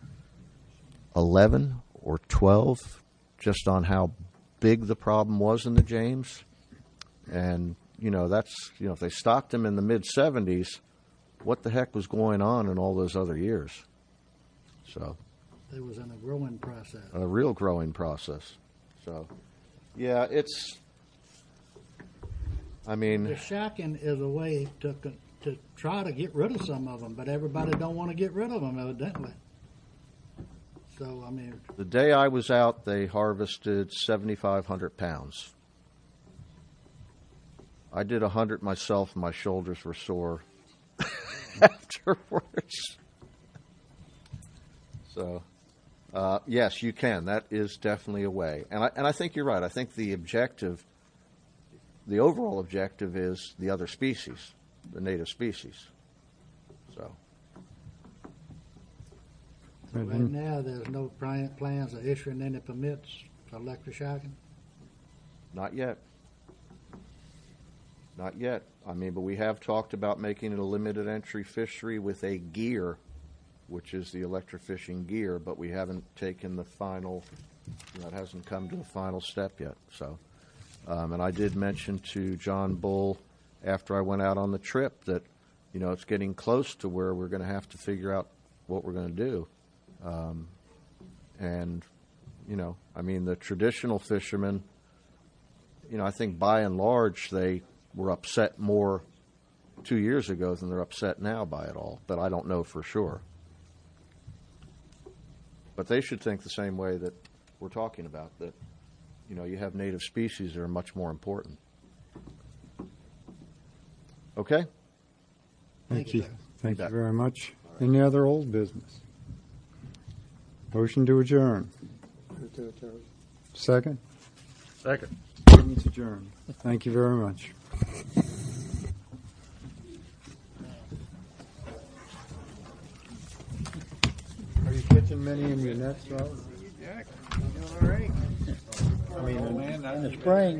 eleven or twelve, just on how big the problem was in the James. And, you know, that's, you know, if they stocked them in the mid seventies, what the heck was going on in all those other years? So, They was in a growing process. a real growing process. So, yeah, it's, I mean, The shocking is a way to con- to try to get rid of some of them, but everybody don't want to get rid of them, evidently. So, I mean, the day I was out, they harvested seventy-five hundred pounds. I did one hundred myself, and my shoulders were sore afterwards. So, uh, yes, you can. That is definitely a way. And I, and I think you're right. I think the objective, the overall objective is the other species, the native species. So, right now, there's no plan- plans of issuing any permits for electroshocking. not yet. Not yet. I mean, but we have talked about making it a limited entry fishery with a gear, which is the electrofishing gear, but we haven't taken the final, that hasn't come to the final step yet. So, um, and I did mention to John Bull after I went out on the trip that, you know, it's getting close to where we're going to have to figure out what we're going to do. Um, And, you know, I mean, the traditional fishermen, you know, I think by and large they were upset more two years ago than they're upset now by it all, but I don't know for sure. But they should think the same way that we're talking about, that, you know, you have native species that are much more important. Okay? Thank you. Thank you bet. very much. Any other old business? Motion to adjourn. Second? Second. Meeting's adjourned. Thank you very much. Are you catching many in your nets, Robert? Jack, you doing all right? I mean, Man, I- In the spring,